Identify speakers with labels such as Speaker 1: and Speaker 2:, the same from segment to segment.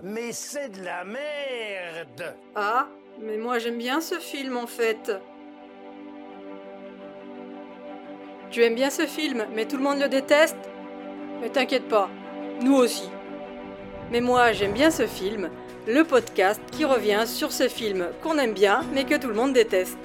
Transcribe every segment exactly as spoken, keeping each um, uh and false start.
Speaker 1: mais c'est de la merde.
Speaker 2: Ah, mais moi j'aime bien ce film en fait. Tu aimes bien ce film, mais tout le monde le déteste? Mais t'inquiète pas, nous aussi. Mais moi j'aime bien ce film, le podcast qui revient sur ce film qu'on aime bien, mais que tout le monde déteste.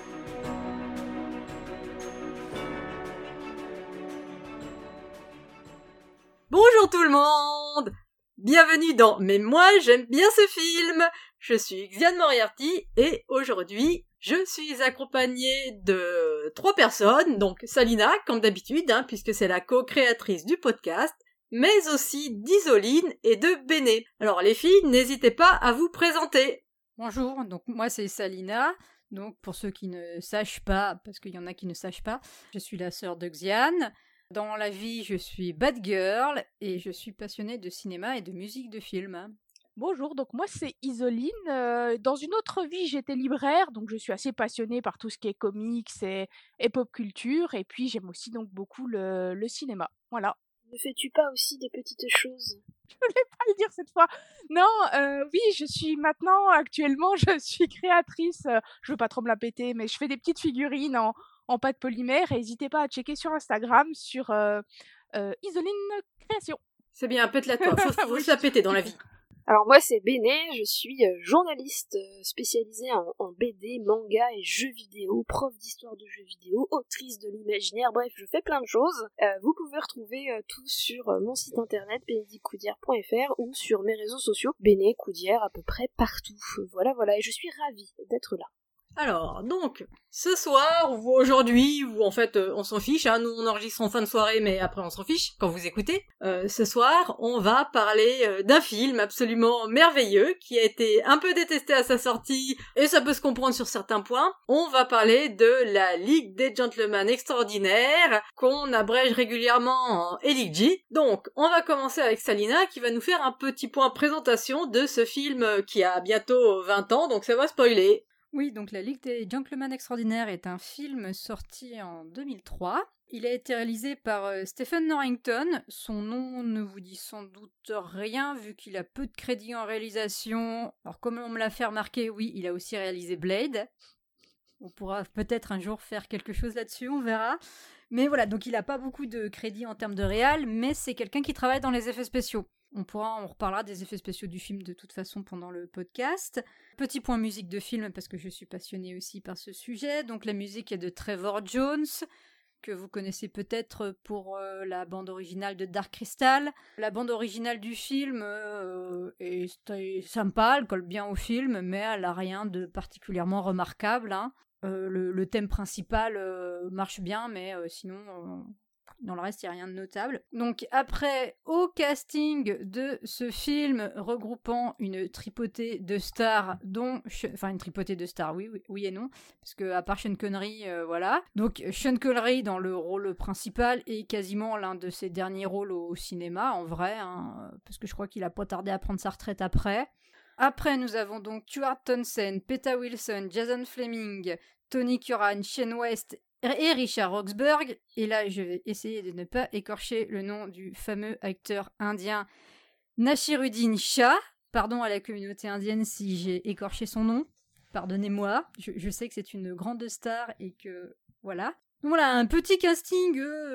Speaker 2: Bonjour tout le monde! Bienvenue dans Mais moi j'aime bien ce film! Je suis Xiane Moriarty et aujourd'hui je suis accompagnée de trois personnes, donc Salina comme d'habitude, hein, puisque c'est la co-créatrice du podcast, mais aussi d'Isoline et de Béné. Alors les filles, n'hésitez pas à vous présenter.
Speaker 3: Bonjour, donc moi c'est Salina. Donc pour ceux qui ne sachent pas, parce qu'il y en a qui ne sachent pas, je suis la sœur de Xiane. Dans la vie, je suis bad girl et je suis passionnée de cinéma et de musique de film.
Speaker 4: Bonjour, donc moi c'est Isoline. Euh, dans une autre vie, j'étais libraire, donc je suis assez passionnée par tout ce qui est comics et, et pop culture. Et puis j'aime aussi donc beaucoup le, le cinéma. Voilà.
Speaker 5: Ne fais-tu pas aussi des petites choses?
Speaker 4: Je voulais pas le dire cette fois. Non, euh, oui, je suis maintenant, actuellement, je suis créatrice. Euh, je veux pas trop me la péter, mais je fais des petites figurines en, en pâte polymère. Et n'hésitez pas à checker sur Instagram sur euh, euh, Isoline Création.
Speaker 2: C'est bien, pète-la toi, faut, faut
Speaker 4: Oui.
Speaker 2: se la péter dans la vie.
Speaker 5: Alors moi c'est Béné, je suis euh, journaliste euh, spécialisée en, en B D, manga et jeux vidéo, prof d'histoire de jeux vidéo, autrice de l'imaginaire, bref je fais plein de choses. Euh, vous pouvez retrouver euh, tout sur euh, mon site internet bénédicte coudière point f r ou sur mes réseaux sociaux, Béné Coudière à peu près partout. Voilà voilà, et je suis ravie d'être là.
Speaker 2: Alors, donc, ce soir, ou aujourd'hui, ou en fait, euh, on s'en fiche, hein, nous on enregistre en fin de soirée, mais après on s'en fiche, quand vous écoutez, euh, ce soir, on va parler euh, d'un film absolument merveilleux, qui a été un peu détesté à sa sortie, et ça peut se comprendre sur certains points. On va parler de la Ligue des Gentlemen Extraordinaires, qu'on abrège régulièrement en L I G. Donc, on va commencer avec Salina, qui va nous faire un petit point présentation de ce film qui a bientôt vingt ans, donc ça va spoiler.
Speaker 3: Oui, donc La Ligue des Gentlemen Extraordinaires est un film sorti en deux mille trois. Il a été réalisé par euh, Stephen Norrington. Son nom ne vous dit sans doute rien vu qu'il a peu de crédits en réalisation. Alors comme on me l'a fait remarquer, oui, il a aussi réalisé Blade. On pourra peut-être un jour faire quelque chose là-dessus, on verra. Mais voilà, donc il n'a pas beaucoup de crédits en termes de réal, mais c'est quelqu'un qui travaille dans les effets spéciaux. On pourra, on reparlera des effets spéciaux du film de toute façon pendant le podcast. Petit point musique de film parce que je suis passionnée aussi par ce sujet. Donc la musique est de Trevor Jones, que vous connaissez peut-être pour euh, la bande originale de Dark Crystal. La bande originale du film euh, est, est sympa, elle colle bien au film, mais elle n'a rien de particulièrement remarquable. Hein. Euh, le, le thème principal euh, marche bien, mais euh, sinon... Euh, Dans le reste, il n'y a rien de notable. Donc après, au casting de ce film regroupant une tripotée de stars, dont... Enfin, une tripotée de stars, oui, oui, oui et non. Parce que à part Sean Connery, euh, voilà. Donc Sean Connery dans le rôle principal et quasiment l'un de ses derniers rôles au, au cinéma, en vrai. Hein, parce que je crois qu'il a pas tardé à prendre sa retraite après. Après, nous avons donc Stuart Townsend, Peta Wilson, Jason Fleming, Tony Curran, Shane West et Richard Roxburgh, et là je vais essayer de ne pas écorcher le nom du fameux acteur indien Naseeruddin Shah. Pardon à la communauté indienne si j'ai écorché son nom, pardonnez-moi, je, je sais que c'est une grande star et que voilà. Donc voilà, un petit casting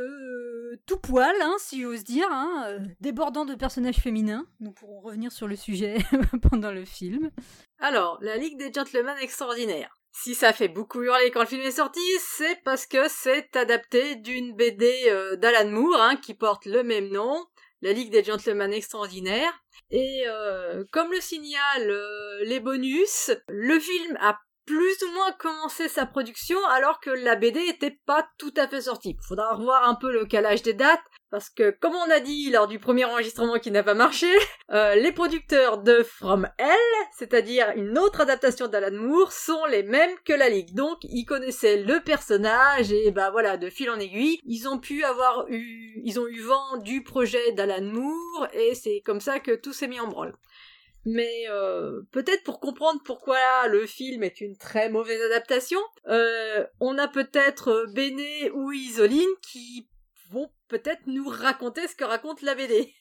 Speaker 3: euh, tout poil, hein, si j'ose dire, hein, euh, débordant de personnages féminins. Nous pourrons revenir sur le sujet pendant le film.
Speaker 2: Alors, la Ligue des Gentlemen Extraordinaires. Si ça fait beaucoup hurler quand le film est sorti, c'est parce que c'est adapté d'une B D euh, d'Alan Moore, hein, qui porte le même nom, la Ligue des Gentlemen Extraordinaires. Et euh, comme le signalent euh, les bonus, le film a plus ou moins commencé sa production alors que la B D était pas tout à fait sortie. Faudra revoir un peu le calage des dates, parce que comme on a dit lors du premier enregistrement qui n'a pas marché, euh, les producteurs de From Hell, c'est-à-dire une autre adaptation d'Alan Moore, sont les mêmes que la Ligue. Donc ils connaissaient le personnage et bah voilà, de fil en aiguille, ils ont pu avoir eu, ils ont eu vent du projet d'Alan Moore et c'est comme ça que tout s'est mis en branle. Mais euh, peut-être pour comprendre pourquoi le film est une très mauvaise adaptation, euh, on a peut-être Béné ou Isoline qui vont peut-être nous raconter ce que raconte la B D.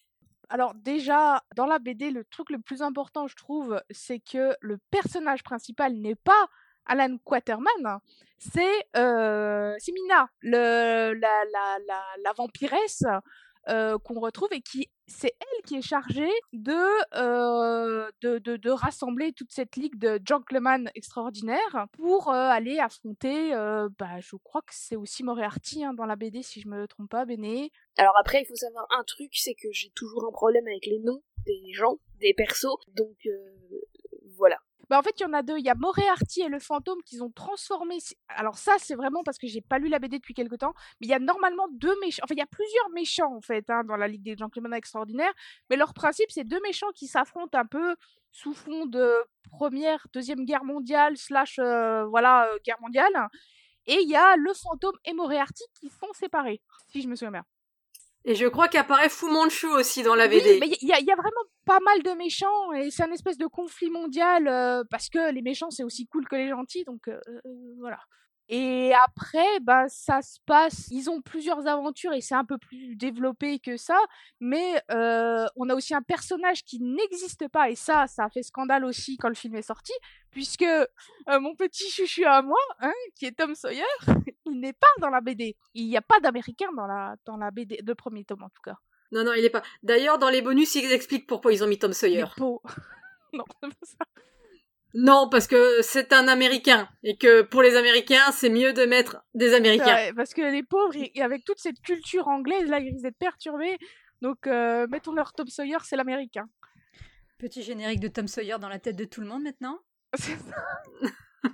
Speaker 4: Alors déjà, dans la B D, le truc le plus important, je trouve, c'est que le personnage principal n'est pas Alan Quaterman, c'est euh, c'est Mina, le, la, la, la, la vampiresse euh, qu'on retrouve et qui c'est elle qui est chargée de, euh, de, de, de rassembler toute cette ligue de gentlemen extraordinaires pour euh, aller affronter, euh, bah, je crois que c'est aussi Moriarty hein, dans la B D, si je me trompe pas, Béné.
Speaker 5: Alors après, il faut savoir un truc, c'est que j'ai toujours un problème avec les noms des gens, des persos, donc euh, voilà.
Speaker 4: Bah en fait, il y en a deux. Il y a Moriarty et le fantôme qu'ils ont transformé. Alors ça, c'est vraiment parce que j'ai pas lu la B D depuis quelque temps. Mais il y a normalement deux méchants. Enfin, il y a plusieurs méchants en fait hein, dans la Ligue des Gentlemen Extraordinaires. Mais leur principe, c'est deux méchants qui s'affrontent un peu sous fond de première, deuxième guerre mondiale slash euh, voilà euh, guerre mondiale. Et il y a le fantôme et Moriarty qui sont séparés, si je me souviens bien.
Speaker 2: Et je crois qu'apparaît Fu Manchu aussi dans la B D.
Speaker 4: Oui, mais il y, y a vraiment pas mal de méchants et c'est un espèce de conflit mondial euh, parce que les méchants c'est aussi cool que les gentils, donc euh, euh, voilà. Et après, bah, ça se passe, ils ont plusieurs aventures et c'est un peu plus développé que ça, mais euh, on a aussi un personnage qui n'existe pas et ça, ça a fait scandale aussi quand le film est sorti, puisque euh, mon petit chouchou à moi, hein, qui est Tom Sawyer, il n'est pas dans la B D. Il n'y a pas d'Américain dans la, dans la B D, de premier tome en tout cas.
Speaker 2: Non, non, il est pas. D'ailleurs, dans les bonus, ils expliquent pourquoi ils ont mis Tom Sawyer.
Speaker 4: Les pots. Non, c'est pas ça.
Speaker 2: Non, parce que c'est un Américain, et que pour les Américains, c'est mieux de mettre des Américains.
Speaker 4: Ouais, parce que les pauvres, ils, avec toute cette culture anglaise, là, ils risquent d'être perturbés. Donc, euh, mettons leur Tom Sawyer, c'est l'Américain.
Speaker 3: Petit générique de Tom Sawyer dans la tête de tout le monde maintenant.
Speaker 4: C'est ça.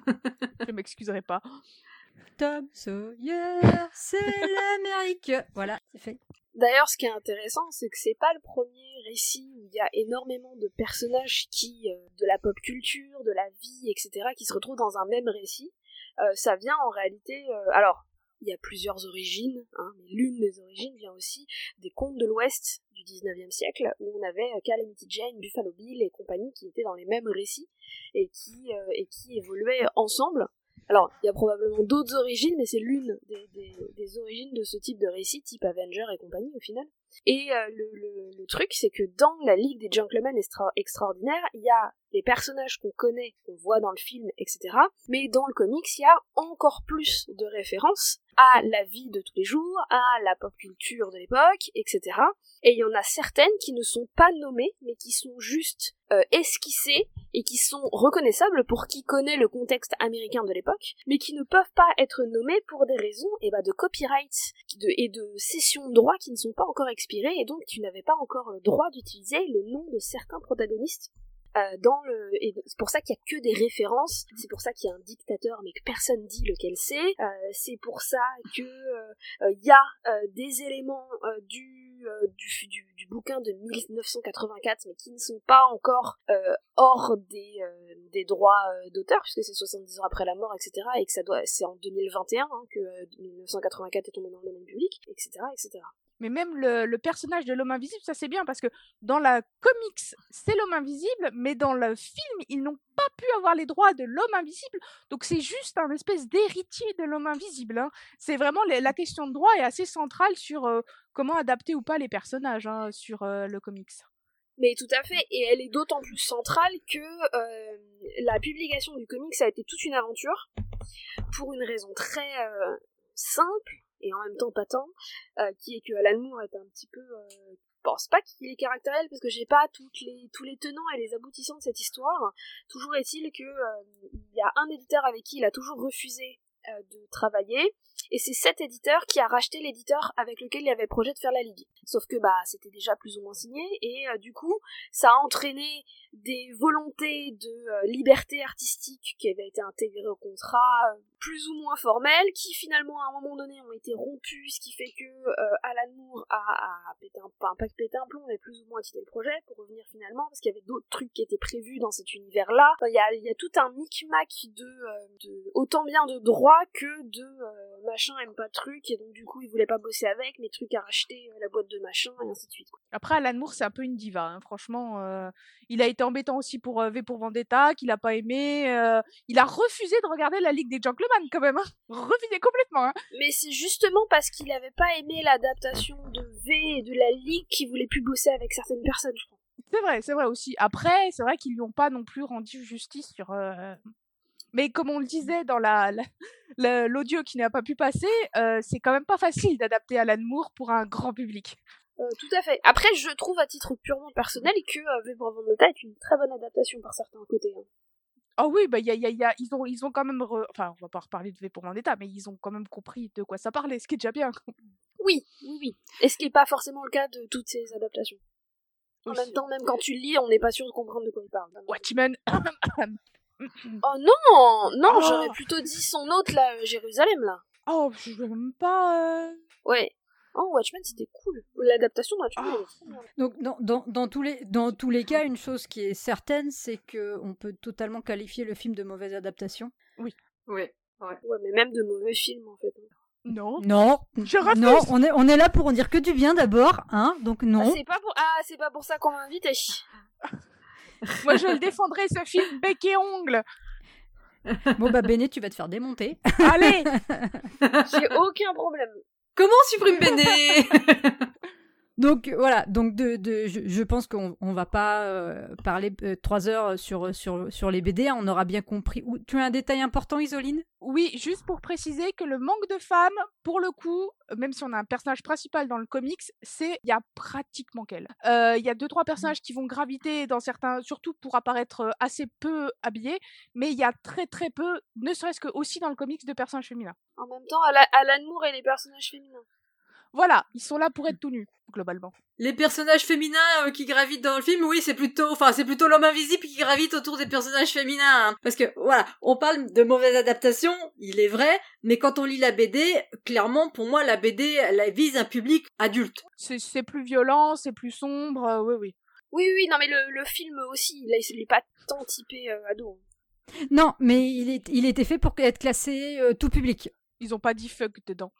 Speaker 4: Je m'excuserai pas.
Speaker 3: Tom Sawyer, c'est l'Amérique. Voilà, c'est fait.
Speaker 5: D'ailleurs, ce qui est intéressant, c'est que c'est pas le premier récit où il y a énormément de personnages qui, euh, de la pop culture, de la vie, et cetera, qui se retrouvent dans un même récit. Euh, ça vient en réalité... Euh, alors, il y a plusieurs origines, hein, mais l'une des origines vient aussi des contes de l'Ouest du dix-neuvième siècle, où on avait Calamity Jane, Buffalo Bill et compagnie qui étaient dans les mêmes récits et qui, euh, et qui évoluaient ensemble. Alors, il y a probablement d'autres origines, mais c'est l'une des, des, des origines de ce type de récit, type Avenger et compagnie, au final. Et euh, le, le, le truc, c'est que dans la Ligue des Gentlemen extra- Extraordinaires, il y a les personnages qu'on connaît, qu'on voit dans le film, et cetera. Mais dans le comics, il y a encore plus de références à la vie de tous les jours, à la pop culture de l'époque, et cetera. Et il y en a certaines qui ne sont pas nommées, mais qui sont juste euh, esquissées et qui sont reconnaissables pour qui connaît le contexte américain de l'époque, mais qui ne peuvent pas être nommées pour des raisons eh ben, de copyright de, et de cession de droits qui ne sont pas encore expirés, et donc tu n'avais pas encore le droit d'utiliser le nom de certains protagonistes. Euh, dans le et c'est pour ça qu'il y a que des références, c'est pour ça qu'il y a un dictateur mais que personne dit lequel c'est, euh, c'est pour ça que euh, euh, y a euh, des éléments euh, du, euh, du du du bouquin de mille neuf cent quatre-vingt-quatre mais qui ne sont pas encore euh, hors des euh, des droits euh, d'auteur puisque c'est soixante-dix ans après la mort, etc., et que ça doit c'est en deux mille vingt et un hein, que euh, mille neuf cent quatre-vingt-quatre est tombé dans le domaine public, etc., etc.
Speaker 4: Mais même le, le personnage de l'homme invisible, ça c'est bien, parce que dans la comics, c'est l'homme invisible, mais dans le film, ils n'ont pas pu avoir les droits de l'homme invisible, donc c'est juste un espèce d'héritier de l'homme invisible. Hein. C'est vraiment, les, la question de droit est assez centrale sur euh, comment adapter ou pas les personnages hein, sur euh, le comics.
Speaker 5: Mais tout à fait, et elle est d'autant plus centrale que euh, la publication du comics a été toute une aventure, pour une raison très euh, simple, et en même temps pas tant, euh, qui est que Alan Moore est un petit peu... Euh, je pense pas qu'il est caractériel, parce que j'ai pas toutes les, tous les tenants et les aboutissants de cette histoire. Toujours est-il que euh, il y a un éditeur avec qui il a toujours refusé euh, de travailler, et c'est cet éditeur qui a racheté l'éditeur avec lequel il avait projet de faire la Ligue. Sauf que bah c'était déjà plus ou moins signé, et euh, du coup ça a entraîné des volontés de euh, liberté artistique qui avaient été intégrées au contrat, euh, plus ou moins formelles, qui finalement à un moment donné ont été rompues, ce qui fait que euh, Alan Moore a, a pété un, pas, pas pété un plomb, mais plus ou moins quitté le projet pour revenir finalement, parce qu'il y avait d'autres trucs qui étaient prévus dans cet univers-là. Il y a, il y a tout un micmac de, euh, de autant bien de droit que de euh, machin aime pas truc, et donc du coup il voulait pas bosser avec, mais truc à racheter euh, la boîte de machin, et ainsi de suite. Quoi.
Speaker 4: Après, Alan Moore, c'est un peu une diva, hein. Franchement, euh, il a été embêtant aussi pour euh, V pour Vendetta, qu'il a pas aimé, euh, il a refusé de regarder la Ligue des Gentlemen quand même, hein. Refusé complètement, hein.
Speaker 5: Mais c'est justement parce qu'il avait pas aimé l'adaptation de V et de la Ligue qui voulaient plus bosser avec certaines personnes, je crois.
Speaker 4: C'est vrai, c'est vrai aussi. Après, c'est vrai qu'ils lui ont pas non plus rendu justice sur... Euh... Mais comme on le disait dans la, la, la l'audio qui n'a pas pu passer, euh, c'est quand même pas facile d'adapter Alan Moore pour un grand public.
Speaker 5: Euh, tout à fait. Après, je trouve à titre purement personnel que euh, V pour Vendetta est une très bonne adaptation par certains côtés. Hein.
Speaker 4: Oh oui, bah, y a, y a, y a, ils, ont, ils ont quand même... Re... Enfin, on va pas reparler de V pour Vendetta, mais ils ont quand même compris de quoi ça parlait, ce qui est déjà bien.
Speaker 5: Oui, oui, oui. Et ce qui n'est pas forcément le cas de toutes ces adaptations. En
Speaker 4: Aussi.
Speaker 5: même temps, même quand tu le lis, on n'est pas sûr de comprendre de quoi il parle.
Speaker 4: Watchmen.
Speaker 5: Oh non, non,
Speaker 4: Oh.
Speaker 5: j'aurais plutôt dit son autre là, euh, Jérusalem là.
Speaker 4: Oh, je veux même pas... Euh...
Speaker 5: Ouais. Oh, Watchmen, c'était cool. L'adaptation de Watchmen,
Speaker 4: Oh.
Speaker 5: elle est trop bien.
Speaker 3: Donc, dans, dans, dans, tous les, dans tous les cas, une chose qui est certaine, c'est qu'on peut totalement qualifier le film de mauvaise adaptation.
Speaker 2: Oui. Ouais.
Speaker 5: Ouais, mais même de mauvais films en fait.
Speaker 4: Non.
Speaker 3: Non,
Speaker 4: Je refuse.
Speaker 3: non, on est, on est là pour en dire que du bien d'abord, hein, donc
Speaker 5: Ah,
Speaker 3: non.
Speaker 5: c'est pas pour, ah, c'est pas pour ça qu'on m'a invité.
Speaker 4: Moi, je le défendrai, ce film bec et ongles.
Speaker 3: Bon bah Béné, tu vas te faire démonter.
Speaker 4: Allez.
Speaker 5: J'ai aucun problème.
Speaker 2: Comment supprime Béné?
Speaker 3: Donc voilà, donc de, de, je, je pense qu'on on va pas euh, parler euh, trois heures sur, sur, sur les B D, on aura bien compris. Ou, tu as un détail important, Isoline?
Speaker 4: Oui, juste pour préciser que le manque de femmes, pour le coup, même si on a un personnage principal dans le comics, c'est il y a pratiquement qu'elle. Euh, Il y a deux trois personnages qui vont graviter dans certains, surtout pour apparaître assez peu habillés, mais il y a très très peu, ne serait-ce que aussi dans le comics, de personnages féminins.
Speaker 5: En même temps, Ala- Alan Moore et les personnages féminins.
Speaker 4: Voilà, ils sont là pour être tout nus, globalement.
Speaker 2: Les personnages féminins euh, qui gravitent dans le film, oui, c'est plutôt, enfin, c'est plutôt l'homme invisible qui gravite autour des personnages féminins. Hein. Parce que, voilà, on parle de mauvaise adaptation, il est vrai, mais quand on lit la B D, clairement, pour moi, la B D, elle vise un public adulte.
Speaker 4: C'est, c'est plus violent, c'est plus sombre, euh, oui, oui.
Speaker 5: Oui, oui, non, mais le, le film aussi, il, est- il est pas tant typé euh, ado.
Speaker 3: Non, mais il, est, il était fait pour être classé euh, tout public.
Speaker 4: Ils ont pas dit fuck dedans.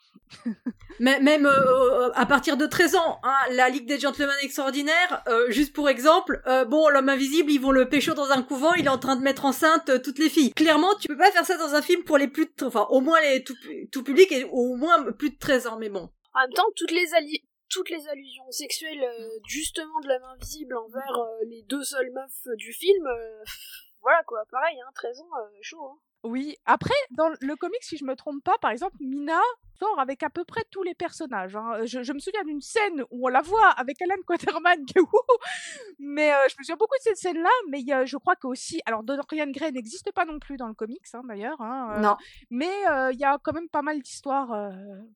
Speaker 2: Mais, même euh, à partir de treize ans, hein, la Ligue des Gentlemen Extraordinaires, euh, juste pour exemple, euh, bon, l'homme invisible, ils vont le pécho dans un couvent, il est en train de mettre enceinte euh, toutes les filles. Clairement, tu peux pas faire ça dans un film pour les plus de... Enfin, au moins les tout, tout public et au moins plus de treize ans, mais bon.
Speaker 5: En même temps, toutes les, alli- toutes les allusions sexuelles, euh, justement, de l'homme invisible envers euh, les deux seules meufs euh, du film, euh, voilà quoi, pareil, hein, treize ans, euh, chaud, hein.
Speaker 4: Oui, après, dans le comic, si je me trompe pas, par exemple, Mina sort avec à peu près tous les personnages. Hein. Je, je me souviens d'une scène où on la voit avec Alan Quaterman, que, mais euh, je me souviens beaucoup de cette scène-là, mais y a, je crois qu'aussi, alors Dorian Gray n'existe pas non plus dans le comics, hein, d'ailleurs, hein, euh,
Speaker 2: Non.
Speaker 4: mais il euh, y a quand même pas mal d'histoires euh,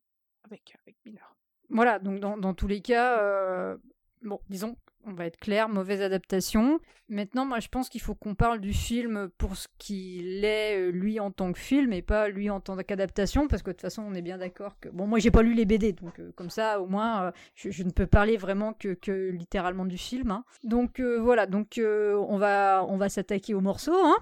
Speaker 4: avec, avec Mina.
Speaker 3: Voilà, donc dans, dans tous les cas, euh, bon, disons, on va être clair, mauvaise adaptation. Maintenant, moi, je pense qu'il faut qu'on parle du film pour ce qu'il est, lui, en tant que film, et pas lui en tant qu'adaptation, parce que de toute façon, on est bien d'accord que... Bon, moi, j'ai pas lu les B D, donc euh, comme ça, au moins, euh, je, je ne peux parler vraiment que, que littéralement du film. Hein. Donc, euh, voilà, donc euh, on va, on va s'attaquer au morceau, hein.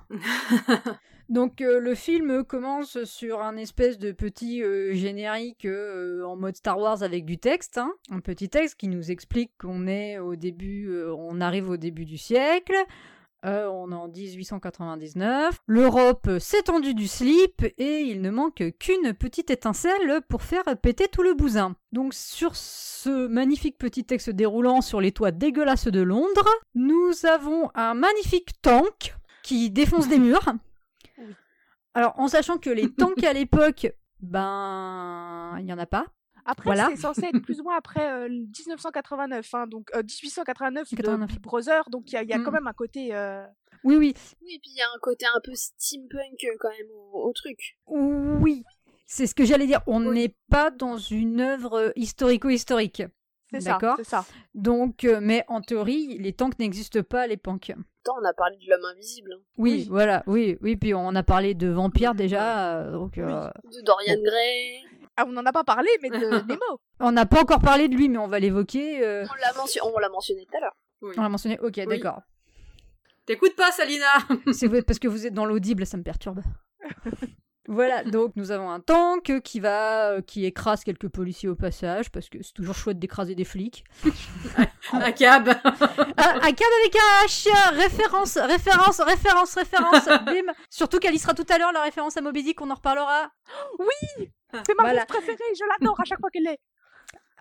Speaker 3: Donc euh, le film commence sur un espèce de petit euh, générique euh, en mode Star Wars avec du texte, hein. Un petit texte qui nous explique qu'on est au début, euh, on arrive au début du siècle, euh, on est en dix-huit cent quatre-vingt-dix-neuf, l'Europe s'est tendue du slip et il ne manque qu'une petite étincelle pour faire péter tout le bousin. Donc sur ce magnifique petit texte déroulant sur les toits dégueulasses de Londres, nous avons un magnifique tank qui défonce des murs. Alors, en sachant que les tanks à l'époque, ben, il n'y en a pas.
Speaker 4: Après,
Speaker 3: Voilà.
Speaker 4: c'est censé être plus ou moins après euh, dix-neuf cent quatre-vingt-neuf, hein, donc euh, dix-huit cent quatre-vingt-neuf de
Speaker 3: quatre-vingt-neuf.
Speaker 4: Big Brother, donc il y a, y a
Speaker 3: Mm.
Speaker 4: quand même un côté... Euh...
Speaker 3: Oui, oui,
Speaker 5: Oui, puis il y a un côté un peu steampunk euh, quand même au, au truc.
Speaker 3: oui. C'est ce que j'allais dire. On
Speaker 5: Oui.
Speaker 3: n'est pas dans une œuvre historico-historique.
Speaker 4: C'est ça,
Speaker 3: D'accord.
Speaker 4: c'est ça.
Speaker 3: Donc, euh, mais en théorie, les tanks n'existent pas à l'époque.
Speaker 5: Attends, on a parlé de l'homme invisible. Hein.
Speaker 3: Oui,
Speaker 4: Oui.
Speaker 3: voilà, oui, oui. Puis on a parlé de vampires déjà, euh, donc euh,
Speaker 5: De Dorian Gray.
Speaker 4: Ah, on n'en a pas parlé, mais de Nemo.
Speaker 3: on n'a pas encore parlé de lui, mais on va l'évoquer. euh,
Speaker 5: On l'a, mention- on l'a mentionné tout à l'heure.
Speaker 2: Oui.
Speaker 3: On l'a mentionné. Ok,
Speaker 2: Oui.
Speaker 3: d'accord.
Speaker 2: T'écoutes pas, Salina?
Speaker 3: C'est vrai, parce que vous êtes dans l'audible, ça me perturbe. Voilà, donc nous avons un tank qui va, euh, qui écrase quelques policiers au passage, parce que c'est toujours chouette d'écraser des flics.
Speaker 2: Un cab.
Speaker 3: Ah, un cab avec un chien, référence, référence, référence, référence, bim. Surtout qu'elle y sera tout à l'heure, la référence à Moby Dick, on en reparlera.
Speaker 4: C'est ma
Speaker 3: Voilà.
Speaker 4: meuf préférée, je l'adore à chaque fois qu'elle est.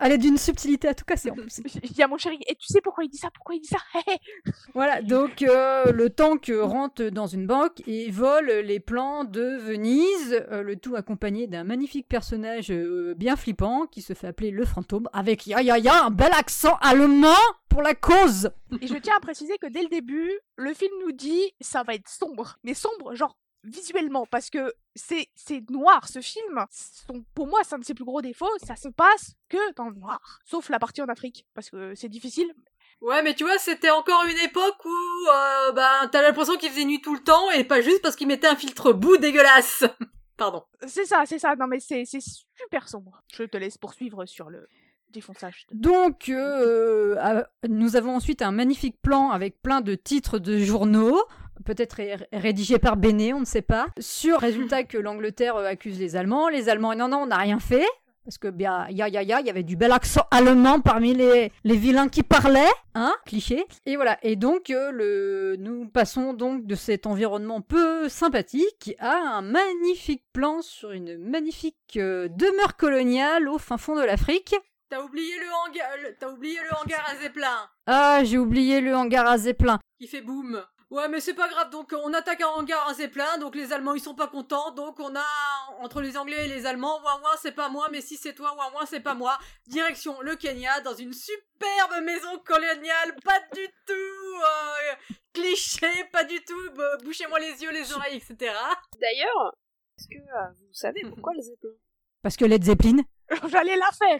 Speaker 3: Elle est d'une subtilité à tout casser en plus.
Speaker 4: Je dis à mon chéri, et tu sais pourquoi il dit ça? Pourquoi il dit ça?
Speaker 3: Voilà, donc euh, le tank rentre dans une banque et vole les plans de Venise, euh, le tout accompagné d'un magnifique personnage euh, bien flippant qui se fait appeler le fantôme, avec ya ya ya un bel accent allemand pour la cause.
Speaker 4: Et je tiens à préciser que dès le début, le film nous dit ça va être sombre, mais sombre genre visuellement, parce que c'est c'est noir ce film. Son- pour moi, c'est un de ses plus gros défauts, ça se passe que dans le noir, sauf la partie en Afrique, parce que c'est difficile.
Speaker 2: Ouais, mais tu vois, c'était encore une époque où euh, bah, t'as l'impression qu'il faisait nuit tout le temps et pas juste parce qu'il mettait un filtre boue dégueulasse. Pardon.
Speaker 4: C'est ça, c'est ça. Non mais c'est c'est super sombre. Je te laisse poursuivre sur le défonçage. de-
Speaker 3: Donc, euh, euh, nous avons ensuite un magnifique plan avec plein de titres de journaux, peut-être ré- rédigés par Béné, on ne sait pas, sur le résultat que l'Angleterre euh, accuse les Allemands. Les Allemands, non, non, on n'a rien fait. Parce que, bien, ya, ya, ya, il y avait du bel accent allemand parmi les, les vilains qui parlaient, hein, cliché. Et voilà, et donc, euh, le, nous passons donc de cet environnement peu sympathique à un magnifique plan sur une magnifique euh, demeure coloniale au fin fond de l'Afrique.
Speaker 2: T'as oublié le hangar, le- t'as oublié le hangar à Zeppelin
Speaker 3: Ah, j'ai oublié le hangar à Zeppelin.
Speaker 2: qui fait boum. Ouais, mais c'est pas grave. Donc on attaque un hangar à Zeppelin. Donc les Allemands ils sont pas contents. Donc on a entre les Anglais et les Allemands. Ouin ouin c'est pas moi, mais si c'est toi, ouin ouin c'est pas moi. Direction le Kenya dans une superbe maison coloniale. Pas du tout euh, cliché, pas du tout. bah, Bouchez-moi les yeux, les oreilles, et cetera.
Speaker 5: D'ailleurs, est-ce que euh, vous savez pourquoi le Zeppelin?
Speaker 3: Parce que Led Zeppelin.
Speaker 4: J'allais la faire.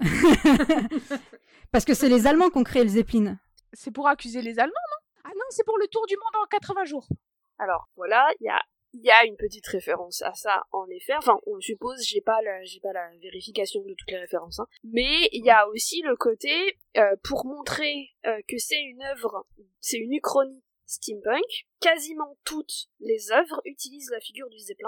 Speaker 3: Parce que c'est les Allemands qui ont créé le Zeppelin.
Speaker 4: C'est pour accuser les Allemands, non? Ah non, c'est pour le tour du monde en quatre-vingts jours.
Speaker 5: Alors voilà, il y a il y a une petite référence à ça en effet. Enfin, on suppose, j'ai pas la j'ai pas la vérification de toutes les références, hein. Mais il y a aussi le côté euh, pour montrer euh, que c'est une œuvre, c'est une uchronie steampunk. Quasiment toutes les œuvres utilisent la figure du Zeppelin,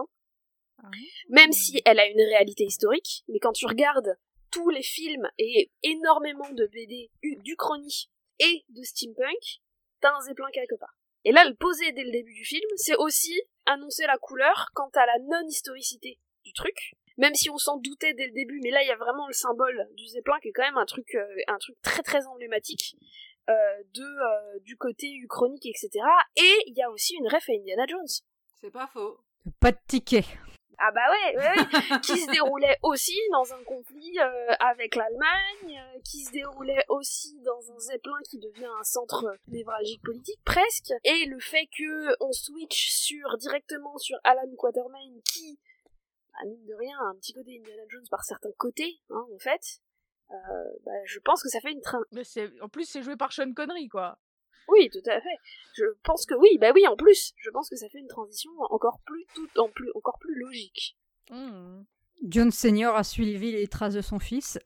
Speaker 5: même si elle a une réalité historique. Mais quand tu regardes tous les films et énormément de B D u- d'Uchronie et de steampunk, t'as un Zeppelin quelque part. Et là, le poser dès le début du film, c'est aussi annoncer la couleur quant à la non-historicité du truc. Même si on s'en doutait dès le début, mais là, il y a vraiment le symbole du Zeppelin qui est quand même un truc, euh, un truc très très emblématique euh, de euh, du côté uchronique, et cetera. Et il y a aussi une ref à Indiana Jones.
Speaker 2: C'est pas faux.
Speaker 3: Pas de ticket.
Speaker 5: Ah bah ouais, ouais, ouais. Qui se déroulait aussi dans un conflit euh, avec l'Allemagne, euh, qui se déroulait aussi dans un Zeppelin qui devient un centre névralgique politique presque, et le fait que on switch sur directement sur Alan Quatermain qui, bah, mine de rien, a un petit côté Indiana Jones par certains côtés, hein, en fait, euh, bah, je pense que ça fait une train.
Speaker 4: Mais c'est en plus c'est joué par Sean Connery quoi.
Speaker 5: Oui, tout à fait. Je pense que oui, bah oui, en plus, je pense que ça fait une transition encore plus tout en plus encore plus logique.
Speaker 4: Mmh.
Speaker 3: John Senior a suivi les traces de son fils.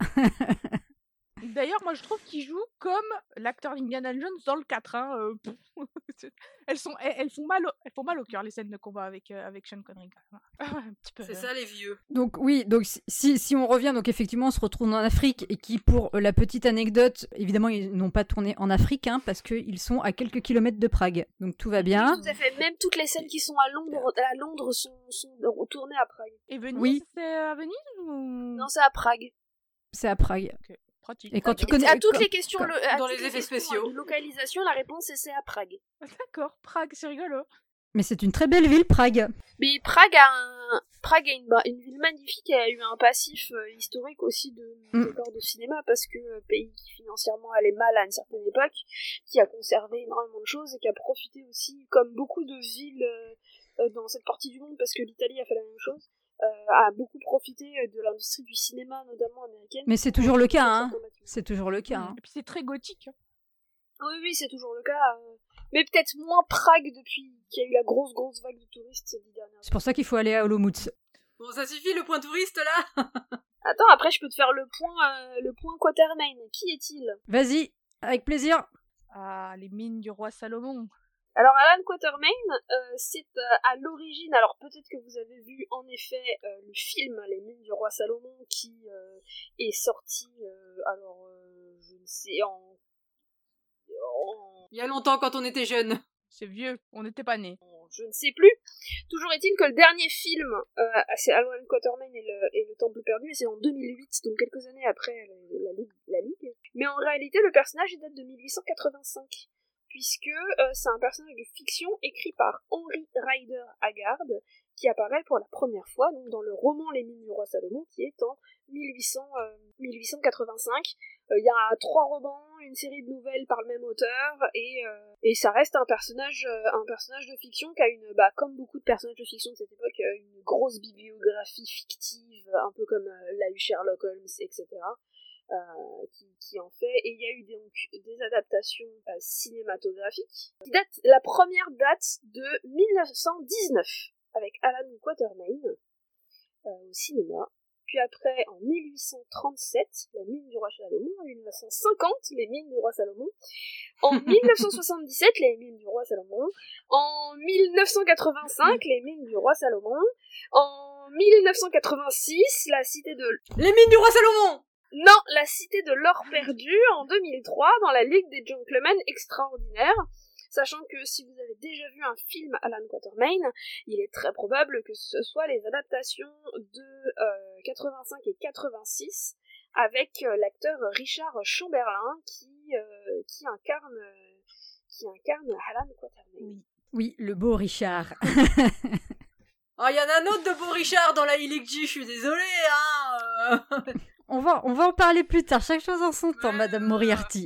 Speaker 4: D'ailleurs, moi je trouve qu'il joue comme l'acteur Indiana Jones dans le quatre. Hein, euh, pff. elles, sont, elles, elles font mal au, elles font mal au cœur les scènes de combat avec, euh, avec Sean Connery. Quand même. Un petit peu.
Speaker 2: C'est
Speaker 4: euh.
Speaker 2: ça les vieux.
Speaker 3: Donc oui, donc si, si on revient, donc effectivement on se retrouve en Afrique et qui, pour la petite anecdote, évidemment ils n'ont pas tourné en Afrique, hein, parce qu'ils sont à quelques kilomètres de Prague. Donc tout va bien.
Speaker 5: Oui, tout à fait. Même toutes les scènes qui sont à Londres, à Londres sont, sont tournées à Prague.
Speaker 4: Et Venise,
Speaker 3: Oui.
Speaker 4: c'est à Venise ou...
Speaker 5: Non, c'est à Prague.
Speaker 3: C'est à Prague.
Speaker 4: Ok, pratique.
Speaker 3: Et quand tu
Speaker 5: Et
Speaker 3: connais...
Speaker 5: à toutes
Speaker 3: quand-
Speaker 5: les questions,
Speaker 3: quand-
Speaker 5: le- à
Speaker 2: Dans
Speaker 5: toutes
Speaker 2: les effets
Speaker 5: questions,
Speaker 2: spéciaux.
Speaker 5: de localisation, la réponse est c'est à Prague.
Speaker 4: D'accord, Prague, c'est rigolo.
Speaker 3: Mais c'est une très belle ville, Prague.
Speaker 5: Mais Prague a un, Prague a une, bah, une ville magnifique et a eu un passif euh, historique aussi de
Speaker 3: Mm.
Speaker 5: décor de cinéma parce que euh, pays qui financièrement allait mal à une certaine époque, qui a conservé énormément de choses et qui a profité aussi, comme beaucoup de villes euh, euh, dans cette partie du monde, parce que l'Italie a fait la même chose, euh, a beaucoup profité euh, de l'industrie du cinéma, notamment américaine.
Speaker 3: Mais c'est toujours le cas, hein.
Speaker 5: Certains bâtiments.
Speaker 3: C'est toujours le cas. hein.
Speaker 4: Et puis c'est très gothique. hein.
Speaker 5: Oui, oui, c'est toujours le cas. euh, Mais peut-être moins Prague depuis qu'il y a eu la grosse, grosse vague de touristes ces dix dernières années.
Speaker 3: C'est pour ça qu'il faut aller à Olomouc.
Speaker 2: Bon, ça suffit le point touriste là.
Speaker 5: Attends, après je peux te faire le point, euh, le point Quatermain. Qui est-il?
Speaker 3: Vas-y, avec plaisir.
Speaker 4: Ah, les mines du roi Salomon.
Speaker 5: Alors Alan Quatermain, euh, c'est euh, à l'origine, alors peut-être que vous avez vu en effet euh, le film Les Mines du Roi Salomon qui euh, est sorti, euh, alors euh, je ne sais, en, en...
Speaker 2: Il y a longtemps quand on était jeunes.
Speaker 4: c'est vieux, on n'était pas nés.
Speaker 5: Je ne sais plus. Toujours est-il que le dernier film, euh, c'est Alan Quatermain et le, et le Temple perdu, et c'est en deux mille huit, donc quelques années après la, la, Ligue, la Ligue. Mais en réalité, le personnage il date de mille huit cent quatre-vingt-cinq, puisque euh, c'est un personnage de fiction écrit par Henry Rider Haggard, qui apparaît pour la première fois donc dans le roman Les Mines du Roi Salomon, qui est en mille huit cents, euh, mille huit cent quatre-vingt-cinq. Il euh, y a trois romans, une série de nouvelles par le même auteur, et, euh, et ça reste un personnage, euh, un personnage de fiction qui a une, bah, comme beaucoup de personnages de fiction de cette époque, euh, une grosse bibliographie fictive, un peu comme euh, l'a eu Sherlock Holmes, et cetera. Euh, qui, qui en fait, et il y a eu donc des adaptations euh, cinématographiques qui datent, la première date de mille neuf cent dix-neuf avec Alan Quatermain euh, au cinéma, puis après en mille huit cent trente-sept La Mine du Roi Salomon, en mille neuf cent cinquante Les Mines du Roi Salomon, en mille neuf cent soixante-dix-sept Les Mines du Roi Salomon, en mille neuf cent quatre-vingt-cinq Les Mines du Roi Salomon, en mille neuf cent quatre-vingt-six La Cité de...
Speaker 2: Les Mines du Roi Salomon.
Speaker 5: Non, La Cité de l'Or Perdu en deux mille trois dans la Ligue des Gentlemen Extraordinaires. Sachant que si vous avez déjà vu un film Alan Quatermain, il est très probable que ce soit les adaptations de euh, quatre-vingt-cinq et quatre-vingt-six avec euh, l'acteur Richard Chamberlain qui euh, qui incarne euh, qui incarne Alan Quatermain.
Speaker 3: Oui, oui, le beau Richard.
Speaker 2: Oh, il y en a un autre de beau Richard dans la Ligue G, je suis désolée, hein. Euh...
Speaker 3: On va, on va en parler plus tard, chaque chose en son temps, Madame Moriarty.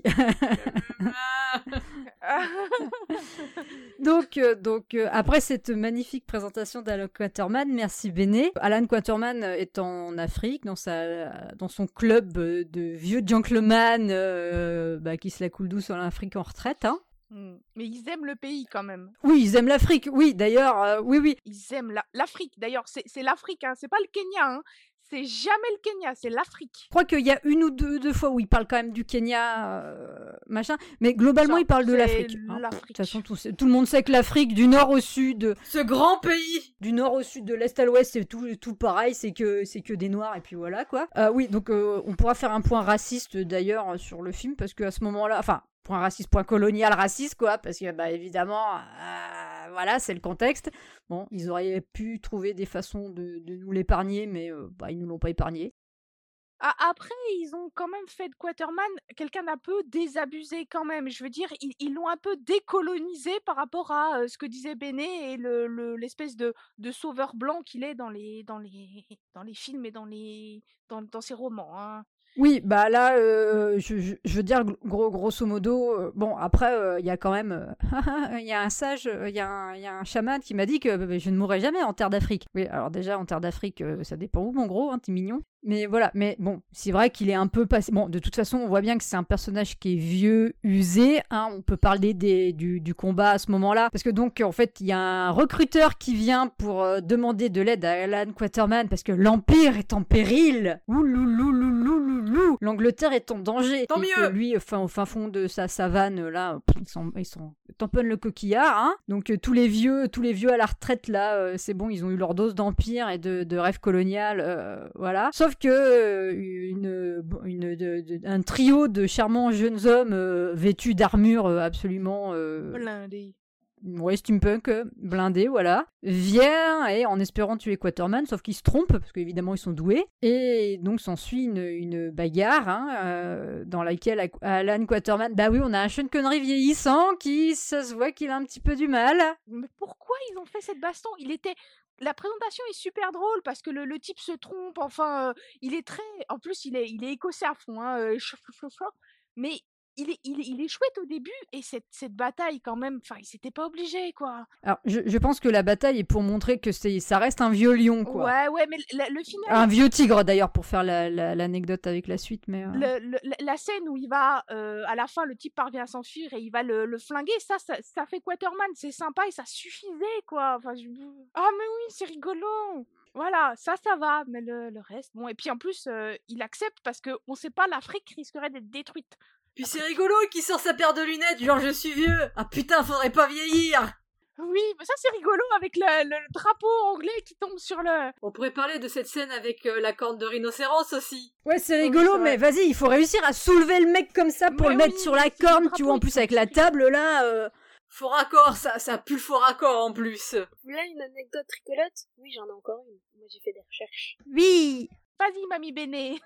Speaker 3: donc, euh, donc euh, après cette magnifique présentation d'Alan Quatermain, merci Béné. Alan Quatermain est en Afrique, dans, sa, dans son club de vieux gentlemen euh, bah, qui se la coulent douce en Afrique en retraite. Hein.
Speaker 4: Mmh. Mais ils aiment le pays quand même.
Speaker 3: Oui, ils aiment l'Afrique, oui, d'ailleurs, euh, oui, oui.
Speaker 4: Ils aiment la, l'Afrique, d'ailleurs, c'est, c'est l'Afrique, hein, c'est pas le Kenya, hein. C'est jamais le Kenya, c'est l'Afrique.
Speaker 3: Je crois qu'il y a une ou deux, deux fois où il parle quand même du Kenya, euh, machin, mais globalement,
Speaker 4: Ça,
Speaker 3: il parle de l'Afrique. Hein. De toute façon, tout, tout le monde sait que l'Afrique, du nord au sud...
Speaker 2: Ce grand pays.
Speaker 3: Du nord au sud, de l'est à l'ouest, c'est tout, tout pareil, c'est que, c'est que des noirs, et puis voilà, quoi. Euh, oui, donc euh, on pourra faire un point raciste, d'ailleurs, sur le film, parce qu'à ce moment-là... Enfin, point raciste, point colonial raciste, quoi, parce que, bah, évidemment... Euh, voilà, c'est le contexte. Bon, ils auraient pu trouver des façons de, de nous l'épargner, mais euh, bah, ils ne nous l'ont pas épargné.
Speaker 4: Ah, après, ils ont quand même fait de Quatermain quelqu'un d'un peu désabusé quand même. Je veux dire, ils, ils l'ont un peu décolonisé par rapport à euh, ce que disait Béné et le, le, l'espèce de, de sauveur blanc qu'il est dans les, dans les, dans les films et dans, les, dans, dans ses romans. Hein.
Speaker 3: Oui, bah là, euh, je, je, je veux dire, gros, grosso modo, euh, bon, après, il euh, y a quand même, il euh, y a un sage, il euh, y, y a un chaman qui m'a dit que bah, je ne mourrai jamais en terre d'Afrique. Oui, alors déjà, en terre d'Afrique, euh, ça dépend où, mon gros, hein, t'es mignon. Mais voilà, mais bon, c'est vrai qu'il est un peu passé... Bon, de toute façon, on voit bien que c'est un personnage qui est vieux, usé, hein, on peut parler des, du, du combat à ce moment-là, parce que donc, en fait, il y a un recruteur qui vient pour euh, demander de l'aide à Alan Quatermain, parce que l'Empire est en péril. Ouloulouloulouloulou. L'Angleterre est en danger.
Speaker 2: Tant
Speaker 3: et
Speaker 2: mieux.
Speaker 3: Que lui, enfin, au fin fond de sa savane, là, ils sont, ils sont tamponnent le coquillard, hein. Donc, euh, tous les vieux, tous les vieux à la retraite, là, euh, c'est bon, ils ont eu leur dose d'Empire et de, de rêve colonial, euh, voilà. Sauf que euh, une, une, de, de, un trio de charmants jeunes hommes euh, vêtus d'armure euh, absolument... Euh,
Speaker 4: blindés.
Speaker 3: Ouais, steampunk, euh, blindés, voilà. Vient, et en espérant tuer Quatermain, sauf qu'ils se trompent, parce qu'évidemment ils sont doués. Et donc s'ensuit une, une bagarre, hein, euh, dans laquelle Alan Quatermain... Bah oui, on a un Sean Connery vieillissant qui, ça se voit qu'il a un petit peu du mal.
Speaker 4: Mais pourquoi ils ont fait cette baston ? Il était... La présentation est super drôle parce que le, le type se trompe, enfin, euh, il est très... En plus, il est, il est écossais à fond, hein, euh, mais il est, il, est, il est chouette au début, et cette, cette bataille, quand même, enfin, ils s'étaient pas obligés, quoi.
Speaker 3: Alors, je, je pense que la bataille est pour montrer que c'est, ça reste un vieux lion, quoi.
Speaker 4: Ouais, ouais, mais le, le final...
Speaker 3: Un vieux tigre, d'ailleurs, pour faire la, la, l'anecdote avec la suite, mais... Euh...
Speaker 4: Le, le, la scène où il va, euh, à la fin, le type parvient à s'enfuir et il va le, le flinguer, ça, ça, ça fait Quatermain, c'est sympa et ça suffisait, quoi. Enfin, je... Ah, mais oui, c'est rigolo. Voilà, ça, ça va, mais le, le reste... Bon, et puis en plus, euh, il accepte parce qu'on sait pas, l'Afrique risquerait d'être détruite.
Speaker 2: Puis c'est rigolo qu'il sort sa paire de lunettes, genre je suis vieux. Ah putain, faudrait pas vieillir.
Speaker 4: Oui, mais ça c'est rigolo avec le, le drapeau anglais qui tombe sur le...
Speaker 2: On pourrait parler de cette scène avec euh, la corne de rhinocéros aussi.
Speaker 3: Ouais, c'est rigolo, oh, oui, c'est mais vas-y, il faut réussir à soulever le mec comme ça pour mais le mettre oui, sur la corne, tu vois, en plus avec la table là... Euh...
Speaker 2: Faux raccord, ça, ça pue le faux raccord en plus.
Speaker 5: Vous voulez une anecdote rigolote? Oui, j'en ai encore une. Moi, j'ai fait des recherches.
Speaker 3: Oui.
Speaker 4: Vas-y, mamie Béné.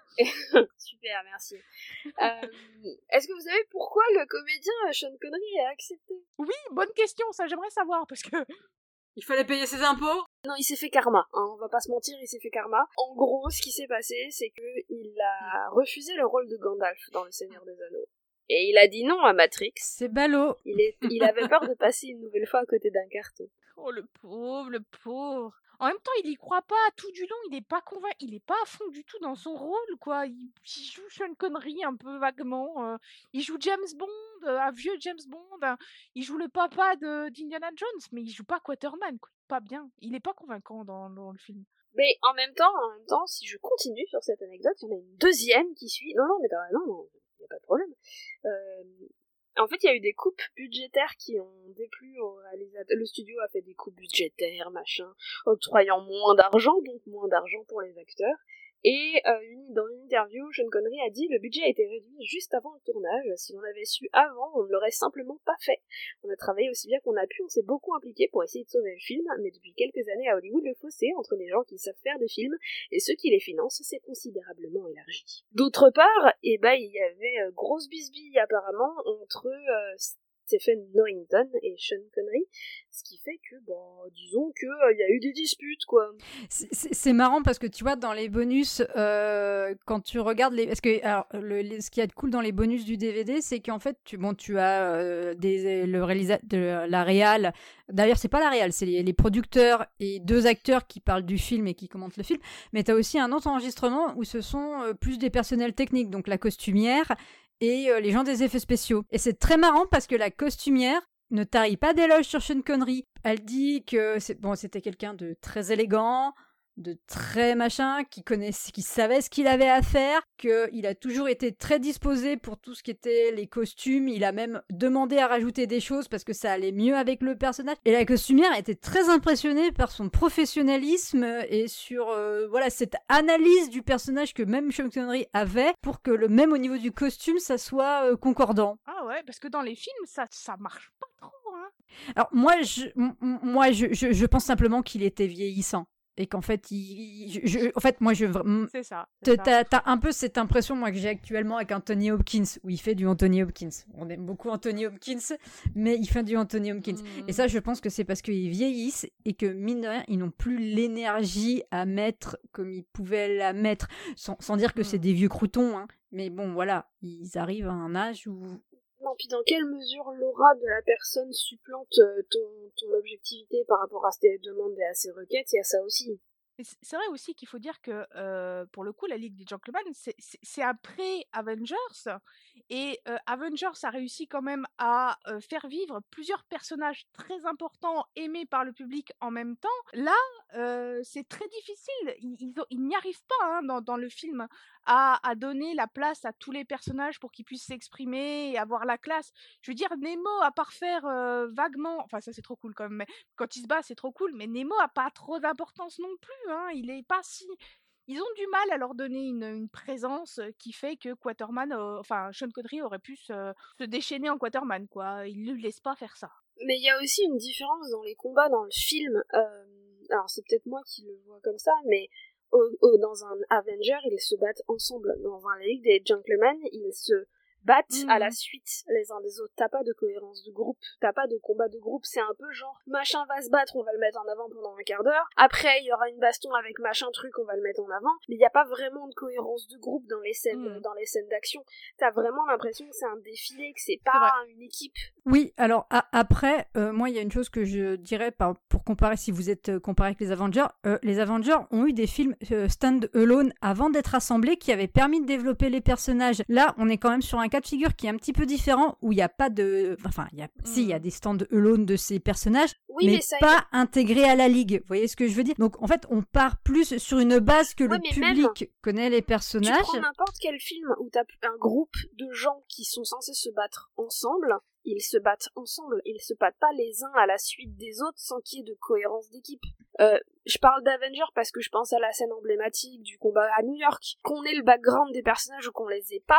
Speaker 5: Super, merci. euh, est-ce que vous savez pourquoi le comédien Sean Connery a accepté?
Speaker 4: Oui, bonne question, ça j'aimerais savoir, parce que...
Speaker 2: Il fallait payer ses impôts?
Speaker 5: Non, il s'est fait karma, hein, on va pas se mentir, il s'est fait karma. En gros, ce qui s'est passé, c'est que il a refusé le rôle de Gandalf dans Le Seigneur des Anneaux. Et il a dit non à Matrix.
Speaker 3: C'est ballot.
Speaker 5: Il, est... il avait peur de passer une nouvelle fois à côté d'un carton.
Speaker 4: Oh, le pauvre, le pauvre. En même temps, il y croit pas tout du long, il est pas convaincu, il est pas à fond du tout dans son rôle, quoi. Il, il joue Sean Connery un peu vaguement. Euh, il joue James Bond, euh, un vieux James Bond. Hein. Il joue le papa de d'Indiana Jones, mais il joue pas Quaterman, quoi. Pas bien. Il est pas convaincant dans, dans le film.
Speaker 5: Mais en même temps, en même temps, si je continue sur cette anecdote, il y en a une deuxième qui suit. Non, non, mais t'as raison, non, il y a pas de problème. Euh... En fait, il y a eu des coupes budgétaires qui ont déplu au réalisateur. Le studio a fait des coupes budgétaires, machin, octroyant moins d'argent, donc moins d'argent pour les acteurs. Et euh, une, dans une interview, Sean Connery a dit « Le budget a été réduit juste avant le tournage. Si l'on avait su avant, on ne l'aurait simplement pas fait. On a travaillé aussi bien qu'on a pu, on s'est beaucoup impliqué pour essayer de sauver le film, mais depuis quelques années à Hollywood, le fossé entre les gens qui savent faire des films et ceux qui les financent s'est considérablement élargi. » D'autre part, eh ben, il y avait euh, grosse bisbille apparemment entre euh, Stephen Norrington et Sean Connery, ce qui fait que, bon, disons que il euh, y a eu des disputes, quoi.
Speaker 3: C'est, c'est, c'est marrant parce que tu vois, dans les bonus, euh, quand tu regardes les... Parce que, alors, le, les, ce qui est cool dans les bonus du D V D, c'est qu'en fait, tu, bon, tu as euh, des, le réalisateur, de la réal... D'ailleurs, c'est pas la réal, c'est les, les producteurs et deux acteurs qui parlent du film et qui commentent le film, mais tu as aussi un autre enregistrement où ce sont euh, plus des personnels techniques, donc la costumière et euh, les gens des effets spéciaux. Et c'est très marrant parce que la costumière ne tarit pas d'éloges sur Sean Connery. Elle dit que c'est, bon, c'était quelqu'un de très élégant, de très machin, qui connaissait, qui savait ce qu'il avait à faire, qu'il a toujours été très disposé pour tout ce qui était les costumes. Il a même demandé à rajouter des choses parce que ça allait mieux avec le personnage. Et la costumière était très impressionnée par son professionnalisme et sur euh, voilà cette analyse du personnage que même Sean Connery avait pour que le même au niveau du costume ça soit euh, concordant.
Speaker 4: Ah ouais, parce que dans les films ça ça marche pas trop, hein.
Speaker 3: Alors moi je m- moi je, je je pense simplement qu'il était vieillissant. Et qu'en fait, il, il, je, en fait, moi, je...
Speaker 4: C'est ça. C'est
Speaker 3: t'as,
Speaker 4: ça.
Speaker 3: t'as un peu cette impression, moi, que j'ai actuellement avec Anthony Hopkins, où il fait du Anthony Hopkins. On aime beaucoup Anthony Hopkins, mais il fait du Anthony Hopkins. Mmh. Et ça, je pense que c'est parce qu'ils vieillissent et que, mine de rien, ils n'ont plus l'énergie à mettre comme ils pouvaient la mettre. Sans, sans dire que mmh. c'est des vieux croutons, hein. Mais bon, voilà, ils arrivent à un âge où...
Speaker 5: Non, puis dans quelle mesure l'aura de la personne supplante ton, ton objectivité par rapport à ses demandes et à ses requêtes, il y a ça aussi.
Speaker 4: C'est vrai aussi qu'il faut dire que, euh, pour le coup, la Ligue des Gentlemen, c'est, c'est, c'est après Avengers, et euh, Avengers a réussi quand même à euh, faire vivre plusieurs personnages très importants, aimés par le public en même temps. Là, euh, c'est très difficile, ils, ils, ils n'y arrivent pas hein, dans, dans le film à, à donner la place à tous les personnages pour qu'ils puissent s'exprimer et avoir la classe. Je veux dire, Nemo, à part faire euh, vaguement, enfin ça c'est trop cool quand même, mais quand il se bat c'est trop cool, mais Nemo a pas trop d'importance non plus. Hein, il est pas si... Ils ont du mal à leur donner une, une présence qui fait que Quaterman, euh, enfin Sean Connery aurait pu se, se déchaîner en Quaterman, quoi. Il ne lui laisse pas faire ça.
Speaker 5: Mais il y a aussi une différence dans les combats dans le film. Euh, alors c'est peut-être moi qui le vois comme ça, mais au, au, dans un Avenger, ils se battent ensemble. Dans un Ligue des Gentlemen, ils se battent mmh. à la suite les uns des autres. T'as pas de cohérence de groupe, t'as pas de combat de groupe, c'est un peu genre machin va se battre, on va le mettre en avant pendant un quart d'heure, après il y aura une baston avec machin truc, on va le mettre en avant, mais il y a pas vraiment de cohérence de groupe dans les scènes mmh. dans les scènes d'action. T'as vraiment l'impression que c'est un défilé, que c'est pas c'est une équipe.
Speaker 3: Oui, alors a- après, euh, moi il y a une chose que je dirais par, pour comparer, si vous êtes euh, comparé avec les Avengers, euh, les Avengers ont eu des films euh, stand-alone avant d'être assemblés qui avaient permis de développer les personnages. Là, on est quand même sur un cas de figure qui est un petit peu différent, où il n'y a pas de... Enfin, il y a... Mmh. si, il y a des stand-alone de ces personnages, oui, mais, mais ça pas est... intégrés à la Ligue. Vous voyez ce que je veux dire? Donc, en fait, on part plus sur une base que ouais, le public même, connaît les personnages. Tu
Speaker 5: prends n'importe quel film où tu as un groupe de gens qui sont censés se battre ensemble, ils se battent ensemble, ils se battent pas les uns à la suite des autres sans qu'il y ait de cohérence d'équipe. Euh, je parle d'Avengers parce que je pense à la scène emblématique du combat à New York. Qu'on ait le background des personnages ou qu'on les ait pas,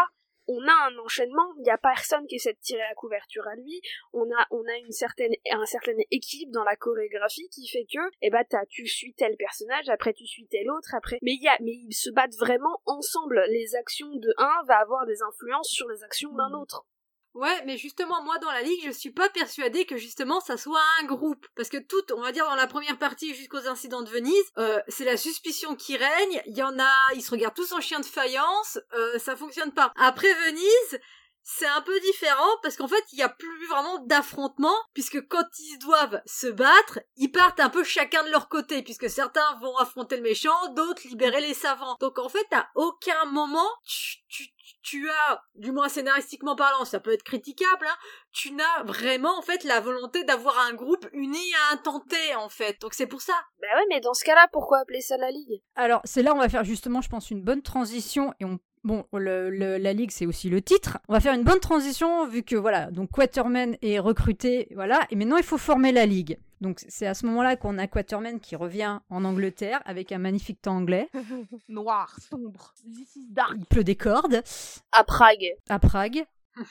Speaker 5: on a un enchaînement, il y a personne qui essaie de tirer la couverture à lui, on a on a une certaine un certain équilibre dans la chorégraphie qui fait que eh ben t'as tu suis tel personnage, après tu suis tel autre, après mais il y a mais ils se battent vraiment ensemble. Les actions de un va avoir des influences sur les actions d'un autre.
Speaker 2: Ouais, mais justement, moi, dans la Ligue, je suis pas persuadée que, justement, ça soit un groupe. Parce que tout, on va dire, dans la première partie jusqu'aux incidents de Venise, euh, c'est la suspicion qui règne, il y en a, ils se regardent tous en chien de faïence, euh, ça fonctionne pas. Après Venise, c'est un peu différent, parce qu'en fait, il y a plus vraiment d'affrontement, puisque quand ils doivent se battre, ils partent un peu chacun de leur côté, puisque certains vont affronter le méchant, d'autres libérer les savants. Donc, en fait, à aucun moment, tu, tu tu as, du moins scénaristiquement parlant, ça peut être critiquable, hein, tu n'as vraiment, en fait, la volonté d'avoir un groupe uni à intenter, en fait. Donc c'est pour ça.
Speaker 5: Bah ouais, mais dans ce cas-là, pourquoi appeler ça la Ligue ?
Speaker 3: Alors, c'est là on va faire justement, je pense, une bonne transition, et on Bon, le, le, la Ligue, c'est aussi le titre. On va faire une bonne transition, vu que, voilà, donc Quatermain est recruté, voilà, et maintenant il faut former la Ligue. Donc c'est à ce moment-là qu'on a Quatermain qui revient en Angleterre, avec un magnifique temps anglais.
Speaker 4: Noir, sombre, this is dark.
Speaker 3: Il pleut des cordes.
Speaker 5: À Prague.
Speaker 3: À Prague.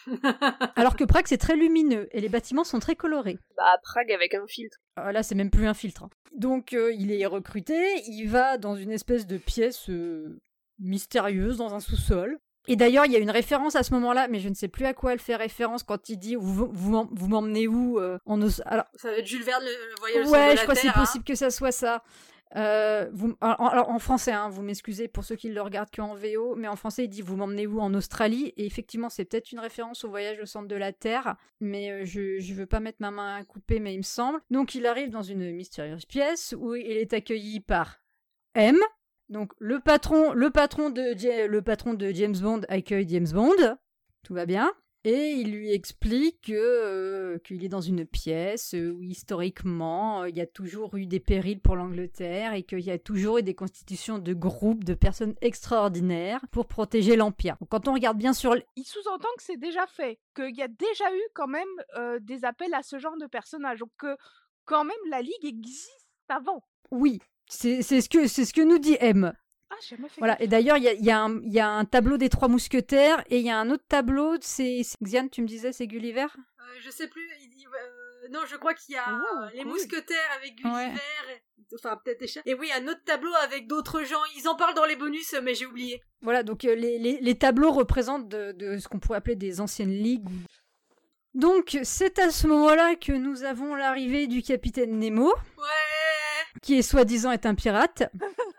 Speaker 3: Alors que Prague, c'est très lumineux, et les bâtiments sont très colorés.
Speaker 5: Bah, à Prague avec un filtre.
Speaker 3: Ah, là, c'est même plus un filtre. Hein. Donc, euh, il est recruté, il va dans une espèce de pièce... Euh... mystérieuse dans un sous-sol. Et d'ailleurs, il y a une référence à ce moment-là, mais je ne sais plus à quoi elle fait référence quand il dit vous, vous, vous m'emmenez où euh, en os... Alors,
Speaker 2: ça va être Jules Verne, le voyage au
Speaker 3: ouais,
Speaker 2: centre de la
Speaker 3: je crois que c'est
Speaker 2: Terre,
Speaker 3: possible
Speaker 2: hein.
Speaker 3: que ça soit ça. Euh, vous, alors, en français, hein, vous m'excusez pour ceux qui le regardent qu'en V O, mais en français, il dit vous m'emmenez où en Australie. Et effectivement, c'est peut-être une référence au voyage au centre de la Terre, mais euh, je je veux pas mettre ma main à couper, mais il me semble. Donc, il arrive dans une mystérieuse pièce où il est accueilli par M. Donc le patron, le patron de le patron de James Bond accueille James Bond, tout va bien, et il lui explique que euh, qu'il est dans une pièce où historiquement il y a toujours eu des périls pour l'Angleterre et qu'il y a toujours eu des constitutions de groupes de personnes extraordinaires pour protéger l'Empire. Donc, quand on regarde bien sur l...
Speaker 4: il sous-entend que c'est déjà fait, qu'il y a déjà eu quand même euh, des appels à ce genre de personnages, donc que quand même la Ligue existe avant.
Speaker 3: Oui. C'est, c'est, ce que, c'est ce que nous dit M.
Speaker 4: Ah, j'ai jamais fait
Speaker 3: voilà.
Speaker 4: gaffe.
Speaker 3: Et d'ailleurs, il y a, y, a y a un tableau des Trois Mousquetaires et il y a un autre tableau, c'est, c'est... Xiane, tu me disais, c'est Gulliver
Speaker 2: euh, Je sais plus, il dit... Euh, non, je crois qu'il y a
Speaker 4: oh,
Speaker 2: les
Speaker 4: cool.
Speaker 2: Mousquetaires avec Gulliver,
Speaker 3: ouais.
Speaker 2: et, enfin peut-être des chats. Et oui, un autre tableau avec d'autres gens, ils en parlent dans les bonus, mais j'ai oublié.
Speaker 3: Voilà, donc euh, les, les, les tableaux représentent de, de ce qu'on pourrait appeler des anciennes ligues. Donc, c'est à ce moment-là que nous avons l'arrivée du capitaine Nemo.
Speaker 2: Ouais.
Speaker 3: Qui est soi-disant est un pirate.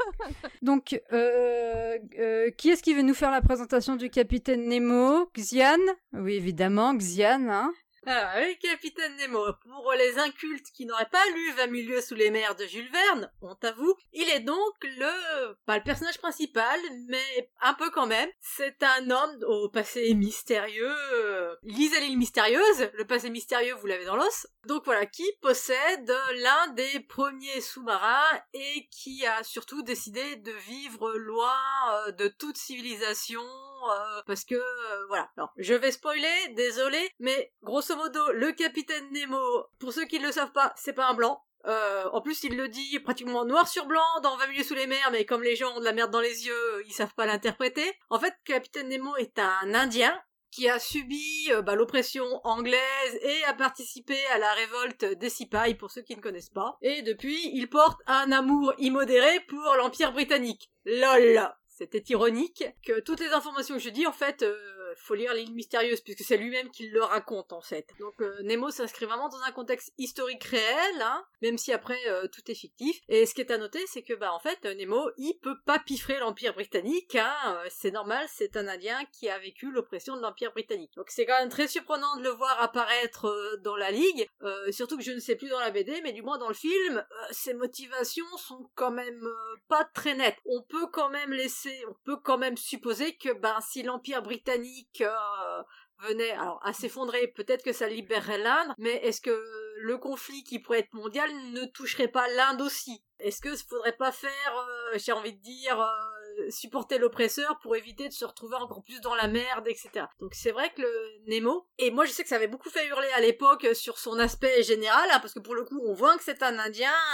Speaker 3: Donc, euh, euh, qui est-ce qui veut nous faire la présentation du capitaine Nemo ? Xiane ? Oui, évidemment, Xiane, hein.
Speaker 2: Alors, le capitaine Nemo, pour les incultes qui n'auraient pas lu vingt mille lieues sous les mers de Jules Verne, honte à vous, il est donc le, pas le personnage principal, mais un peu quand même. C'est un homme au passé mystérieux, euh, lisez l'île mystérieuse, le passé mystérieux vous l'avez dans l'os, donc voilà, qui possède l'un des premiers sous-marins et qui a surtout décidé de vivre loin euh, de toute civilisation, euh, parce que, euh, voilà. Alors, je vais spoiler, désolé, mais grosso modo, le capitaine Nemo, pour ceux qui ne le savent pas, c'est pas un blanc. Euh, en plus, il le dit pratiquement noir sur blanc dans vingt milieux sous les mers, mais comme les gens ont de la merde dans les yeux, ils savent pas l'interpréter. En fait, capitaine Nemo est un Indien qui a subi euh, bah, l'oppression anglaise et a participé à la révolte des Sipais, pour ceux qui ne connaissent pas. Et depuis, il porte un amour immodéré pour l'Empire britannique. Lol. C'était ironique que toutes les informations que je dis, en fait, euh, faut lire l'île mystérieuse, puisque c'est lui-même qui le raconte, en fait. Donc euh, Nemo s'inscrit vraiment dans un contexte historique réel, hein, même si après euh, tout est fictif. Et ce qui est à noter, c'est que, bah, en fait, Nemo, il peut pas piffrer l'Empire britannique, hein, euh, c'est normal, c'est un Indien qui a vécu l'oppression de l'Empire britannique. Donc c'est quand même très surprenant de le voir apparaître euh, dans la Ligue, euh, surtout que je ne sais plus dans la B D, mais du moins dans le film, euh, ses motivations sont quand même euh, pas très nettes. On peut quand même laisser on peut quand même supposer que ben si l'Empire britannique euh, venait alors à s'effondrer, peut-être que ça libérerait l'Inde, mais est-ce que le conflit qui pourrait être mondial ne toucherait pas l'Inde aussi ? Est-ce que faudrait pas faire, euh, j'ai envie de dire, euh, supporter l'oppresseur pour éviter de se retrouver encore plus dans la merde, et cetera. Donc c'est vrai que le Nemo, et moi je sais que ça avait beaucoup fait hurler à l'époque sur son aspect général, hein, parce que pour le coup on voit que c'est un Indien, hein,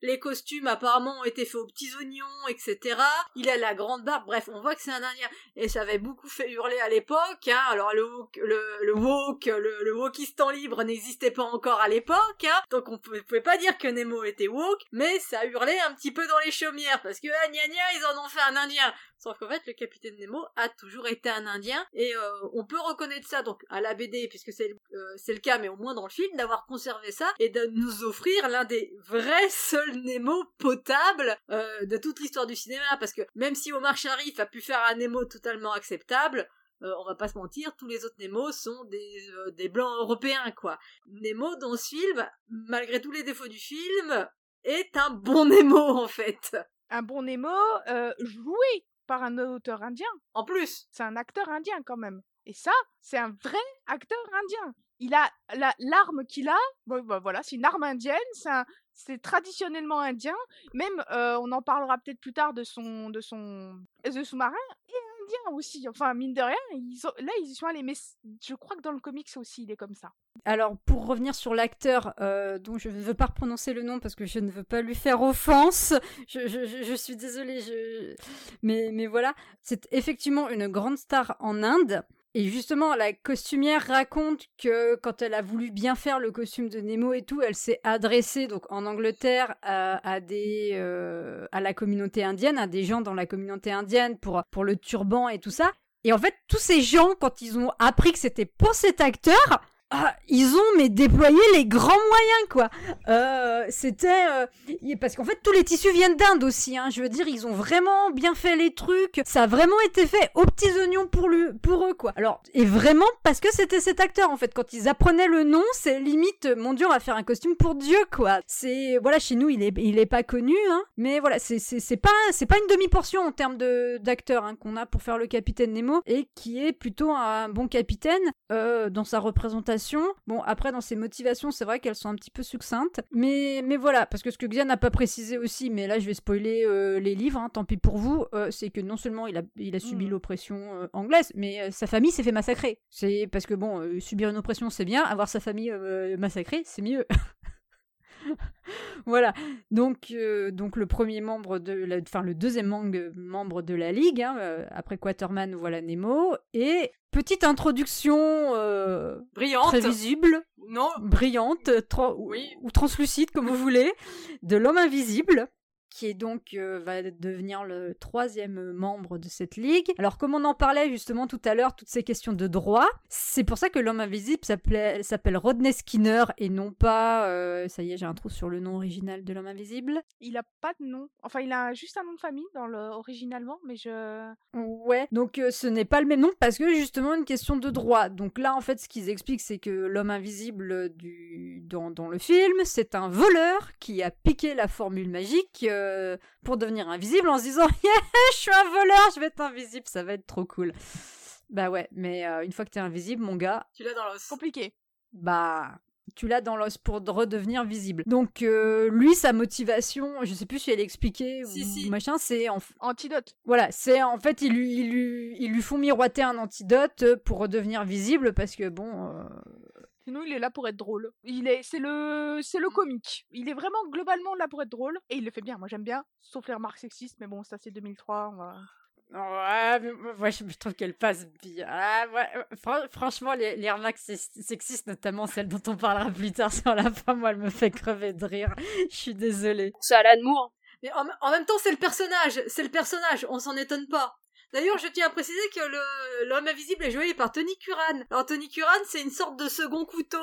Speaker 2: les costumes apparemment ont été faits aux petits oignons, et cetera. Il a la grande barbe, bref, on voit que c'est un Indien. Et ça avait beaucoup fait hurler à l'époque, hein. Alors le woke, le, le woke, le, le wokistan libre n'existait pas encore à l'époque, hein. Donc on pouvait, pouvait pas dire que Nemo était woke, mais ça hurlait un petit peu dans les chaumières, parce que ah, gna gna, ils en ont fait un Indien. Sauf qu'en fait, le capitaine Nemo a toujours été un Indien, et euh, on peut reconnaître ça donc à la B D, puisque c'est, euh, c'est le cas, mais au moins dans le film, d'avoir conservé ça, et de nous offrir l'un des vrais seuls Nemo potables euh, de toute l'histoire du cinéma, parce que même si Omar Sharif a pu faire un Nemo totalement acceptable, euh, on va pas se mentir, tous les autres Nemo sont des, euh, des blancs européens, quoi. Nemo, dans ce film, malgré tous les défauts du film, est un bon Nemo, en fait.
Speaker 4: Un bon Nemo euh, joué par un auteur indien.
Speaker 2: En plus.
Speaker 4: C'est un acteur indien, quand même. Et ça, c'est un vrai acteur indien. Il a la, l'arme qu'il a, bon, bah, voilà, c'est une arme indienne, c'est, un, c'est traditionnellement indien. Même, euh, on en parlera peut-être plus tard de son, de son, de sous-marin, et indien aussi. Enfin, mine de rien, ils ont, là, ils y sont allés. Mais je crois que dans le comics aussi, il est comme ça.
Speaker 3: Alors, pour revenir sur l'acteur, euh, dont je ne veux pas prononcer le nom parce que je ne veux pas lui faire offense, je, je, je, je suis désolée, je... mais, mais voilà, c'est effectivement une grande star en Inde. Et justement, la costumière raconte que quand elle a voulu bien faire le costume de Nemo et tout, elle s'est adressée donc en Angleterre à, à des euh, à la communauté indienne, à des gens dans la communauté indienne pour pour le turban et tout ça. Et en fait, tous ces gens, quand ils ont appris que c'était pour cet acteur, ah, ils ont mais déployé les grands moyens, quoi. Euh, c'était euh, parce qu'en fait tous les tissus viennent d'Inde aussi, hein. Je veux dire, ils ont vraiment bien fait les trucs. Ça a vraiment été fait aux petits oignons pour lui, pour eux, quoi. Alors, et vraiment parce que c'était cet acteur, en fait. Quand ils apprenaient le nom, c'est limite, mon Dieu, on va faire un costume pour Dieu, quoi. C'est voilà, chez nous, il est, il est pas connu, hein. Mais voilà, c'est, c'est, c'est pas, c'est pas une demi-portion en termes de d'acteur, hein, qu'on a pour faire le capitaine Nemo et qui est plutôt un bon capitaine euh, dans sa représentation. Bon, après, dans ses motivations, c'est vrai qu'elles sont un petit peu succinctes. Mais, mais voilà, parce que ce que Xian n'a pas précisé aussi, mais là, je vais spoiler euh, les livres, hein, tant pis pour vous, euh, c'est que non seulement il a, il a subi mmh. l'oppression euh, anglaise, mais euh, sa famille s'est fait massacrer. C'est parce que, bon, euh, subir une oppression, c'est bien, avoir sa famille euh, massacrée, c'est mieux. Voilà, donc, euh, donc le premier membre de la, enfin le deuxième mang- membre de la Ligue, hein, euh, après Quaterman, voilà Nemo, et petite introduction euh,
Speaker 2: brillante,
Speaker 3: très visible,
Speaker 2: non,
Speaker 3: brillante, tra-
Speaker 2: oui.
Speaker 3: ou, ou translucide comme vous voulez, de l'homme invisible, qui est donc euh, va devenir le troisième membre de cette ligue. Alors comme on en parlait justement tout à l'heure, toutes ces questions de droit, c'est pour ça que l'homme invisible s'appelait, s'appelle Rodney Skinner et non pas, euh, ça y est j'ai un trou sur le nom original de l'homme invisible.
Speaker 4: Il a pas de nom, enfin il a juste un nom de famille dans le originalement, mais je...
Speaker 3: Ouais, donc euh, ce n'est pas le même nom parce que justement une question de droit. Donc là en fait ce qu'ils expliquent c'est que l'homme invisible du... dans, dans le film, c'est un voleur qui a piqué la formule magique euh, pour devenir invisible en se disant yeah, je suis un voleur, je vais être invisible, ça va être trop cool. Bah ouais, mais euh, une fois que t'es invisible, mon gars,
Speaker 2: tu l'as dans l'os.
Speaker 4: Compliqué.
Speaker 3: Bah, tu l'as dans l'os pour redevenir visible. Donc euh, lui, sa motivation, je sais plus si elle expliquait
Speaker 2: si,
Speaker 3: ou
Speaker 2: si.
Speaker 3: machin, c'est en...
Speaker 4: antidote.
Speaker 3: Voilà, c'est en fait ils lui, ils lui, ils lui font miroiter un antidote pour redevenir visible parce que bon. Euh...
Speaker 4: Sinon, il est là pour être drôle. Il est, c'est le, c'est le comique. Il est vraiment globalement là pour être drôle. Et il le fait bien. Moi, j'aime bien. Sauf les remarques sexistes. Mais bon, ça, c'est deux mille trois. On va...
Speaker 3: Ouais, mais moi, je, je trouve qu'elle passe bien. Ah, ouais, fr- franchement, les, les remarques sexistes, notamment celle dont on parlera plus tard sur la fin, moi, elle me fait crever de rire. Je suis désolée.
Speaker 5: C'est Alan Moore.
Speaker 2: Mais en, en même temps, c'est le personnage. C'est le personnage. On s'en étonne pas. D'ailleurs, je tiens à préciser que le, l'homme invisible est joué par Tony Curran. Alors, Tony Curran, c'est une sorte de second couteau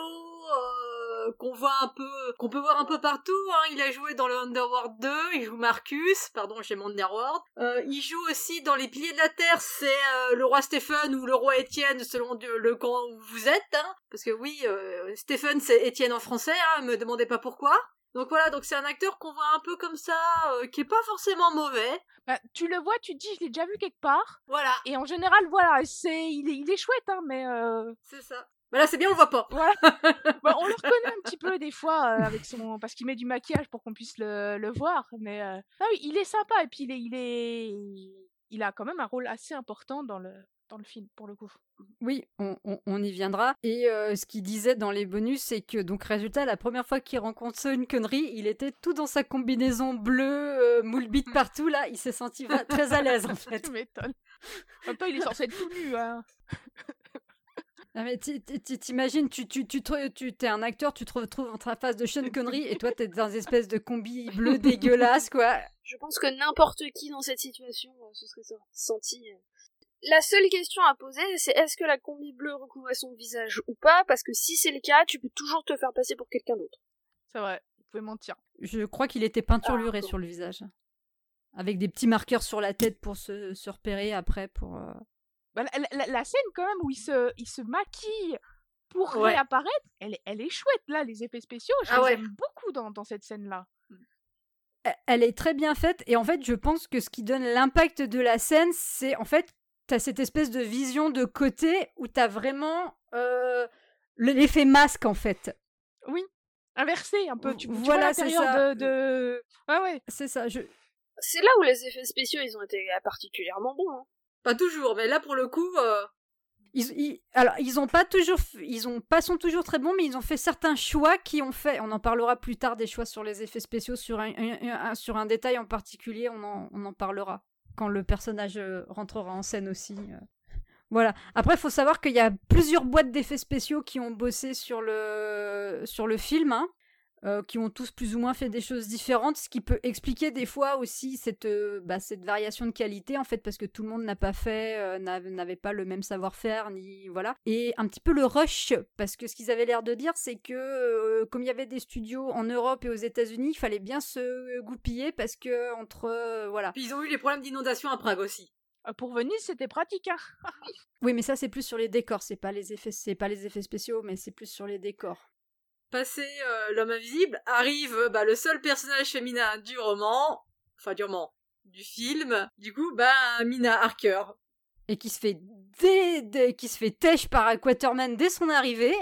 Speaker 2: euh, qu'on voit un peu, qu'on peut voir un peu partout. Hein. Il a joué dans le Underworld deux, il joue Marcus, pardon, j'ai mon Underworld. Euh, il joue aussi dans Les Piliers de la Terre, c'est euh, le roi Stephen ou le roi Étienne, selon le camp où vous êtes. Hein. Parce que oui, euh, Stephen, c'est Étienne en français, hein, me demandez pas pourquoi. Donc voilà, donc c'est un acteur qu'on voit un peu comme ça, euh, qui est pas forcément mauvais.
Speaker 4: Bah, tu le vois, tu te dis, je l'ai déjà vu quelque part.
Speaker 2: Voilà.
Speaker 4: Et en général, voilà, c'est, il est, il est chouette, hein, mais. Euh...
Speaker 2: C'est ça. Mais là, c'est bien, on le voit pas.
Speaker 4: Voilà. Bah, on le reconnaît un petit peu des fois euh, avec son, parce qu'il met du maquillage pour qu'on puisse le, le voir, mais euh... non, oui, il est sympa et puis il est, il est, il a quand même un rôle assez important dans le, dans le film, pour le coup.
Speaker 3: Oui, on, on, on y viendra. Et euh, ce qu'il disait dans les bonus, c'est que, donc, résultat, la première fois qu'il rencontre Sean Connery, il était tout dans sa combinaison bleue, euh, moule bite partout, là, il s'est senti va- très à l'aise, en fait.
Speaker 4: Tu m'étonnes. En même temps, il est censé être tout nu, hein.
Speaker 3: Non, mais ti- ti- ti- t'imagines, tu, tu, tu, te- tu t'es un acteur, tu te retrouves en face de Sean Connery, et toi, t'es dans une espèce de combi bleu dégueulasse, quoi.
Speaker 5: Je pense que n'importe qui dans cette situation euh, se serait senti... euh, La seule question à poser, c'est est-ce que la combi bleue recouvrait son visage ou pas? Parce que si c'est le cas, tu peux toujours te faire passer pour quelqu'un d'autre.
Speaker 4: C'est vrai, vous pouvez mentir.
Speaker 3: Je crois qu'il était peinturluré
Speaker 5: Ah, bon.
Speaker 3: sur le visage. Avec des petits marqueurs sur la tête pour se, se repérer après, pour... euh,
Speaker 4: Bah, la, la- la scène, quand même, où il se, il se maquille pour
Speaker 2: Ouais.
Speaker 4: réapparaître, elle, est- elle est chouette, là, les effets spéciaux, je
Speaker 2: Ah
Speaker 4: les
Speaker 2: ouais.
Speaker 4: aime beaucoup dans, dans cette scène-là.
Speaker 3: Elle est très bien faite, et en fait, je pense que ce qui donne l'impact de la scène, c'est, en fait, t'as cette espèce de vision de côté où t'as vraiment euh, le- l'effet masque, en fait.
Speaker 4: Oui, inversé, un peu. Tu, tu
Speaker 3: Voilà,
Speaker 4: vois
Speaker 3: c'est
Speaker 4: l'intérieur
Speaker 3: ça.
Speaker 4: de, de... Ouais, ouais.
Speaker 3: C'est ça, je...
Speaker 5: C'est là où les effets spéciaux, ils ont été particulièrement bons. Hein.
Speaker 2: Pas toujours, mais là pour le coup, euh,
Speaker 3: Ils, ils- alors, ils ont pas toujours, f- ils ont pas sont toujours très bons, mais ils ont fait certains choix qui ont fait. On en parlera plus tard des choix sur les effets spéciaux, sur un, un- un- sur un détail en particulier, on en, on en parlera quand le personnage euh, rentrera en scène aussi. euh. Voilà. Après, il faut savoir qu'il y a plusieurs boîtes d'effets spéciaux qui ont bossé sur le sur le film, hein, euh, qui ont tous plus ou moins fait des choses différentes, ce qui peut expliquer des fois aussi cette, euh, bah, cette variation de qualité, en fait, parce que tout le monde n'a pas fait, euh, n'av- n'avait pas le même savoir-faire, ni voilà. Et un petit peu le rush, parce que ce qu'ils avaient l'air de dire, c'est que euh, comme il y avait des studios en Europe et aux États-Unis, il fallait bien se goupiller, parce que entre, euh, voilà.
Speaker 2: puis ils ont eu les problèmes d'inondation à Prague aussi.
Speaker 4: Euh, Pour Venise, c'était pratique, hein.
Speaker 3: Oui, mais ça c'est plus sur les décors, c'est pas les effets, c'est pas les effets spéciaux, mais c'est plus sur les décors.
Speaker 2: Passé euh, l'homme invisible, arrive euh, bah, le seul personnage féminin du roman, enfin du roman, du film, du coup, bah Mina Harker.
Speaker 3: Et qui se fait dé, dé- qui se fait têche par Quaterman dès son arrivée.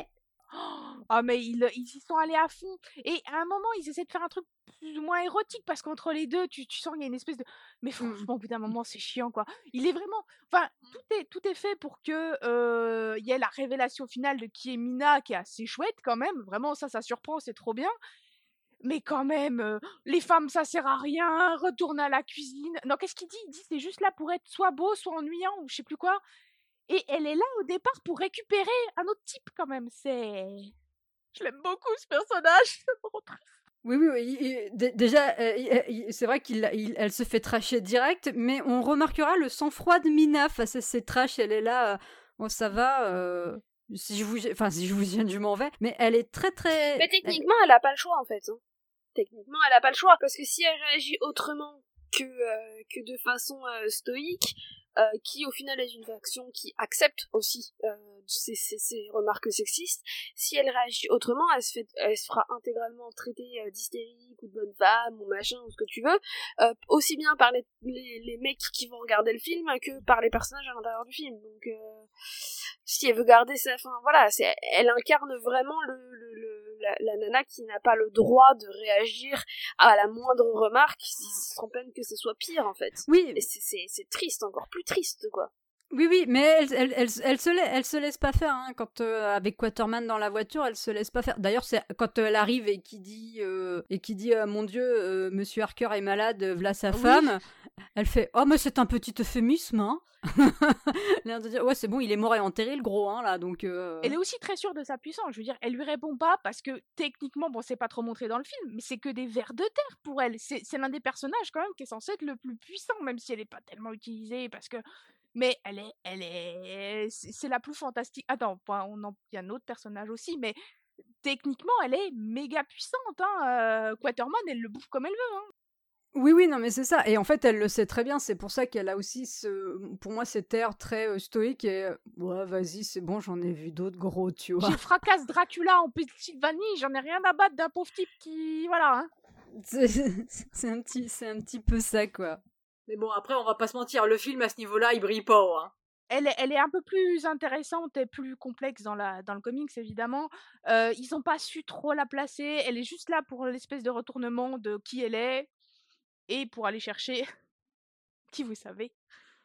Speaker 4: Ah, mais ils, ils y sont allés à fond. Et à un moment, ils essaient de faire un truc plus ou moins érotique, parce qu'entre les deux, tu, tu sens qu'il y a une espèce de... Mais franchement, au bout d'un moment, c'est chiant, quoi. Il est vraiment... Enfin, tout est, tout est fait pour que euh, il y ait la révélation finale de qui est Mina, qui est assez chouette, quand même. Vraiment, ça, ça surprend, c'est trop bien. Mais quand même, euh, les femmes, ça sert à rien, retourne à la cuisine. Non, qu'est-ce qu'il dit? Il dit c'est juste là pour être soit beau, soit ennuyant, ou je sais plus quoi. Et elle est là au départ pour récupérer un autre type, quand même. C'est... Je l'aime beaucoup, ce personnage. C'est trop triste.
Speaker 3: Oui, oui, oui. il- il- dé- déjà, euh, il- il- c'est vrai qu'elle se fait trasher direct, mais on remarquera le sang-froid de Mina face à ces trash. Elle est là, euh, bon, ça va. euh, si je vous, enfin, si je vous gêne, je m'en vais. Mais elle est très, très.
Speaker 5: Mais techniquement, elle a pas le choix, en fait. Hein. Techniquement, elle a pas le choix. Parce que si elle réagit autrement que, euh, que de façon euh, stoïque, euh, qui au final est une faction qui accepte aussi euh, ces, ces, ces remarques sexistes, si elle réagit autrement, elle se, fait, elle se fera intégralement traiter euh, d'hystérique ou de bonne femme ou machin ou ce que tu veux, euh, aussi bien par les, les, les mecs qui vont regarder le film que par les personnages à l'intérieur du film. Donc euh, si elle veut garder sa fin, voilà, c'est, elle incarne vraiment le, le, le la, la nana qui n'a pas le droit de réagir à la moindre remarque, sans peine que ce soit pire en fait.
Speaker 3: Oui.
Speaker 5: Et c'est, c'est, c'est triste, encore plus triste quoi.
Speaker 3: Oui, oui, mais elle, elle, elle, elle, se, la- elle se laisse pas faire. Hein, quand euh, avec Quaterman dans la voiture, elle se laisse pas faire. D'ailleurs, c'est quand elle arrive et qui dit euh, et qui dit euh, mon Dieu, euh, Monsieur Harker est malade, v'là sa
Speaker 4: Oui.
Speaker 3: femme. Elle fait oh mais c'est un petit euphémisme. Hein. L'air de dire ouais c'est bon, il est mort et enterré le gros hein là donc. Euh...
Speaker 4: Elle est aussi très sûre de sa puissance. Je veux dire, elle lui répond pas parce que techniquement, bon, c'est pas trop montré dans le film, mais c'est que des vers de terre pour elle. C'est, c'est l'un des personnages quand même qui est censé être le plus puissant, même si elle est pas tellement utilisée parce que. Mais elle est, elle est, c'est, c'est la plus fantastique. Attends, bon, on en... il y a un autre personnage aussi, mais techniquement, elle est méga puissante. Hein. Euh, Quaterman, elle le bouffe comme elle veut. Hein.
Speaker 3: Oui, oui, non, mais c'est ça. Et en fait, elle le sait très bien. C'est pour ça qu'elle a aussi, ce... pour moi, cet air très euh, stoïque. Et euh, ouais, vas-y, c'est bon, j'en ai vu d'autres gros, tu vois.
Speaker 4: J'ai fracasse Dracula en Pennsylvanie, j'en ai rien à battre d'un pauvre type qui. Voilà. Hein.
Speaker 3: C'est, c'est, un petit, c'est un petit peu ça, quoi.
Speaker 2: Mais bon, après, on va pas se mentir, le film à ce niveau-là, il brille pas, hein.
Speaker 4: Elle est, elle est un peu plus intéressante et plus complexe dans, la, dans le comics, évidemment. Euh, ils n'ont pas su trop la placer. Elle est juste là pour l'espèce de retournement de qui elle est et pour aller chercher qui vous savez.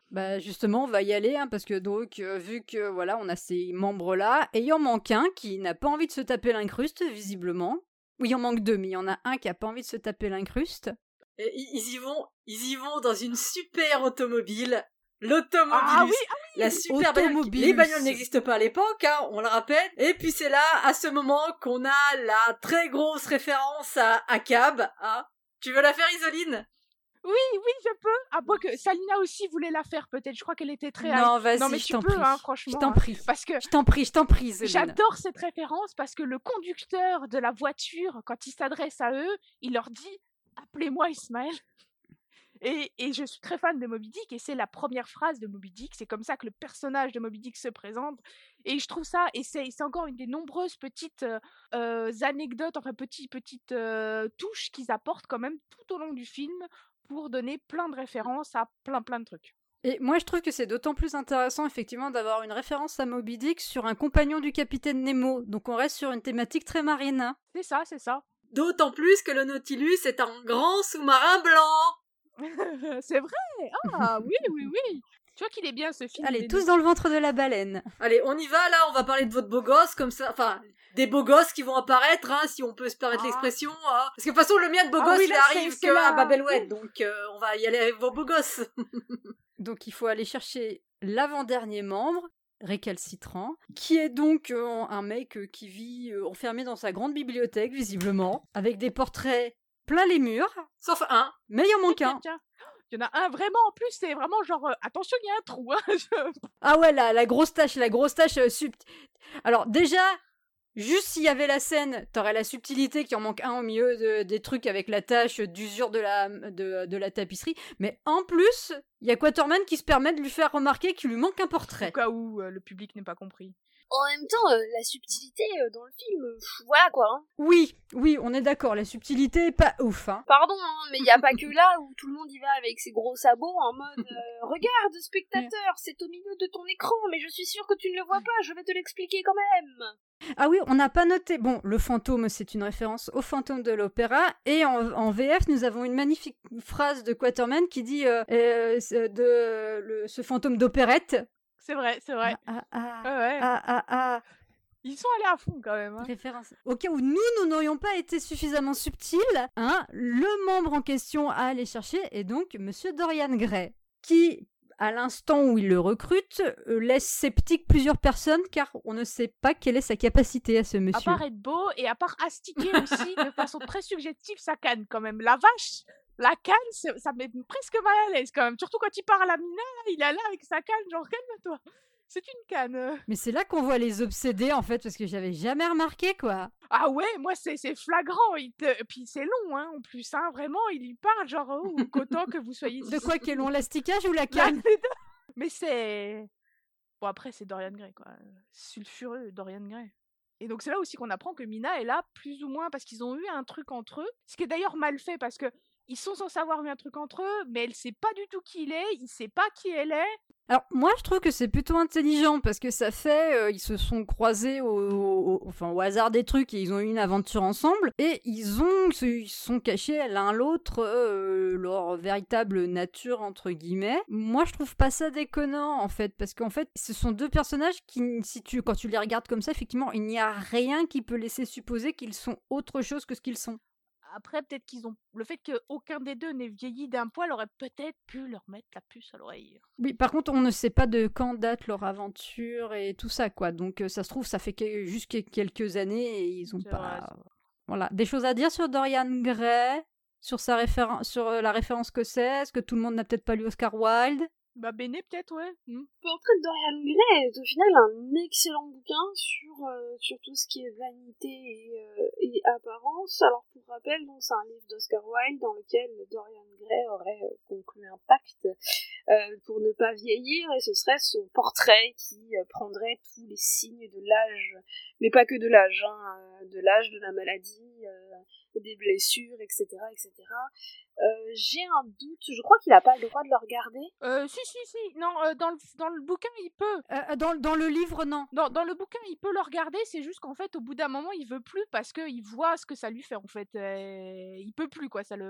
Speaker 3: Bah justement, on va y aller, hein, parce que donc, euh, vu que voilà, on a ces membres-là, et il en manque un qui n'a pas envie de se taper l'incruste, visiblement. Oui, il en manque deux, mais il y en a un qui a pas envie de se taper l'incruste.
Speaker 2: Et ils y vont, ils y vont dans une super automobile. L'automobilus.
Speaker 4: Ah oui, ah oui,
Speaker 2: la super bagnole.
Speaker 3: Automobilus.
Speaker 2: Les bagnoles n'existent pas à l'époque, hein, on le rappelle. Et puis c'est là, à ce moment, qu'on a la très grosse référence à, à Cab. Hein. Tu veux la faire, Isoline?
Speaker 4: Oui, oui, je peux. Ah, bon, que Salina aussi voulait la faire, peut-être. Je crois qu'elle était très...
Speaker 3: Non, vas-y,
Speaker 4: non, mais
Speaker 3: je
Speaker 4: tu
Speaker 3: t'en
Speaker 4: peux,
Speaker 3: prie.
Speaker 4: hein, franchement.
Speaker 3: Je t'en
Speaker 4: hein.
Speaker 3: prie.
Speaker 4: Parce que
Speaker 3: Je t'en prie, je t'en prie, Zéline.
Speaker 4: j'adore cette référence, parce que le conducteur de la voiture, quand il s'adresse à eux, il leur dit « Appelez-moi Ismaël ». Et, et je suis très fan de Moby Dick, et c'est la première phrase de Moby Dick. C'est comme ça que le personnage de Moby Dick se présente. Et je trouve ça, et c'est, c'est encore une des nombreuses petites euh, euh, anecdotes, enfin petites, petites euh, touches qu'ils apportent quand même tout au long du film pour donner plein de références à plein plein de trucs.
Speaker 3: Et moi, je trouve que c'est d'autant plus intéressant, effectivement, d'avoir une référence à Moby Dick sur un compagnon du capitaine Nemo. Donc on reste sur une thématique très marine. Hein.
Speaker 4: C'est ça, c'est ça.
Speaker 2: D'autant plus que le Nautilus est un grand sous-marin blanc.
Speaker 4: C'est vrai. Ah oui, oui, oui. Tu vois qu'il est bien ce film.
Speaker 3: Allez,
Speaker 4: des-
Speaker 3: tous dans le ventre de la baleine.
Speaker 2: Allez, on y va, là, on va parler de votre beau gosse, comme ça, enfin, des beaux gosses qui vont apparaître, hein, si on peut se permettre
Speaker 4: Ah.
Speaker 2: l'expression, hein. Parce que de toute façon, le mien de beau
Speaker 4: Ah
Speaker 2: gosse,
Speaker 4: oui,
Speaker 2: il
Speaker 4: là,
Speaker 2: arrive
Speaker 4: c'est- c'est
Speaker 2: que
Speaker 4: la-
Speaker 2: à Babelwed, donc euh, on va y aller avec vos beaux gosses.
Speaker 3: Donc il faut aller chercher l'avant-dernier membre, récalcitrant, qui est donc euh, un mec euh, qui vit euh, enfermé dans sa grande bibliothèque, visiblement, avec des portraits plein les murs,
Speaker 2: Sauf un.
Speaker 3: mais il en manque
Speaker 4: Tiens,
Speaker 3: un.
Speaker 4: tiens. Il y en a un vraiment en plus, c'est vraiment genre euh, attention, il y a un trou. Hein. Je-
Speaker 3: Ah ouais, la, la grosse tache, la grosse tache euh, sub... Alors déjà, juste s'il y avait la scène, t'aurais la subtilité qu'il en manque un au milieu de- des trucs avec la tache d'usure de la, de, de la tapisserie, mais en plus, il y a Quaterman qui se permet de lui faire remarquer qu'il lui manque un
Speaker 4: Au
Speaker 3: portrait.
Speaker 4: cas où euh, le public n'est pas compris.
Speaker 5: En même temps, euh, la subtilité euh, dans le film, euh, pff, voilà quoi. Hein.
Speaker 3: Oui, oui, on est d'accord, la subtilité est pas ouf, hein.
Speaker 5: Pardon, hein, mais il n'y a pas que là où tout le monde y va avec ses gros sabots en mode euh, regarde, spectateur, c'est au milieu de ton écran, mais je suis sûre que tu ne le vois pas, je vais te l'expliquer quand même.
Speaker 3: Ah oui, on n'a pas noté. Bon, le fantôme, c'est une référence au fantôme de l'opéra. Et en, en V F, nous avons une magnifique phrase de Quaterman qui dit euh, euh, c'est de le- ce fantôme d'opérette.
Speaker 4: C'est vrai, c'est vrai.
Speaker 3: Ah, ah,
Speaker 4: Ouais, ouais.
Speaker 3: ah, ah, ah.
Speaker 4: Ils sont allés à fond quand même. Hein.
Speaker 3: Référence. Au cas où nous, nous n'aurions pas été suffisamment subtils, hein, le membre en question à aller chercher est donc Monsieur Dorian Gray, qui, à l'instant où il le recrute, euh, laisse sceptique plusieurs personnes car on ne sait pas quelle est sa capacité à ce
Speaker 4: À
Speaker 3: monsieur.
Speaker 4: part être beau et à part astiquer aussi de façon très subjective sa canne quand même. La vache, la canne, c'est- ça me met presque mal à l'aise quand même. Surtout quand il parle à Mina, là, il est là avec sa canne, genre calme-toi. C'est une canne. euh.
Speaker 3: Mais c'est là qu'on voit les obsédés en fait, parce que j'avais jamais remarqué quoi.
Speaker 4: Ah ouais, moi c'est c'est flagrant. Il te... Puis c'est long, hein, en plus. Hein, vraiment, il y parle genre, oh, content que vous soyez...
Speaker 3: De quoi qu'est long, l'asticage ou la
Speaker 4: Là,
Speaker 3: canne?
Speaker 4: les deux. Mais c'est... Bon, après, c'est Dorian Gray, quoi. Sulfureux, Dorian Gray. Et donc, c'est là aussi qu'on apprend que Mina est là, plus ou moins, parce qu'ils ont eu un truc entre eux. Ce qui est d'ailleurs mal fait, parce que ils sont censés avoir eu un truc entre eux, mais elle sait pas du tout qui il est, il sait pas qui elle est.
Speaker 3: Alors moi je trouve que c'est plutôt intelligent parce que ça fait, euh, ils se sont croisés au, au- au- enfin, au hasard des trucs et ils ont eu une aventure ensemble et ils ont, ils se sont cachés l'un l'autre euh, leur véritable nature entre guillemets. Moi je trouve pas ça déconnant en fait parce qu'en fait ce sont deux personnages qui, si tu, quand tu les regardes comme ça effectivement il n'y a rien qui peut laisser supposer qu'ils sont autre chose que ce qu'ils sont.
Speaker 4: Après, peut-être qu'ils ont... Le fait qu'aucun des deux n'ait vieilli d'un poil aurait peut-être pu leur mettre la puce à l'oreille.
Speaker 3: Oui, par contre, on ne sait pas de quand date leur aventure et tout ça, quoi. Donc, euh, ça se trouve, ça fait que- juste que- quelques années et ils ont
Speaker 4: C'est
Speaker 3: pas.
Speaker 4: vrai, c'est vrai.
Speaker 3: Voilà. Des choses à dire sur Dorian Gray, sur sa référence, sur euh, la référence que c'est. Est-ce que tout le monde n'a peut-être pas lu Oscar Wilde?
Speaker 4: Bah, Béné, peut-être, ouais. Hmm.
Speaker 5: Portrait de Dorian Gray est au final un excellent bouquin sur, euh, sur tout ce qui est vanité et, euh, et apparence. Alors pour rappel, donc, c'est un livre d'Oscar Wilde dans lequel Dorian Gray aurait euh, conclu un pacte euh, pour ne pas vieillir et ce serait son portrait qui euh, prendrait tous les signes de l'âge, mais pas que de l'âge, hein, euh, de l'âge, de la maladie, euh, des blessures, et cetera, et cetera. Euh, j'ai un doute, je crois qu'il a pas le droit de le regarder.
Speaker 4: Euh, si, si, si. Non, euh, dans, le, dans le bouquin, il peut.
Speaker 3: Euh, dans, dans le livre, non.
Speaker 4: Dans, dans le bouquin, il peut le regarder, c'est juste qu'en fait, au bout d'un moment, il veut plus parce qu'il voit ce que ça lui fait, en fait. Euh, il peut plus, quoi, ça le...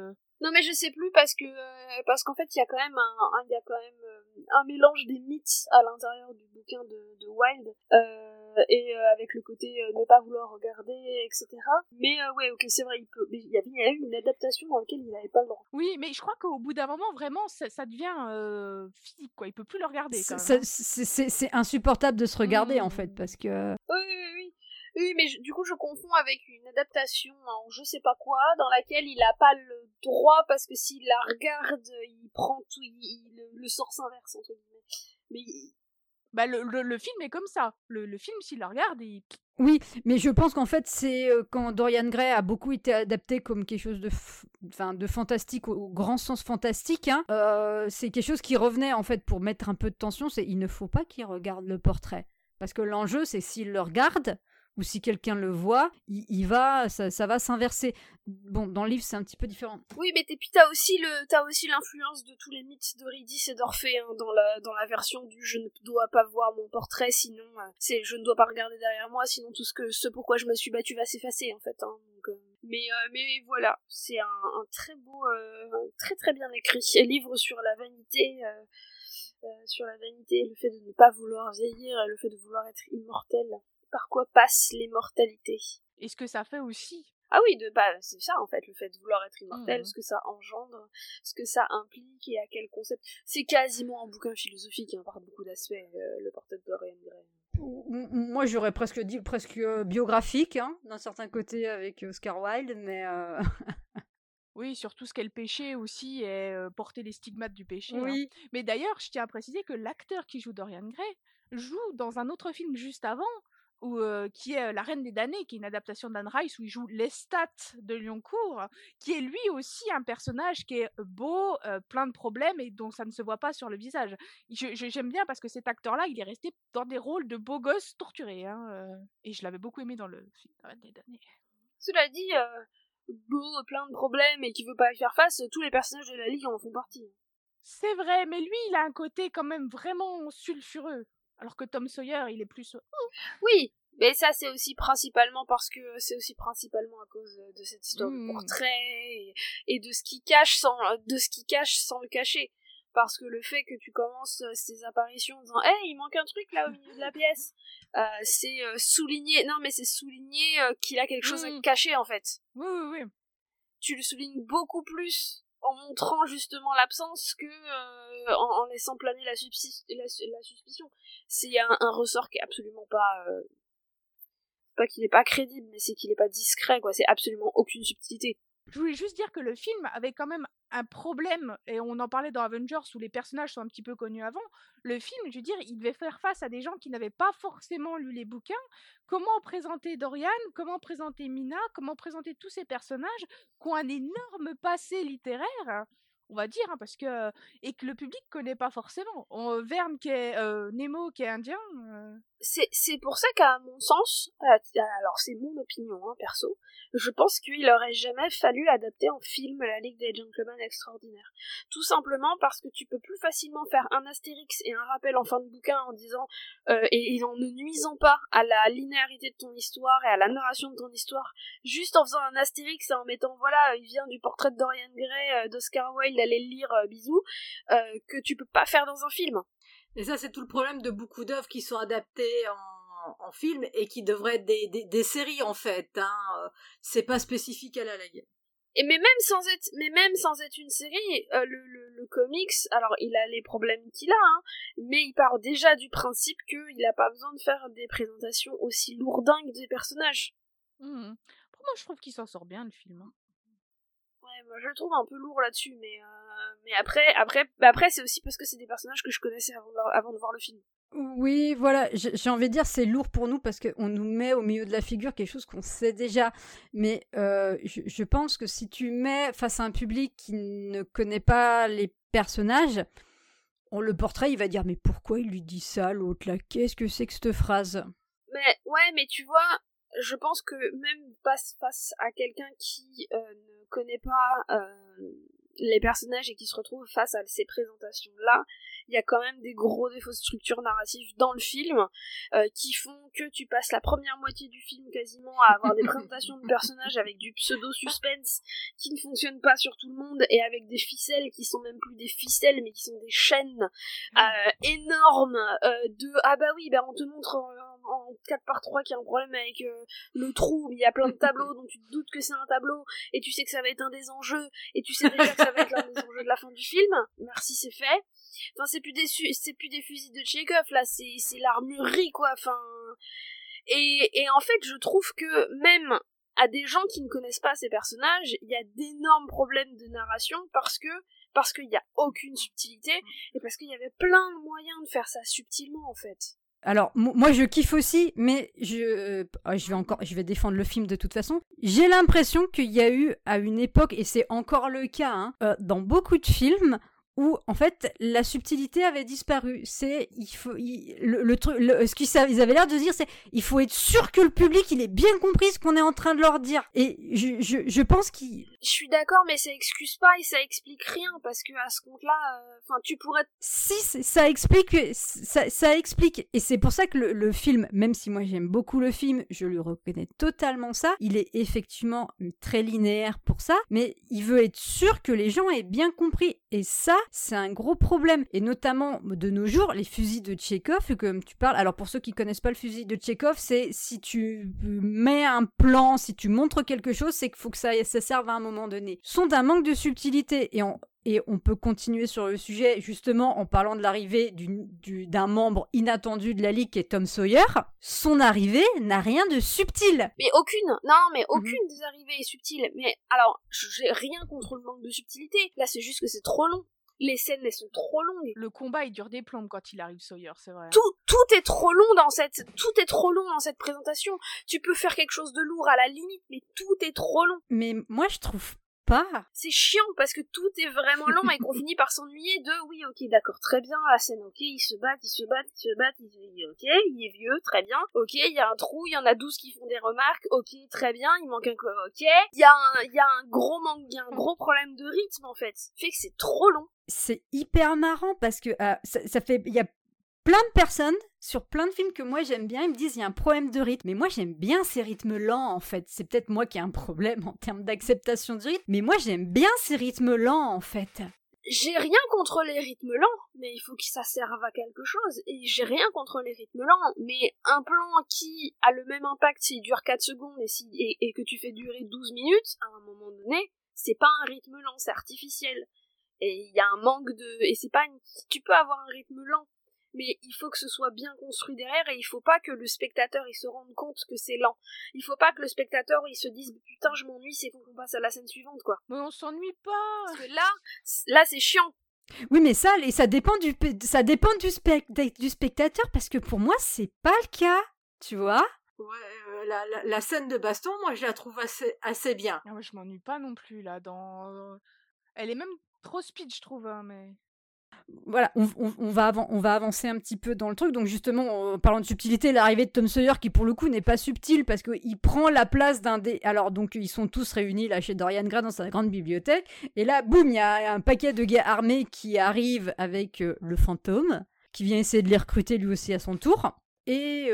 Speaker 5: Non mais je sais plus parce que euh, parce qu'en fait il y a quand même un il y a quand même euh, un mélange des mythes à l'intérieur du bouquin de, de Wilde euh, et euh, avec le côté euh, ne pas vouloir regarder et cetera. Mais euh, ouais ok c'est vrai il peut mais il y a, il y a eu une adaptation dans laquelle il n'avait pas le droit.
Speaker 4: Oui mais je crois qu'au bout d'un moment vraiment ça, ça devient euh, physique quoi, il peut plus le regarder quand
Speaker 3: C'est,
Speaker 4: même. Hein.
Speaker 3: c'est, c'est, c'est insupportable de se regarder
Speaker 4: Mmh.
Speaker 3: en fait parce que.
Speaker 5: Oui oui oui. Oui, mais je, du coup, je confonds avec une adaptation en je sais pas quoi, dans laquelle il a pas le droit, parce que s'il la regarde, il prend tout, il, il- le, le sort s'inverse, entre guillemets. Mais, il-
Speaker 4: Bah le, le, le film est comme ça. Le, le film, s'il le regarde, il...
Speaker 3: Oui, mais je pense qu'en fait, c'est euh, quand Dorian Gray a beaucoup été adapté comme quelque chose de, f- enfin, de fantastique, au, au grand sens fantastique, hein, euh, c'est quelque chose qui revenait en fait pour mettre un peu de tension, c'est il ne faut pas qu'il regarde le portrait. Parce que l'enjeu, c'est s'il le regarde, ou si quelqu'un le voit, il, il va, ça, ça va s'inverser. Bon, dans le livre, c'est un petit peu différent.
Speaker 5: oui, mais et puis t'as aussi le, t'as aussi l'influence de tous les mythes d'Eurydice et d'Orphée hein, dans la, dans la version du je ne dois pas voir mon portrait, sinon euh, c'est je ne dois pas regarder derrière moi, sinon tout ce que, ce pourquoi je me suis battue va s'effacer en fait. Hein, donc, euh, mais, euh, mais voilà, c'est un, un très beau, euh, très très bien écrit livre sur la vanité. Euh, euh, sur la vanité, le fait de ne pas vouloir vieillir et le fait de vouloir être immortel. Par quoi passe l'immortalité?
Speaker 4: Et ce que ça fait aussi.
Speaker 5: Ah oui, de bah c'est ça en fait, le fait de vouloir être immortel,
Speaker 4: Mmh.
Speaker 5: ce que ça engendre, ce que ça implique et à quel concept. C'est quasiment un bouquin philosophique hein, par beaucoup d'aspects, euh, le portrait de Dorian Gray.
Speaker 3: M- Moi, j'aurais presque dit presque euh, biographique, hein, d'un certain côté avec Oscar Wilde, mais euh,
Speaker 4: Oui, sur tout ce qu'est le péché aussi et euh, porter les stigmates du péché. Hein.
Speaker 3: oui.
Speaker 4: Mais d'ailleurs, je tiens à préciser que l'acteur qui joue Dorian Gray joue dans un autre film juste avant, où, euh, qui est La Reine des damnés, qui est une adaptation d'Anne Rice, où il joue Lestat de Lyoncourt, qui est lui aussi un personnage qui est beau, euh, plein de problèmes et dont ça ne se voit pas sur le visage. Je, je- j'aime bien parce que cet acteur-là, il est resté dans des rôles de beau gosse torturé. Hein, euh, et je l'avais beaucoup aimé dans le film La Reine des damnés.
Speaker 5: Cela dit, euh, beau, plein de problèmes et qui veut pas y faire face, tous les personnages de la Ligue en font partie.
Speaker 4: C'est vrai, mais lui, il a un côté quand même vraiment sulfureux. Alors que Tom Sawyer, il est plus...
Speaker 5: Oui, mais ça c'est aussi principalement parce que c'est aussi principalement à cause de cette histoire
Speaker 4: Mmh.
Speaker 5: de portrait et, et de ce qui cache sans de ce qui cache sans le cacher. Parce que le fait que tu commences euh, ces apparitions en disant hey il manque un truc là au milieu de la pièce, euh, c'est euh, souligner non mais c'est souligner euh, qu'il a quelque chose à
Speaker 4: Mmh.
Speaker 5: cacher en fait.
Speaker 4: Oui, oui, oui.
Speaker 5: Tu le soulignes beaucoup plus en montrant justement l'absence que euh, en, en laissant planer la, subsi- la, la suspicion. C'est un, un ressort qui est absolument pas euh, pas qu'il est pas crédible, mais c'est qu'il est pas discret, quoi. C'est absolument aucune subtilité.
Speaker 4: Je voulais juste dire que le film avait quand même un problème, et on en parlait dans Avengers où les personnages sont un petit peu connus avant. Le film, je veux dire, il devait faire face à des gens qui n'avaient pas forcément lu les bouquins. Comment présenter Dorian, comment présenter Mina, comment présenter tous ces personnages qui ont un énorme passé littéraire, on va dire, hein, parce que et que le public connaît pas forcément. On, Verne qui est euh, Nemo qui est indien. euh,
Speaker 5: C'est, c'est pour ça qu'à mon sens, euh, alors c'est mon opinion, hein, perso, je pense qu'il aurait jamais fallu adapter en film La Ligue des Gentlemen Extraordinaires. Tout simplement parce que tu peux plus facilement faire un astérix et un rappel en fin de bouquin en disant, euh, et, et en ne nuisant pas à la linéarité de ton histoire et à la narration de ton histoire, juste en faisant un astérix et en mettant, voilà, il vient du portrait de Dorian Gray, euh, d'Oscar Wilde, allez le lire, euh, bisous, euh, que tu peux pas faire dans un film.
Speaker 2: Et ça, c'est tout le problème de beaucoup d'œuvres qui sont adaptées en, en film et qui devraient être des, des, des séries, en fait. Hein. C'est pas spécifique à la Ligue.
Speaker 5: Et mais même sans être, mais même sans être une série, euh, le, le, le comics, alors il a les problèmes qu'il a, hein, mais il part déjà du principe qu'il a pas besoin de faire des présentations aussi lourdingues des personnages.
Speaker 4: Mmh. Pour moi, je trouve qu'il s'en sort bien le film. Hein.
Speaker 5: Ouais, moi je le trouve un peu lourd là-dessus, mais euh, mais après, après, bah après c'est aussi parce que c'est des personnages que je connaissais avant de, avant de voir le film.
Speaker 3: Oui, voilà, j'ai j'ai envie de dire c'est lourd pour nous parce qu'on nous met au milieu de la figure quelque chose qu'on sait déjà. Mais euh, je, je pense que si tu mets face à un public qui ne connaît pas les personnages, on, le portrait, il va dire mais pourquoi il lui dit ça l'autre là? Qu'est-ce que c'est que cette phrase?
Speaker 5: Mais ouais, mais tu vois, je pense que même face, face à quelqu'un qui euh, ne connaît pas euh, les personnages et qui se retrouve face à ces présentations-là, il y a quand même des gros défauts de structure narrative dans le film euh, qui font que tu passes la première moitié du film quasiment à avoir des présentations de personnages avec du pseudo-suspense qui ne fonctionne pas sur tout le monde et avec des ficelles qui sont même plus des ficelles mais qui sont des chaînes euh, énormes euh, de ah bah oui bah on te montre en, en quatre par trois qu'il y a un problème avec euh, le trou, il y a plein de tableaux donc tu te doutes que c'est un tableau et tu sais que ça va être un des enjeux et tu sais déjà que ça va être l'un des enjeux de la fin du film. Merci, c'est fait. Enfin, c'est plus des su- c'est plus des fusils de Tchekhov là, c'est c'est l'armurerie quoi. Enfin, et et en fait, je trouve que même à des gens qui ne connaissent pas ces personnages, il y a d'énormes problèmes de narration parce que parce qu'il y a aucune subtilité et parce qu'il y avait plein de moyens de faire ça subtilement en fait.
Speaker 3: Alors, m- moi, je kiffe aussi, mais je, euh, je vais encore, je vais défendre le film de toute façon. J'ai l'impression qu'il y a eu, à une époque, et c'est encore le cas, hein, euh, dans beaucoup de films, où, en fait, la subtilité avait disparu. C'est, il faut, il- le, le truc, le- ce qu'ils sa- ils avaient l'air de dire, c'est, il faut être sûr que le public, il ait bien compris ce qu'on est en train de leur dire. Et je, je, je pense qu'il...
Speaker 5: Je suis d'accord, mais ça excuse pas et ça explique rien parce que à ce compte-là, enfin, euh, tu pourrais.
Speaker 3: Si, c'est- ça explique, ça, ça explique, et c'est pour ça que le, le film, même si moi j'aime beaucoup le film, je lui reconnais totalement ça, il est effectivement très linéaire pour ça, mais il veut être sûr que les gens aient bien compris, et ça, c'est un gros problème, et notamment de nos jours, les fusils de Tchekhov, comme tu parles, alors pour ceux qui connaissent pas le fusil de Tchekhov, c'est si tu mets un plan, si tu montres quelque chose, c'est qu'il faut que ça, ça serve à un moment donné, sont d'un manque de subtilité, et on... Et on peut continuer sur le sujet, justement, en parlant de l'arrivée d'une- du- d'un membre inattendu de la Ligue qui est Tom Sawyer. Son arrivée n'a rien de subtil.
Speaker 5: Mais aucune, non, non, mais aucune mm-hmm. des arrivées est subtile. Mais alors, j'ai rien contre le manque de subtilité. Là, c'est juste que c'est trop long. Les scènes, elles sont trop longues.
Speaker 4: Le combat, il dure des plombes quand il arrive, Sawyer, c'est vrai.
Speaker 5: Tout, tout est trop long dans cette, tout est trop long dans cette présentation. Tu peux faire quelque chose de lourd à la limite, mais tout est trop long.
Speaker 3: Mais moi, je trouve pas.
Speaker 5: C'est chiant parce que tout est vraiment long et qu'on finit par s'ennuyer de oui ok d'accord très bien la scène ok ils se battent ils se battent ils se battent ils... ok il est vieux très bien ok il y a un trou il y en a douze qui font des remarques ok très bien il manque un ok il y a un il y a un gros manque il y a un gros problème de rythme en fait fait que c'est trop long.
Speaker 3: C'est hyper marrant parce que euh, ça, ça fait il y a plein de personnes sur plein de films que moi j'aime bien, ils me disent il y a un problème de rythme. Mais moi j'aime bien ces rythmes lents en fait. C'est peut-être moi qui ai un problème en termes d'acceptation du rythme. Mais moi j'aime bien ces rythmes lents en fait.
Speaker 5: J'ai rien contre les rythmes lents, mais il faut que ça serve à quelque chose. Et j'ai rien contre les rythmes lents, mais un plan qui a le même impact s'il dure quatre secondes et, si, et, et que tu fais durer douze minutes, à un moment donné, c'est pas un rythme lent, c'est artificiel. Et il y a un manque de... Et c'est pas une... Tu peux avoir un rythme lent, mais il faut que ce soit bien construit derrière et il faut pas que le spectateur il se rende compte que c'est lent. Il faut pas que le spectateur il se dise putain je m'ennuie, c'est quand on passe à la scène suivante quoi.
Speaker 4: Mais on s'ennuie pas.
Speaker 5: Parce que là, là c'est chiant.
Speaker 3: Oui mais ça, ça dépend du, ça dépend du, spect, du spectateur parce que pour moi c'est pas le cas, tu vois.
Speaker 2: Ouais, euh, la, la, la scène de baston, moi je la trouve assez, assez bien.
Speaker 4: Ah ouais, je m'ennuie pas non plus là. Dans, elle est même trop speed je trouve, hein, mais.
Speaker 3: Voilà, on, on, on, va avan- on va avancer un petit peu dans le truc. Donc justement, en parlant de subtilité, l'arrivée de Tom Sawyer, qui pour le coup n'est pas subtil, parce qu'il prend la place d'un des... Alors donc ils sont tous réunis là chez Dorian Gray dans sa grande bibliothèque, et là, boum, il y a un paquet de gars armés qui arrivent avec euh, le fantôme, qui vient essayer de les recruter lui aussi à son tour. Et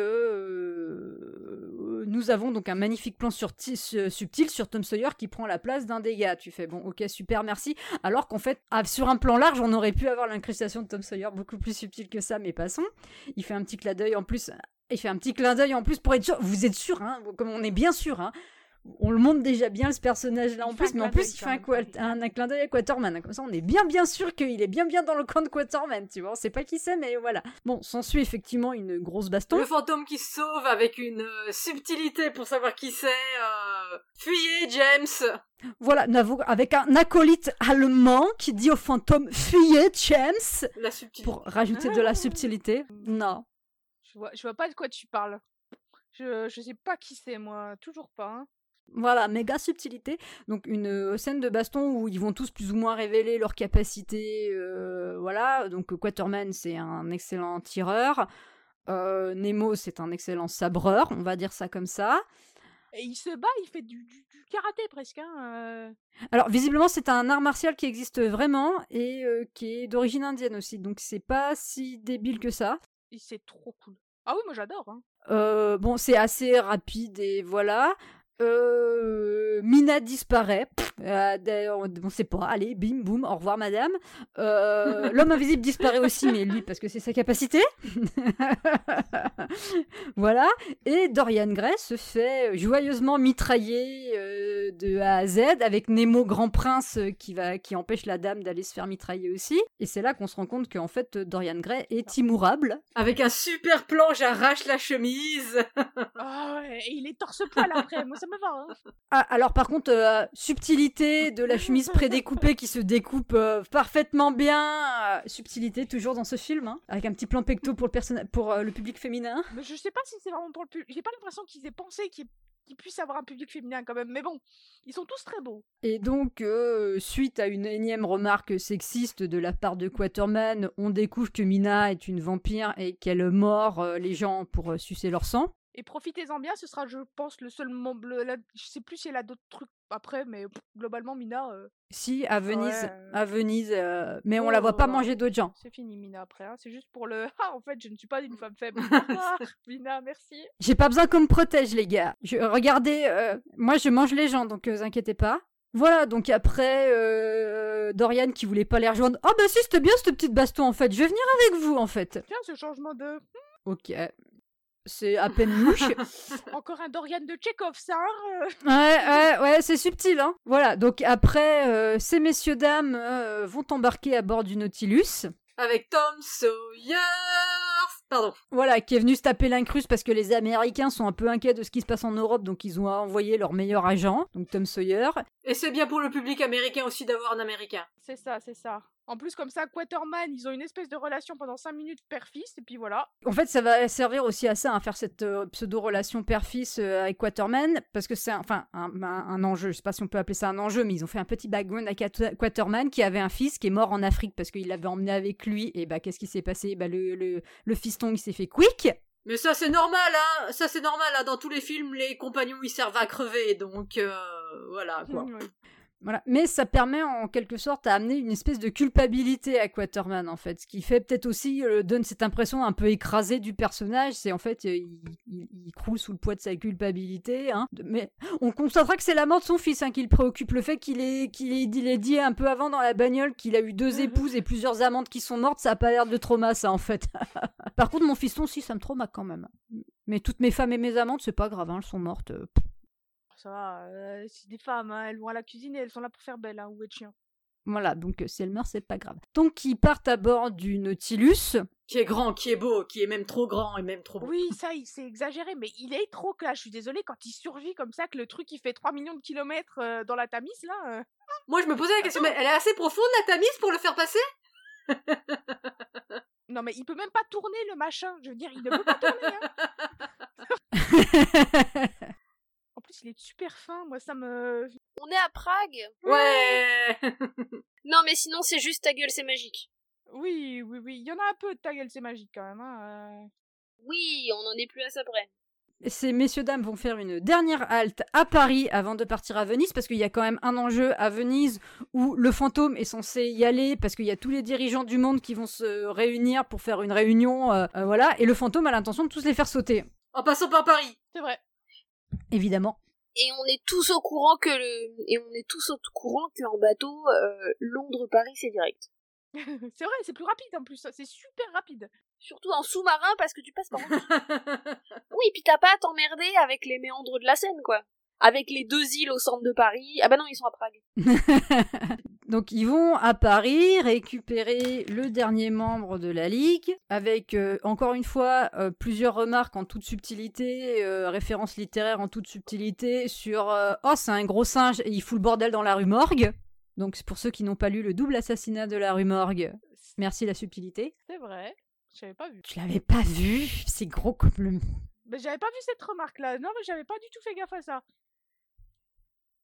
Speaker 3: euh, nous avons donc un magnifique plan sur t- subtil sur Tom Sawyer qui prend la place d'un des gars. Tu fais bon, ok, super, merci. Alors qu'en fait, ah, sur un plan large, on aurait pu avoir l'incrustation de Tom Sawyer beaucoup plus subtile que ça, mais passons. Il fait un petit clin d'œil en plus. Il fait un petit clin d'œil en plus pour être sûr. Vous êtes sûr, hein, comme on est bien sûr, hein. On le montre déjà bien ce personnage-là en plus, mais en plus il fait un, quoi, un, un clin d'œil à Quaterman. Comme ça, on est bien bien sûr qu'il est bien bien dans le camp de Quaterman, tu vois. On sait pas qui c'est, mais voilà. Bon, s'ensuit effectivement une grosse baston.
Speaker 2: Le fantôme qui se sauve avec une euh, subtilité pour savoir qui c'est. Euh... Fuyez, James.
Speaker 3: Voilà, avec un acolyte allemand qui dit au fantôme fuyez, James.
Speaker 2: La subtilité.
Speaker 3: Pour rajouter ah. de la subtilité. Non.
Speaker 4: Je vois, je vois pas de quoi tu parles. Je, je sais pas qui c'est, moi. Toujours pas, hein.
Speaker 3: Voilà, méga subtilité. Donc une euh, scène de baston où ils vont tous plus ou moins révéler leurs capacités. Euh, voilà, donc Quaterman c'est un excellent tireur. Euh, Nemo c'est un excellent sabreur, on va dire ça comme ça.
Speaker 4: Et il se bat, il fait du, du, du karaté presque. Hein, euh...
Speaker 3: Alors, visiblement, c'est un art martial qui existe vraiment et euh, qui est d'origine indienne aussi. Donc, c'est pas si débile que ça.
Speaker 4: Et c'est trop cool. Ah oui, moi j'adore. Hein.
Speaker 3: Euh, bon, c'est assez rapide et voilà. Euh, Mina disparaît. Pff, euh, on sait pas. Allez, bim, boum, au revoir, madame. Euh, L'homme invisible disparaît aussi, mais lui, parce que c'est sa capacité. Voilà. Et Dorian Gray se fait joyeusement mitrailler euh, de A à Z, avec Nemo Grand Prince euh, qui, va, qui empêche la dame d'aller se faire mitrailler aussi. Et c'est là qu'on se rend compte qu'en fait, Dorian Gray est immourable.
Speaker 2: Avec un super plan, j'arrache la chemise.
Speaker 4: Ah ouais, et il est torse-poil après. Moi, ça me va. Hein.
Speaker 3: Ah, alors par contre, euh, subtilité de la chemise prédécoupée qui se découpe euh, parfaitement bien. Euh, subtilité toujours dans ce film, hein, avec un petit plan pecto pour le, personna- pour, euh, le public féminin.
Speaker 4: Mais je sais pas si c'est vraiment pour le public. J'ai pas l'impression qu'ils aient pensé qu'ils qu'ils puissent avoir un public féminin quand même. Mais bon, ils sont tous très beaux.
Speaker 3: Et donc, euh, suite à une énième remarque sexiste de la part de Quaterman, on découvre que Mina est une vampire et qu'elle mord euh, les gens pour euh, sucer leur sang.
Speaker 4: Et profitez-en bien, ce sera, je pense, le seul moment bleu. Là, je sais plus si elle a d'autres trucs après, mais pff, globalement, Mina. Euh...
Speaker 3: Si, à Venise,
Speaker 4: Ouais, euh...
Speaker 3: à Venise, euh, mais on
Speaker 4: oh,
Speaker 3: la voit pas
Speaker 4: ouais.
Speaker 3: manger d'autres gens.
Speaker 4: C'est fini, Mina, après. Hein. C'est juste pour le. Ah, en fait, je ne suis pas une femme faible. Ah, Mina, merci.
Speaker 3: J'ai pas besoin qu'on me protège, les gars. Je, regardez, euh, moi je mange les gens, donc euh, vous inquiétez pas. Voilà, donc après, euh, Dorian qui voulait pas les rejoindre. Oh bah si, c'était bien cette petite baston en fait, je vais venir avec vous en fait.
Speaker 4: Tiens, ce changement de.
Speaker 3: Ok. C'est à peine mouche.
Speaker 4: Encore un Dorian de Tchekhov, ça. Hein
Speaker 3: Ouais, ouais, ouais, c'est subtil, hein. Voilà, donc après, euh, ces messieurs-dames euh, vont embarquer à bord du Nautilus.
Speaker 2: Avec Tom Sawyer. Pardon.
Speaker 3: Voilà, qui est venu se taper l'incruste parce que les Américains sont un peu inquiets de ce qui se passe en Europe, donc ils ont envoyé leur meilleur agent, donc Tom Sawyer.
Speaker 2: Et c'est bien pour le public américain aussi d'avoir un Américain.
Speaker 4: C'est ça, c'est ça. En plus, comme ça, Quaterman, ils ont une espèce de relation pendant cinq minutes père-fils, et puis voilà.
Speaker 3: En fait, ça va servir aussi à ça, à faire cette euh, pseudo-relation père-fils euh, avec Quaterman, parce que c'est un, enfin, un, un, un enjeu, je sais pas si on peut appeler ça un enjeu, mais ils ont fait un petit background à Quat- Quaterman qui avait un fils qui est mort en Afrique parce qu'il l'avait emmené avec lui, et bah qu'est-ce qui s'est passé? Bah le, le, le fiston, il s'est fait quick.
Speaker 2: Mais ça c'est normal, hein. Ça c'est normal, hein. Dans tous les films, les compagnons ils servent à crever, donc euh, voilà quoi.
Speaker 4: Mmh, ouais.
Speaker 3: Voilà. Mais ça permet en quelque sorte à amener une espèce de culpabilité à Quaterman en fait, ce qui fait peut-être aussi euh, donne cette impression un peu écrasée du personnage, c'est en fait euh, il, il, il croule sous le poids de sa culpabilité, hein. Mais on constatera que c'est la mort de son fils hein, qui le préoccupe, le fait qu'il ait, qu'il ait, il ait dit un peu avant dans la bagnole qu'il a eu deux épouses et plusieurs amantes qui sont mortes, ça a pas l'air de trauma ça en fait. Par contre mon fiston si ça me trauma quand même. Mais toutes mes femmes et mes amantes c'est pas grave, hein, elles sont mortes. Euh,
Speaker 4: Ça va, euh, c'est des femmes, hein, elles vont à la cuisine et elles sont là pour faire belle, hein, ou être chien.
Speaker 3: Voilà, donc euh, si elle meurt, c'est pas grave. Donc ils partent à bord du Nautilus.
Speaker 2: Qui est grand, qui est beau, qui est même trop grand et même trop beau.
Speaker 4: Oui, ça, il- c'est exagéré, mais il est trop classe. Je suis désolée, quand il survit comme ça, que le truc, il fait trois millions de kilomètres euh, dans la Tamise, là... euh,
Speaker 2: Moi je me posais la question, mais elle est assez profonde la Tamise pour le faire passer?
Speaker 4: Non, mais il peut même pas tourner, le machin. Je veux dire, il ne peut pas tourner, hein. En plus, il est super fin, moi, ça me...
Speaker 5: On est à Prague.
Speaker 2: Ouais.
Speaker 5: Non, mais sinon, c'est juste ta gueule, c'est magique.
Speaker 4: Oui, oui, oui, il y en a un peu de ta gueule, c'est magique, quand même, hein. euh.
Speaker 5: Oui, on en est plus à ça près.
Speaker 3: Ces messieurs-dames vont faire une dernière halte à Paris avant de partir à Venise, parce qu'il y a quand même un enjeu à Venise où le fantôme est censé y aller, parce qu'il y a tous les dirigeants du monde qui vont se réunir pour faire une réunion, euh, euh, voilà, et le fantôme a l'intention de tous les faire sauter.
Speaker 2: En passant par Paris.
Speaker 4: C'est vrai.
Speaker 3: Évidemment.
Speaker 5: Et on est tous au courant que le, et on est tous au courant qu'en bateau, euh, Londres-Paris, c'est direct.
Speaker 4: C'est vrai, c'est plus rapide, en plus, c'est super rapide.
Speaker 5: Surtout en sous-marin, parce que tu passes par en dessous. Oui, puis t'as pas à t'emmerder avec les méandres de la Seine, quoi. Avec les deux îles au centre de Paris. Ah bah non, ils sont à Prague.
Speaker 3: Donc ils vont à Paris récupérer le dernier membre de la Ligue, avec euh, encore une fois euh, plusieurs remarques en toute subtilité, euh, références littéraires en toute subtilité sur euh, « Oh, c'est un gros singe et il fout le bordel dans la rue Morgue ». Donc c'est pour ceux qui n'ont pas lu le double assassinat de la rue Morgue, merci la subtilité.
Speaker 4: C'est vrai, j'avais pas vu.
Speaker 3: Tu l'avais pas vu? C'est gros comme le...
Speaker 4: Mais j'avais pas vu cette remarque-là. Non, mais j'avais pas du tout fait gaffe à ça.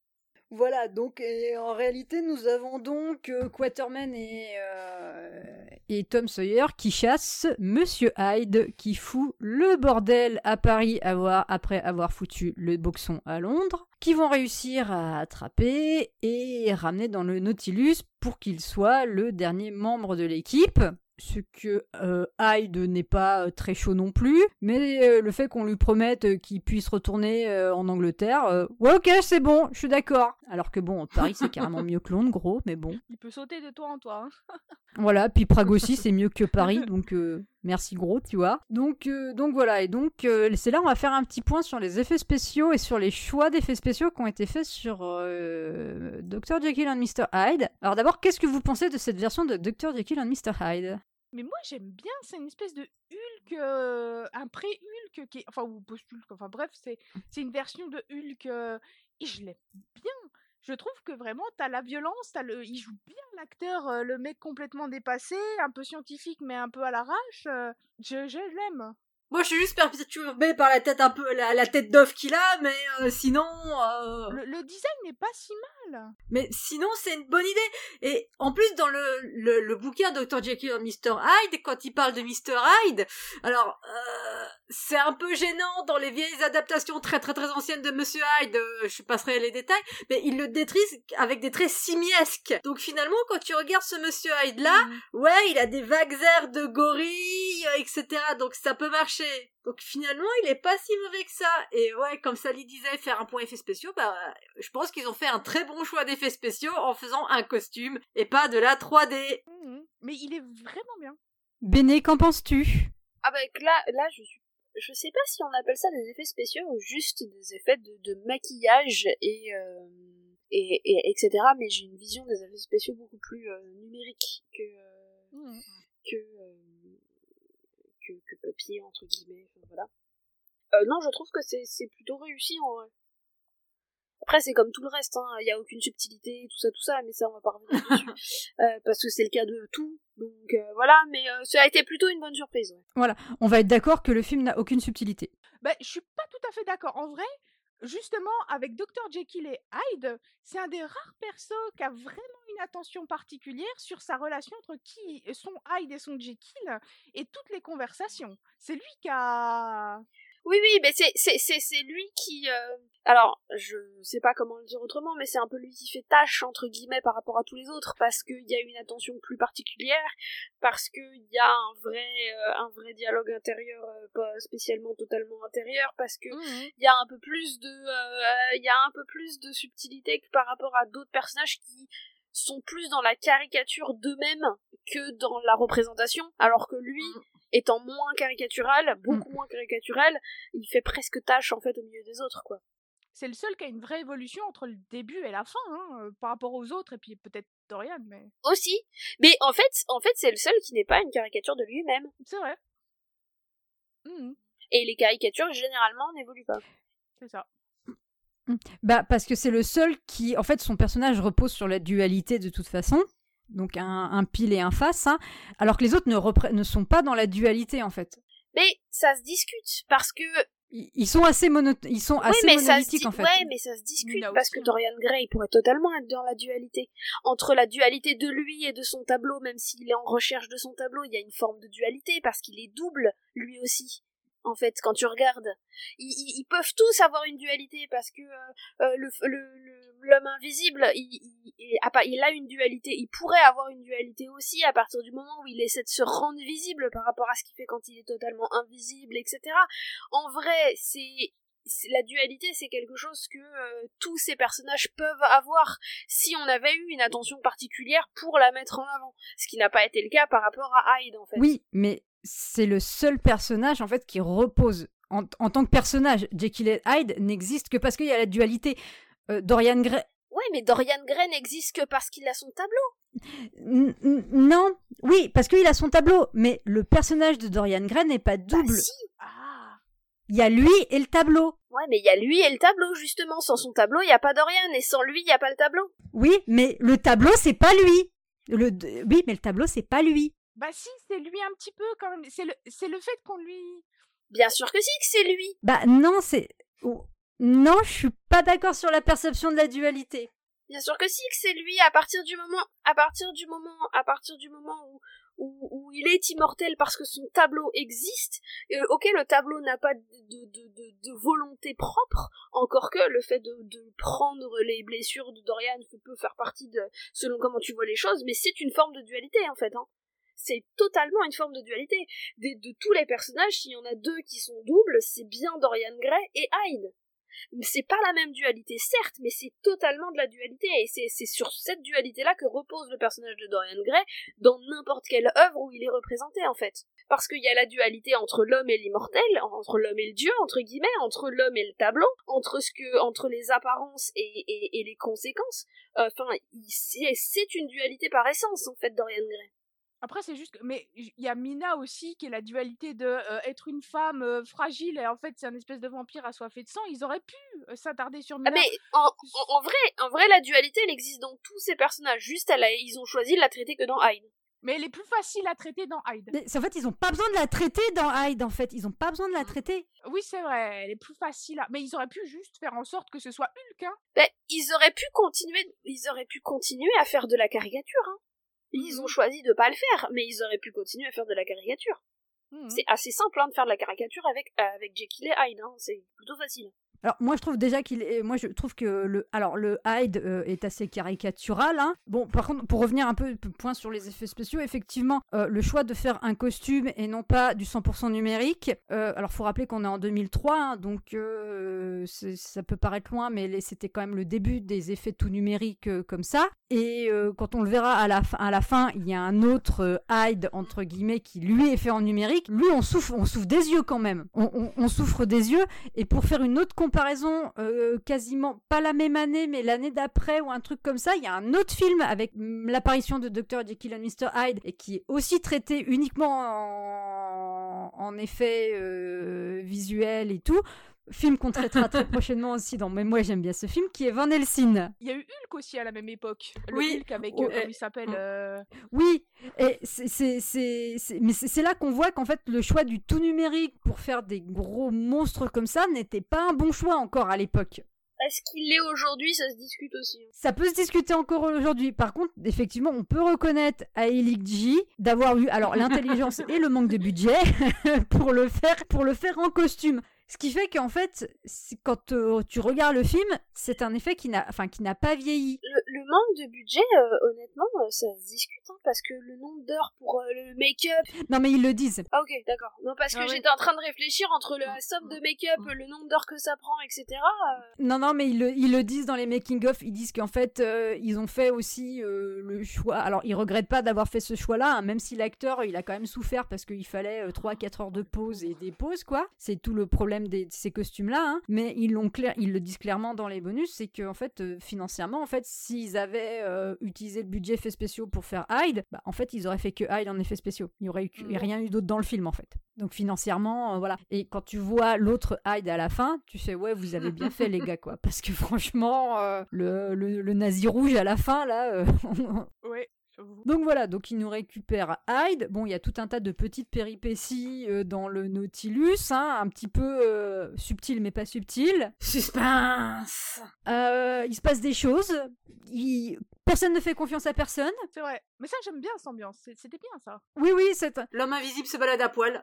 Speaker 3: Voilà, donc et en réalité, nous avons donc euh, Quatermain et, euh, et Tom Sawyer qui chassent Monsieur Hyde, qui fout le bordel à Paris avoir, après avoir foutu le boxon à Londres, qui vont réussir à attraper et ramener dans le Nautilus pour qu'il soit le dernier membre de l'équipe. Ce que euh, Hyde n'est pas euh, très chaud non plus, mais euh, le fait qu'on lui promette euh, qu'il puisse retourner euh, en Angleterre, euh, ouais ok c'est bon, je suis d'accord. Alors que bon, Paris c'est carrément mieux que Londres, gros, mais bon.
Speaker 4: Il peut sauter de toi en toi. Hein.
Speaker 3: Voilà, puis Prague aussi c'est mieux que Paris, donc euh, merci gros, tu vois. Donc, euh, donc voilà, et donc euh, c'est là on va faire un petit point sur les effets spéciaux et sur les choix d'effets spéciaux qui ont été faits sur euh, docteur Jekyll and mister Hyde. Alors d'abord, qu'est-ce que vous pensez de cette version de docteur Jekyll and mister Hyde ?
Speaker 4: Mais moi j'aime bien, c'est une espèce de Hulk, euh, un pré-Hulk, qui est... enfin ou post-Hulk, enfin bref, c'est, c'est une version de Hulk, euh, et je l'aime bien. Je trouve que vraiment t'as la violence, t'as le... il joue bien l'acteur, euh, le mec complètement dépassé, un peu scientifique mais un peu à l'arrache, euh, je, je l'aime.
Speaker 2: Moi, je suis juste perturbée par la tête un peu, la, la tête d'œuf qu'il a, mais euh, sinon... Euh...
Speaker 4: Le, le design n'est pas si mal.
Speaker 2: Mais sinon, c'est une bonne idée. Et en plus, dans le, le, le bouquin docteur Jekyll et mister Hyde, quand il parle de mister Hyde, alors, euh, c'est un peu gênant dans les vieilles adaptations très très très anciennes de Monsieur Hyde, euh, je passerai les détails, mais il le détrise avec des traits simiesques. Donc finalement, quand tu regardes ce Monsieur Hyde-là, mmh. ouais, il a des vagues airs de gorille, euh, et cetera. Donc ça peut marcher. Donc finalement, il est pas si mauvais que ça. Et ouais, comme Sally disait, faire un point effets spéciaux, bah, je pense qu'ils ont fait un très bon choix d'effets spéciaux en faisant un costume et pas de la trois D.
Speaker 4: Mmh. Mais il est vraiment bien.
Speaker 3: Béné, qu'en penses-tu ?
Speaker 5: Ah bah là, là, je suis, je sais pas si on appelle ça des effets spéciaux ou juste des effets de, de maquillage et, euh, et, et etc. Mais j'ai une vision des effets spéciaux beaucoup plus euh, numérique que euh, mmh. que euh, Que, que papier entre guillemets, enfin, voilà. Euh, non, je trouve que c'est, c'est plutôt réussi en vrai. Après c'est comme tout le reste, hein, il y a aucune subtilité, tout ça, tout ça, mais ça on va pas revenir dessus, euh, parce que c'est le cas de tout, donc euh, voilà, mais euh, ça a été plutôt une bonne surprise. Ouais.
Speaker 3: Voilà, on va être d'accord que le film n'a aucune subtilité.
Speaker 4: Bah, je suis pas tout à fait d'accord, en vrai. Justement, avec docteur Jekyll et Hyde, c'est un des rares persos qui a vraiment une attention particulière sur sa relation entre qui son Hyde et son Jekyll et toutes les conversations. C'est lui qui a...
Speaker 5: Oui, oui, mais c'est, c'est, c'est, c'est lui qui... Euh... Alors, je sais pas comment le dire autrement, mais c'est un peu lui qui fait tâche, entre guillemets, par rapport à tous les autres, parce qu'il y a une attention plus particulière, parce qu'il y a un vrai, euh, un vrai dialogue intérieur, euh, pas spécialement totalement intérieur, parce que mmh. il y a un peu plus de... Euh, il y a un peu plus de subtilité que par rapport à d'autres personnages qui sont plus dans la caricature d'eux-mêmes que dans la représentation, alors que lui... Mmh. étant moins caricatural, beaucoup mmh. moins caricatural, il fait presque tâche en fait au milieu des autres, quoi.
Speaker 4: C'est le seul qui a une vraie évolution entre le début et la fin, hein, euh, par rapport aux autres, et puis peut-être Dorian, mais...
Speaker 5: Aussi, mais en fait, en fait c'est le seul qui n'est pas une caricature de lui-même.
Speaker 4: C'est vrai. Mmh.
Speaker 5: Et les caricatures, généralement, n'évoluent pas.
Speaker 4: C'est ça.
Speaker 3: Bah, parce que c'est le seul qui... En fait, son personnage repose sur la dualité de toute façon. Donc un, un pile et un face, hein, alors que les autres ne, repré- ne sont pas dans la dualité en fait.
Speaker 5: Mais ça se discute parce que
Speaker 3: ils, ils sont assez mono- ils sont assez
Speaker 5: oui,
Speaker 3: monolithiques
Speaker 5: di-
Speaker 3: en fait.
Speaker 5: Ouais, mais ça se discute parce que Dorian Gray pourrait totalement être dans la dualité. Entre la dualité de lui et de son tableau, même s'il est en recherche de son tableau, il y a une forme de dualité parce qu'il est double lui aussi. En fait, quand tu regardes, ils, ils, ils peuvent tous avoir une dualité parce que euh, euh, le, le, le, l'homme invisible, il, il, il, il a une dualité. Il pourrait avoir une dualité aussi à partir du moment où il essaie de se rendre visible par rapport à ce qu'il fait quand il est totalement invisible, et cetera. En vrai, c'est, c'est la dualité, c'est quelque chose que euh, tous ces personnages peuvent avoir si on avait eu une attention particulière pour la mettre en avant. Ce qui n'a pas été le cas par rapport à Hyde, en fait.
Speaker 3: Oui, mais c'est le seul personnage en fait qui repose en, en tant que personnage. Jekyll et Hyde n'existe que parce qu'il y a la dualité. Euh, Dorian Gray.
Speaker 5: Ouais, mais Dorian Gray n'existe que parce qu'il a son tableau.
Speaker 3: N- n- non, oui, parce qu'il a son tableau, mais le personnage de Dorian Gray n'est pas double.
Speaker 5: Bah si.
Speaker 4: Ah.
Speaker 3: Il y a lui et le tableau.
Speaker 5: Ouais, mais il y a lui et le tableau justement. Sans son tableau, il y a pas Dorian, et sans lui, il y a pas le tableau.
Speaker 3: Oui, mais le tableau c'est pas lui. Le oui, mais le tableau c'est pas lui.
Speaker 4: Bah si, c'est lui un petit peu quand même. C'est le, c'est le fait qu'on lui...
Speaker 5: Bien sûr que si, que c'est lui.
Speaker 3: Bah non, c'est... Non, je suis pas d'accord sur la perception de la dualité.
Speaker 5: Bien sûr que si, que c'est lui, à partir du moment, à partir du moment, à partir du moment où, où, où il est immortel parce que son tableau existe, euh, ok, le tableau n'a pas de, de, de, de, de volonté propre, encore que le fait de, de prendre les blessures de Dorian peut faire partie de, selon comment tu vois les choses, mais c'est une forme de dualité, en fait, hein. C'est totalement une forme de dualité. De, de tous les personnages, s'il y en a deux qui sont doubles, c'est bien Dorian Gray et Hyde. C'est pas la même dualité, certes, mais c'est totalement de la dualité, et c'est, c'est sur cette dualité-là que repose le personnage de Dorian Gray dans n'importe quelle œuvre où il est représenté, en fait. Parce qu'il y a la dualité entre l'homme et l'immortel, entre l'homme et le dieu, entre guillemets, entre l'homme et le tableau, entre ce que, entre les apparences et, et, et les conséquences. Enfin, euh, c'est, c'est une dualité par essence, en fait, Dorian Gray.
Speaker 4: Après, c'est juste que... Mais il y a Mina aussi, qui est la dualité de euh, être une femme euh, fragile, et en fait, c'est un espèce de vampire assoiffé de sang. Ils auraient pu euh, s'attarder sur Mina.
Speaker 5: Ah, mais en, en, en, vrai, en vrai, la dualité, elle existe dans tous ces personnages. Juste, elle a, ils ont choisi de la traiter que dans Hyde.
Speaker 4: Mais elle est plus facile à traiter dans Hyde.
Speaker 3: Mais en fait, ils ont pas besoin de la traiter dans Hyde, en fait. Ils ont pas besoin de la traiter.
Speaker 4: Oui, c'est vrai, elle est plus facile à... Mais ils auraient pu juste faire en sorte que ce soit Hulk, hein.
Speaker 5: Ben, ils auraient pu continuer, ils auraient pu continuer à faire de la caricature, hein. Ils ont choisi de pas le faire, mais ils auraient pu continuer à faire de la caricature. Mmh. C'est assez simple hein, de faire de la caricature avec, euh, avec Jekyll et Hyde, hein. C'est plutôt facile.
Speaker 3: Alors moi je trouve déjà qu'il est, moi je trouve que le, alors le Hyde euh, est assez caricatural. Hein. Bon par contre pour revenir un peu point sur les effets spéciaux, effectivement euh, le choix de faire un costume et non pas du cent pour cent numérique. Euh, alors faut rappeler qu'on est en deux mille trois, hein, donc euh, ça peut paraître loin, mais les, c'était quand même le début des effets tout numériques euh, comme ça. Et euh, quand on le verra à la, fin, à la fin, il y a un autre euh, Hyde entre guillemets qui lui est fait en numérique. Lui on souffre, on souffre des yeux quand même. On, on, on souffre des yeux. Et pour faire une autre comparaison, euh, quasiment pas la même année, mais l'année d'après ou un truc comme ça, il y a un autre film avec mm, l'apparition de docteur Jekyll and mister Hyde et qui est aussi traité uniquement en, en effets euh, visuels et tout. Film qu'on traitera très prochainement aussi dans Mais moi j'aime bien ce film, qui est Van Helsing.
Speaker 4: Il y a eu Hulk aussi à la même époque. Le
Speaker 3: oui.
Speaker 4: Hulk avec,
Speaker 3: oh,
Speaker 4: euh, comment il s'appelle euh...
Speaker 3: Oui, et c'est, c'est, c'est, c'est... mais c'est, c'est là qu'on voit qu'en fait le choix du tout numérique pour faire des gros monstres comme ça n'était pas un bon choix encore à l'époque.
Speaker 5: Est-ce qu'il l'est aujourd'hui, ça se discute aussi.
Speaker 3: Ça peut se discuter encore aujourd'hui. Par contre, effectivement, on peut reconnaître à Elig J d'avoir eu alors l'intelligence et le manque de budget pour le faire, pour le faire en costume. Ce qui fait qu'en fait, quand euh, tu regardes le film, c'est un effet qui n'a, enfin, qui n'a pas vieilli.
Speaker 5: Le, le manque de budget, euh, honnêtement, euh, ça se discute, hein, parce que le nombre d'heures pour euh, le make-up...
Speaker 3: Non mais ils le disent.
Speaker 5: Ah ok, d'accord. Non, parce que
Speaker 4: ah,
Speaker 5: j'étais
Speaker 4: ouais.
Speaker 5: en train de réfléchir entre la somme de make-up, le nombre d'heures que ça prend, et cetera. Euh...
Speaker 3: Non, non, mais ils le, ils le disent dans les making-of, ils disent qu'en fait, euh, ils ont fait aussi euh, le choix... Alors, ils regrettent pas d'avoir fait ce choix-là, hein, même si l'acteur, il a quand même souffert parce qu'il fallait euh, trois à quatre heures de pause et des pauses, quoi. C'est tout le problème des, de ces costumes-là, hein. Mais ils, l'ont clair, ils le disent clairement dans les bonus, c'est qu'en fait, euh, financièrement, en fait, s'ils avaient euh, utilisé le budget effets spéciaux pour faire Hyde, bah, en fait, ils auraient fait que Hyde en effets spéciaux. Il n'y aurait eu, mmh. rien eu d'autre dans le film, en fait. Donc, financièrement, euh, voilà. Et quand tu vois l'autre Hyde à la fin, tu sais, ouais, vous avez bien fait, les gars, quoi. Parce que franchement, euh, le, le, le nazi rouge à la fin, là... Euh,
Speaker 4: ouais.
Speaker 3: Donc voilà, donc il nous récupère Hyde. Bon, il y a tout un tas de petites péripéties euh, dans le Nautilus, hein, un petit peu euh, subtil mais pas subtil.
Speaker 2: Suspense.
Speaker 3: Euh, il se passe des choses. Il... Personne ne fait confiance à personne.
Speaker 4: C'est vrai. Mais ça, j'aime bien cette ambiance. C'était bien, ça.
Speaker 3: Oui, oui, c'est...
Speaker 2: L'homme invisible se balade à poil.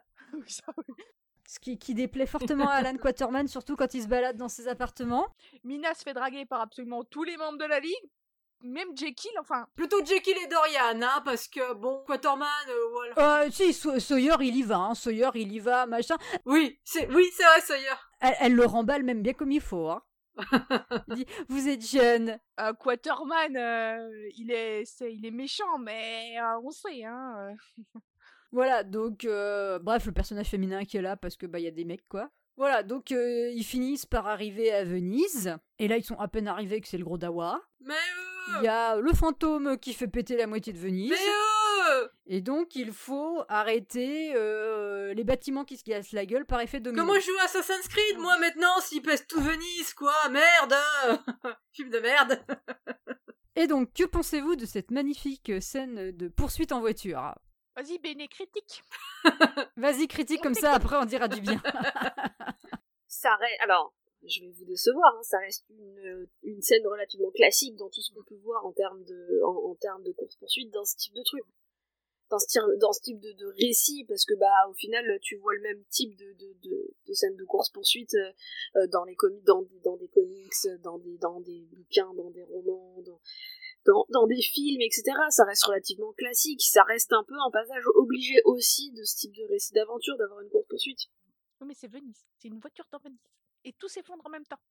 Speaker 3: Ce qui, qui déplaît fortement à Alan Quaterman, surtout quand il se balade dans ses appartements.
Speaker 4: Mina se fait draguer par absolument tous les membres de la Ligue. Même Jekyll, enfin...
Speaker 2: Plutôt Jekyll et Dorian, hein, parce que, bon, Quaterman, euh, voilà.
Speaker 3: Euh, si, Sawyer, il y va, hein, Sawyer, il y va, machin.
Speaker 2: Oui, c'est, oui, c'est vrai, Sawyer.
Speaker 3: Elle, elle le remballe même bien comme il faut, hein. Il dit, vous êtes jeune.
Speaker 4: Euh, Quaterman, euh, il, est, c'est, il est méchant, mais euh, on sait, hein. Euh...
Speaker 3: Voilà, donc, euh, bref, le personnage féminin qui est là, parce que, bah, il y a des mecs, quoi. Voilà, donc euh, ils finissent par arriver à Venise, et là ils sont à peine arrivés que c'est le gros dawa.
Speaker 2: Mais euh...
Speaker 3: Il y a le fantôme qui fait péter la moitié de Venise.
Speaker 2: Mais euh...
Speaker 3: Et donc il faut arrêter euh, les bâtiments qui se cassent la gueule par effet domino.
Speaker 2: Comment je joue à Assassin's Creed, moi, maintenant, s'ils pèsent tout Venise, quoi, merde. Film de merde.
Speaker 3: Et donc, que pensez-vous de cette magnifique scène de poursuite en voiture ?
Speaker 4: Vas-y, Béné, critique.
Speaker 3: Vas-y, critique, comme ça, après on dira du bien.
Speaker 5: Ça reste... Alors, je vais vous décevoir, hein, ça reste une, une scène relativement classique dans tout ce qu'on peut voir en termes de, en, en termes de course-poursuite dans ce type de truc. Dans ce, tir, dans ce type de, de récit, parce que bah au final tu vois le même type de, de, de, de scène de course-poursuite euh, dans, les comi- dans, dans des comics, dans des, dans des bouquins, dans des romans, dans, dans, dans des films, et cetera. Ça reste relativement classique, ça reste un peu un passage obligé aussi de ce type de récit d'aventure, d'avoir une course-poursuite.
Speaker 4: Oui, mais c'est Venise, c'est une voiture dans Venise. Et tout s'effondre en même temps.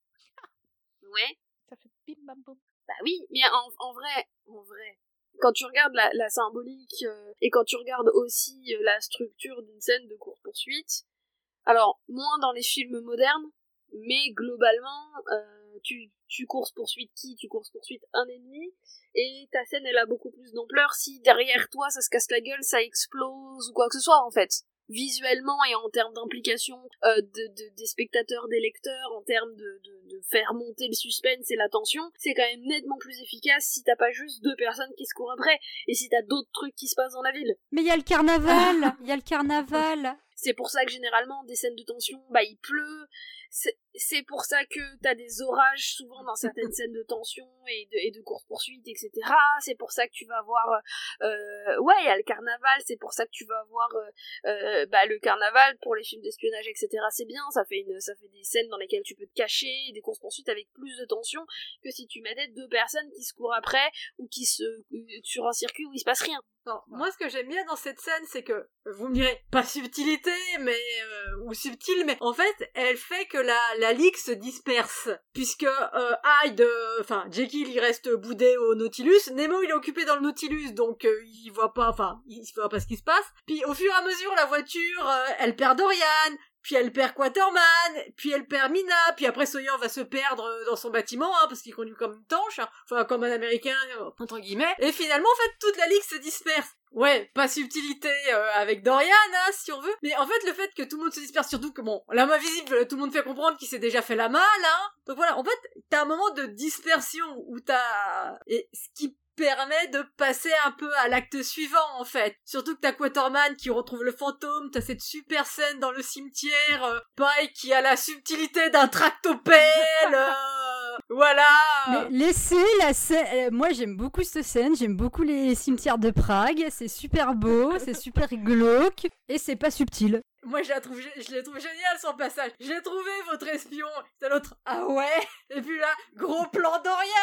Speaker 5: Ouais.
Speaker 4: Ça fait bim bam boum.
Speaker 5: Bah oui, mais en, en vrai, en vrai, quand tu regardes la, la symbolique euh, et quand tu regardes aussi euh, la structure d'une scène de course-poursuite, alors, moins dans les films modernes, mais globalement, euh, tu, tu course-poursuite qui? Tu course-poursuite un ennemi, et ta scène, elle a beaucoup plus d'ampleur si derrière toi, ça se casse la gueule, ça explose, ou quoi que ce soit, en fait. Visuellement et en termes d'implication euh, de, de, des spectateurs, des lecteurs, en termes de, de, de faire monter le suspense et la tension, c'est quand même nettement plus efficace si t'as pas juste deux personnes qui se courent après, et si t'as d'autres trucs qui se passent dans la ville.
Speaker 3: Mais il y a le carnaval, il y a le carnaval.
Speaker 5: C'est pour ça que généralement, des scènes de tension, bah il pleut. C'est, c'est pour ça que t'as des orages souvent dans certaines scènes de tension et de, et de course-poursuite, et cetera. C'est pour ça que tu vas avoir... Euh, ouais, il y a le carnaval, c'est pour ça que tu vas avoir euh, euh, bah, le carnaval pour les films d'espionnage, et cetera. C'est bien, ça fait, une, ça fait des scènes dans lesquelles tu peux te cacher, des courses-poursuites avec plus de tension que si tu mettais deux personnes qui se courent après ou qui se... sur un circuit où il se passe rien.
Speaker 2: Non, moi ce que j'aime bien dans cette scène, c'est que, vous me direz, pas subtilité, mais euh, ou subtile, mais en fait, elle fait que la, la ligue se disperse, puisque euh, Hyde, enfin Jekyll, il reste boudé au Nautilus, Nemo il est occupé dans le Nautilus, donc euh, il voit pas, enfin, il voit pas ce qui se passe, puis au fur et à mesure, la voiture, euh, elle perd Dorian, puis elle perd Quaterman, puis elle perd Mina, puis après Sawyer va se perdre dans son bâtiment, hein, parce qu'il conduit comme une tanche, hein, enfin comme un américain, euh, entre guillemets, et finalement en fait toute la ligue se disperse. Ouais, pas subtilité euh, avec Dorian, hein, si on veut, mais en fait le fait que tout le monde se disperse, surtout que bon, la main visible, tout le monde fait comprendre qu'il s'est déjà fait la malle, hein, donc voilà, en fait t'as un moment de dispersion où t'as... et ce qui permet de passer un peu à l'acte suivant, en fait. Surtout que t'as Quaterman qui retrouve le fantôme, t'as cette super scène dans le cimetière, euh, pareil, qui a la subtilité d'un tractopelle, euh, voilà.
Speaker 3: Mais laissez la scène... Moi, j'aime beaucoup cette scène, j'aime beaucoup les cimetières de Prague, c'est super beau, c'est super glauque, et c'est pas subtil.
Speaker 2: Moi, je la trouve, je l'ai trouvé génial, son passage. J'ai trouvé votre espion. C'est l'autre, ah ouais. Et puis là, gros plan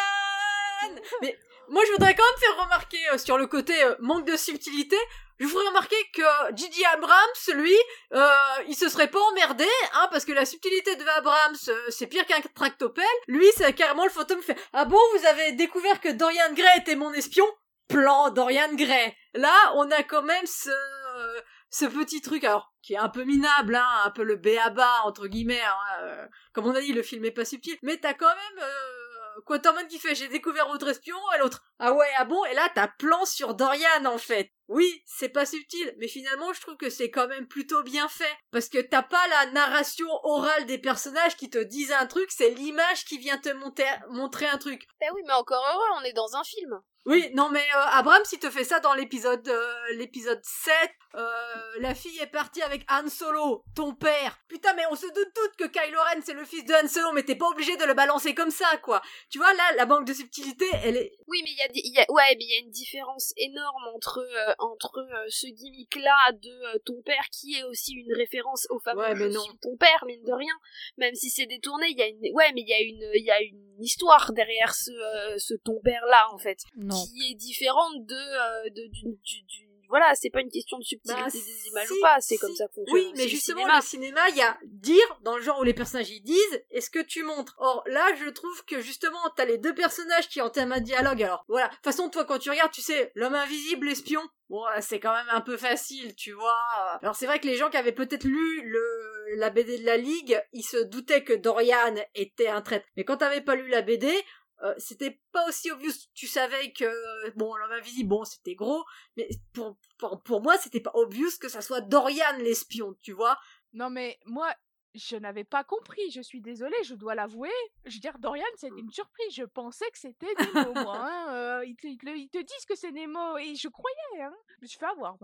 Speaker 2: Dorian. Mais moi, je voudrais quand même faire remarquer euh, sur le côté euh, manque de subtilité. Je voudrais remarquer que J J Abrams, lui, euh, il se serait pas emmerdé, hein, parce que la subtilité de Abrams, euh, c'est pire qu'un tractopelle. Lui, c'est carrément le fantôme fait, ah bon, vous avez découvert que Dorian Gray était mon espion? Plan Dorian Gray. Là, on a quand même ce... Euh, ce petit truc, alors, qui est un peu minable, hein, un peu le b.a.-ba, entre guillemets, hein, euh, comme on a dit, le film est pas subtil, mais t'as quand même euh, Quaterman qui fait « j'ai découvert votre espion », et l'autre « ah ouais, ah bon », et là t'as plan sur Dorian, en fait. Oui, c'est pas subtil, mais finalement, je trouve que c'est quand même plutôt bien fait, parce que t'as pas la narration orale des personnages qui te disent un truc, c'est l'image qui vient te monter, montrer un truc.
Speaker 5: Ben oui, mais encore heureux, on est dans un film.
Speaker 2: Oui, non mais euh, Abrams, il te fait ça dans l'épisode euh, l'épisode sept, euh, la fille est partie avec Han Solo, ton père. Putain, mais on se doute toutes que Kylo Ren c'est le fils de Han Solo, mais t'es pas obligé de le balancer comme ça, quoi. Tu vois, là, la banque de subtilité, elle est...
Speaker 5: Oui, mais il y a, y a, ouais, mais il y a une différence énorme entre, euh, entre euh, ce gimmick-là de euh, ton père, qui est aussi une référence au fameux
Speaker 2: ouais, mais
Speaker 5: je
Speaker 2: non.
Speaker 5: suis ton père, mine de rien. Même si c'est détourné, il y a une, ouais, mais il y a une, il y a une histoire derrière ce, euh, ce ton père-là, en fait.
Speaker 3: Non.
Speaker 5: Qui est différente de, euh, de, d'une, du, du, voilà, c'est pas une question de subtilité
Speaker 2: bah,
Speaker 5: des images
Speaker 2: si,
Speaker 5: ou pas, c'est
Speaker 2: si.
Speaker 5: comme ça qu'on fonctionne.
Speaker 2: Oui, mais justement, le cinéma, il y a dire, dans le genre où les personnages y disent, et ce que tu montres. Or, là, je trouve que justement, t'as les deux personnages qui entament un dialogue, alors, voilà. De toute façon, toi, quand tu regardes, tu sais, l'homme invisible, l'espion, bon, c'est quand même un peu facile, tu vois. Alors, c'est vrai que les gens qui avaient peut-être lu le, la B D de la Ligue, ils se doutaient que Dorian était un traître. Mais quand t'avais pas lu la B D, Euh, c'était pas aussi obvious. Tu savais que bon, l'homme invisible, bon, c'était gros, mais pour, pour pour moi c'était pas obvious que ça soit Dorian l'espion, tu vois.
Speaker 4: Non mais moi je n'avais pas compris, je suis désolée, je dois l'avouer. Je veux dire, Dorian, c'était une surprise. Je pensais que c'était Nemo, moi. Hein. Euh, ils, te, ils, te, ils te disent que c'est Nemo, et je croyais. Hein. Je me suis fait avoir, moi.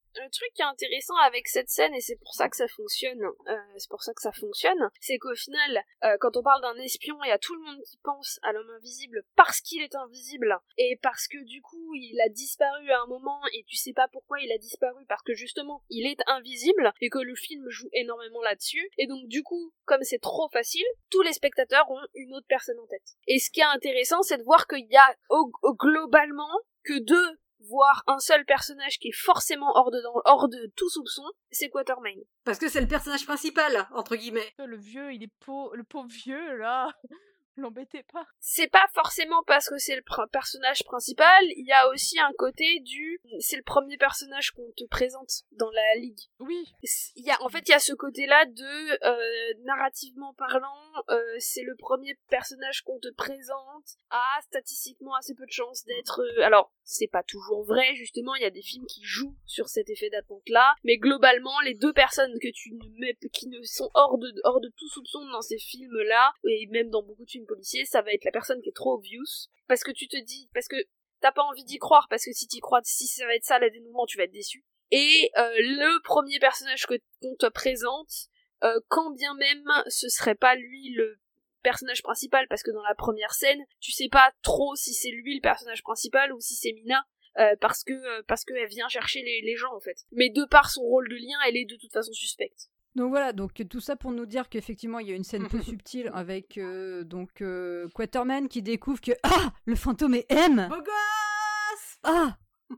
Speaker 5: Le truc qui est intéressant avec cette scène, et c'est pour ça que ça fonctionne, euh, c'est pour ça que ça fonctionne, c'est qu'au final, euh, quand on parle d'un espion, il y a tout le monde qui pense à l'homme invisible parce qu'il est invisible, et parce que du coup, il a disparu à un moment, et tu sais pas pourquoi il a disparu, parce que justement, il est invisible, et que le film joue énormément là-dessus, et donc du coup, comme c'est trop facile, tous les spectateurs ont une autre personne en tête. Et ce qui est intéressant, c'est de voir qu'il y a, au, au, globalement, que deux voire un seul personnage qui est forcément hors de, hors de tout soupçon, c'est Quatermain.
Speaker 2: Parce que c'est le personnage principal, entre guillemets.
Speaker 4: Le vieux, il est pauvre, le pauvre vieux, là, l'embêtez pas.
Speaker 5: C'est pas forcément parce que c'est le pr- personnage principal, il y a aussi un côté du... C'est le premier personnage qu'on te présente dans la ligue.
Speaker 4: Oui.
Speaker 5: Il y a, en fait, il y a ce côté-là de, euh, narrativement parlant, euh, c'est le premier personnage qu'on te présente, a statistiquement assez peu de chances d'être... Euh, alors, c'est pas toujours vrai, justement, il y a des films qui jouent sur cet effet d'attente-là, mais globalement, les deux personnes que tu ne mets, qui ne sont hors de, hors de tout soupçon dans ces films-là, et même dans beaucoup de films policiers, ça va être la personne qui est trop obvious, parce que tu te dis, parce que t'as pas envie d'y croire, parce que si t'y crois, si ça va être ça, le dénouement, tu vas être déçu. Et euh, le premier personnage que qu'on te présente, euh, quand bien même ce serait pas lui le personnage principal, parce que dans la première scène, tu sais pas trop si c'est lui le personnage principal ou si c'est Mina, euh, parce que euh, parce qu'elle vient chercher les, les gens en fait. Mais de par son rôle de lien, elle est de toute façon suspecte.
Speaker 3: Donc voilà, donc tout ça pour nous dire qu'effectivement il y a une scène peu subtile avec euh, donc euh, Quatermain qui découvre que ah le fantôme est M.
Speaker 2: Beau gosse.
Speaker 3: Ah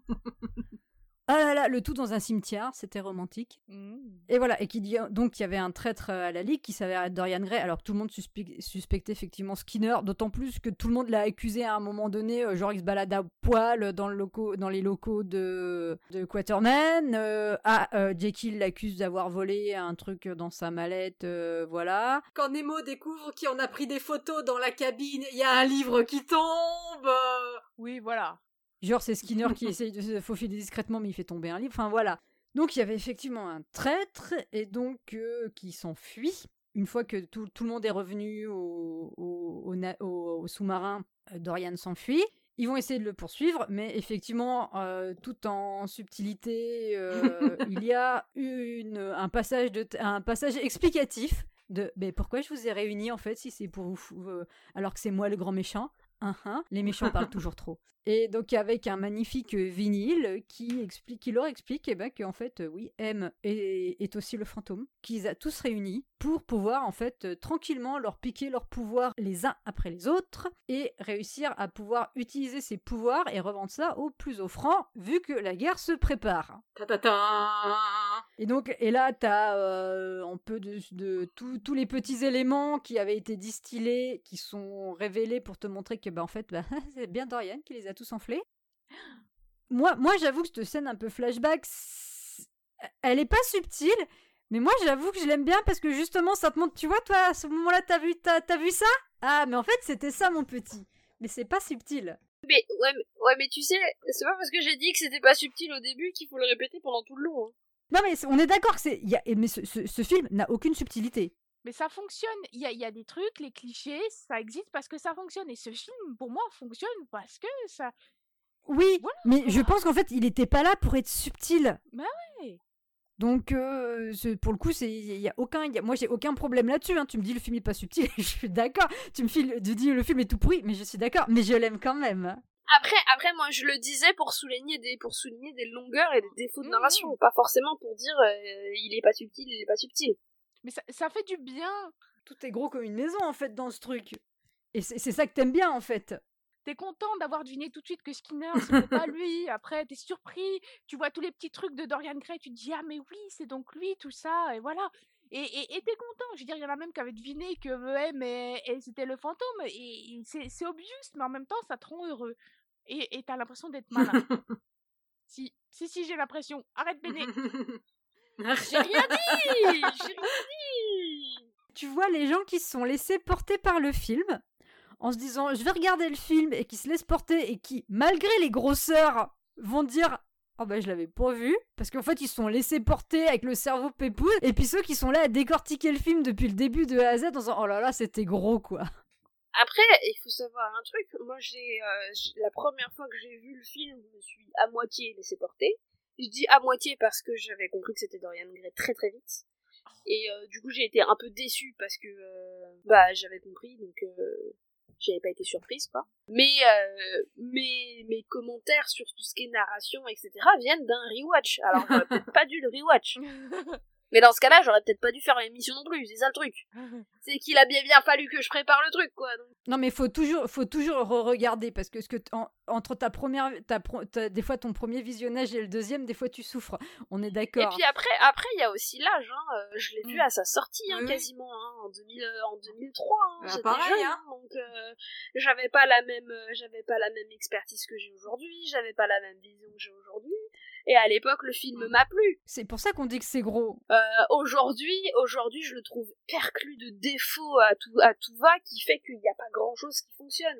Speaker 3: ah là là, le tout dans un cimetière, c'était romantique.
Speaker 4: Mmh.
Speaker 3: Et voilà, et qui dit donc il y avait un traître à la Ligue qui s'avère être Dorian Gray, alors que tout le monde suspe- suspectait effectivement Skinner, d'autant plus que tout le monde l'a accusé à un moment donné, euh, genre il se balade à poil dans, le loco- dans les locaux de, de Quatermain. Euh, ah, euh, Jekyll l'accuse d'avoir volé un truc dans sa mallette, euh, voilà.
Speaker 2: Quand Nemo découvre qui en a pris des photos dans la cabine, il y a un livre qui tombe.
Speaker 4: Oui, voilà.
Speaker 3: Genre, c'est Skinner qui essaye de se faufiler discrètement, mais il fait tomber un livre. Enfin, voilà. Donc, il y avait effectivement un traître, et donc, euh, qui s'enfuit. Une fois que tout, tout le monde est revenu au, au, au, na- au- au sous-marin, euh, Dorian s'enfuit. Ils vont essayer de le poursuivre, mais effectivement, euh, tout en subtilité, euh, il y a une, un, passage de t- un passage explicatif de mais pourquoi je vous ai réunis, en fait, si c'est pour vous... fou- euh, alors que c'est moi le grand méchant. Uh-huh. Les méchants parlent toujours trop. Et donc avec un magnifique vinyle qui explique, qui leur explique eh ben, qu'en fait, euh, oui, M est, est aussi le fantôme, qu'ils a tous réunis pour pouvoir en fait euh, tranquillement leur piquer leurs pouvoirs les uns après les autres et réussir à pouvoir utiliser ces pouvoirs et revendre ça au plus offrant vu que la guerre se prépare.
Speaker 2: Ta ta ta.
Speaker 3: Et donc, et là, t'as euh, un peu de, de tous les petits éléments qui avaient été distillés, qui sont révélés pour te montrer que, bah, en fait, bah, c'est bien Dorian qui les a tous enflés. Moi, moi j'avoue que cette scène un peu flashback, elle est pas subtile, mais moi, j'avoue que je l'aime bien parce que justement, ça te montre, tu vois, toi, à ce moment-là, t'as vu, t'as, t'as vu ça? Ah, mais en fait, c'était ça, mon petit. Mais c'est pas subtil.
Speaker 5: Mais ouais, mais, ouais, mais tu sais, c'est pas parce que j'ai dit que c'était pas subtil au début qu'il faut le répéter pendant tout le long. Hein.
Speaker 3: Non, mais on est d'accord que c'est... Y a, mais ce, ce, ce film n'a aucune subtilité.
Speaker 4: Mais ça fonctionne. Il y a, y a des trucs, les clichés, ça existe parce que ça fonctionne. Et ce film, pour moi, fonctionne parce que ça...
Speaker 3: Oui,
Speaker 4: voilà,
Speaker 3: mais
Speaker 4: voilà.
Speaker 3: je pense qu'en fait, il était pas là pour être subtil.
Speaker 4: Bah ouais.
Speaker 3: Donc, euh, pour le coup, il y a aucun, y a, moi, j'ai aucun problème là-dessus. Hein. Tu me dis le film est pas subtil, je suis d'accord. Tu me files, tu dis le film est tout pourri, mais je suis d'accord. Mais je l'aime quand même.
Speaker 5: Après, après, moi, je le disais pour souligner des, pour souligner des longueurs et des défauts de
Speaker 4: Mmh.
Speaker 5: narration, pas forcément pour dire euh, il est pas subtil, il est pas subtil.
Speaker 4: Mais ça, ça fait du bien.
Speaker 3: Tout est gros comme une maison, en fait, dans ce truc. Et c'est, c'est ça que t'aimes bien, en fait.
Speaker 4: T'es content d'avoir deviné tout de suite que Skinner, c'était pas lui. Après, t'es surpris. Tu vois tous les petits trucs de Dorian Gray. Tu te dis, ah, mais oui, c'est donc lui, tout ça. Et voilà. Et, et, et t'es content. Je veux dire, il y en a même qui avaient deviné que M, et, et c'était le fantôme. Et, et c'est, c'est obvious, mais en même temps, ça te rend heureux. Et, et t'as l'impression d'être malin. si, si, si, j'ai l'impression. Arrête, Béné. J'ai rien dit. J'ai rien dit.
Speaker 3: Tu vois les gens qui se sont laissés porter par le film, en se disant je vais regarder le film, et qui se laissent porter, et qui, malgré les grosseurs, vont dire oh bah je l'avais pas vu, parce qu'en fait ils se sont laissés porter avec le cerveau pépouze, et puis ceux qui sont là à décortiquer le film depuis le début de A à Z en disant oh là là c'était gros quoi.
Speaker 5: Après, il faut savoir un truc. Moi, j'ai, euh, j'ai la première fois que j'ai vu le film, je me suis à moitié laissé porter. Je dis à moitié parce que j'avais compris que c'était Dorian Gray très très vite. Et euh, du coup, j'ai été un peu déçue parce que euh, bah j'avais compris, donc euh, j'avais pas été surprise, quoi. Mais euh, mes, mes commentaires sur tout ce qui est narration, et cetera viennent d'un rewatch. Alors, j'aurais peut-être pas dû le rewatch. Mais dans ce cas-là, j'aurais peut-être pas dû faire l'émission non plus, c'est ça le truc. C'est qu'il a bien bien fallu que je prépare le truc, quoi. Donc.
Speaker 3: Non, mais faut toujours, faut toujours re-regarder, parce que, ce que en, entre ta première, ta, ta, des fois ton premier visionnage et le deuxième, des fois tu souffres. On est d'accord.
Speaker 5: Et puis après, après il y a aussi l'âge. Hein. Euh, je l'ai vu
Speaker 3: Mm.
Speaker 5: à sa sortie, hein,
Speaker 2: Oui.
Speaker 5: quasiment, hein, en, deux mille, euh, en deux mille trois. Hein.
Speaker 2: Bah,
Speaker 5: J'étais
Speaker 2: pareil,
Speaker 5: jeune,
Speaker 2: hein.
Speaker 5: hein, donc euh, j'avais pas la même, euh, j'avais pas la même expertise que j'ai aujourd'hui. J'avais pas la même vision que j'ai aujourd'hui. Et à l'époque, le film m'a plu.
Speaker 3: C'est pour ça qu'on dit que c'est gros.
Speaker 5: Euh, aujourd'hui, aujourd'hui, je le trouve perclus de défauts à tout, à tout va, qui fait qu'il n'y a pas grand-chose qui fonctionne.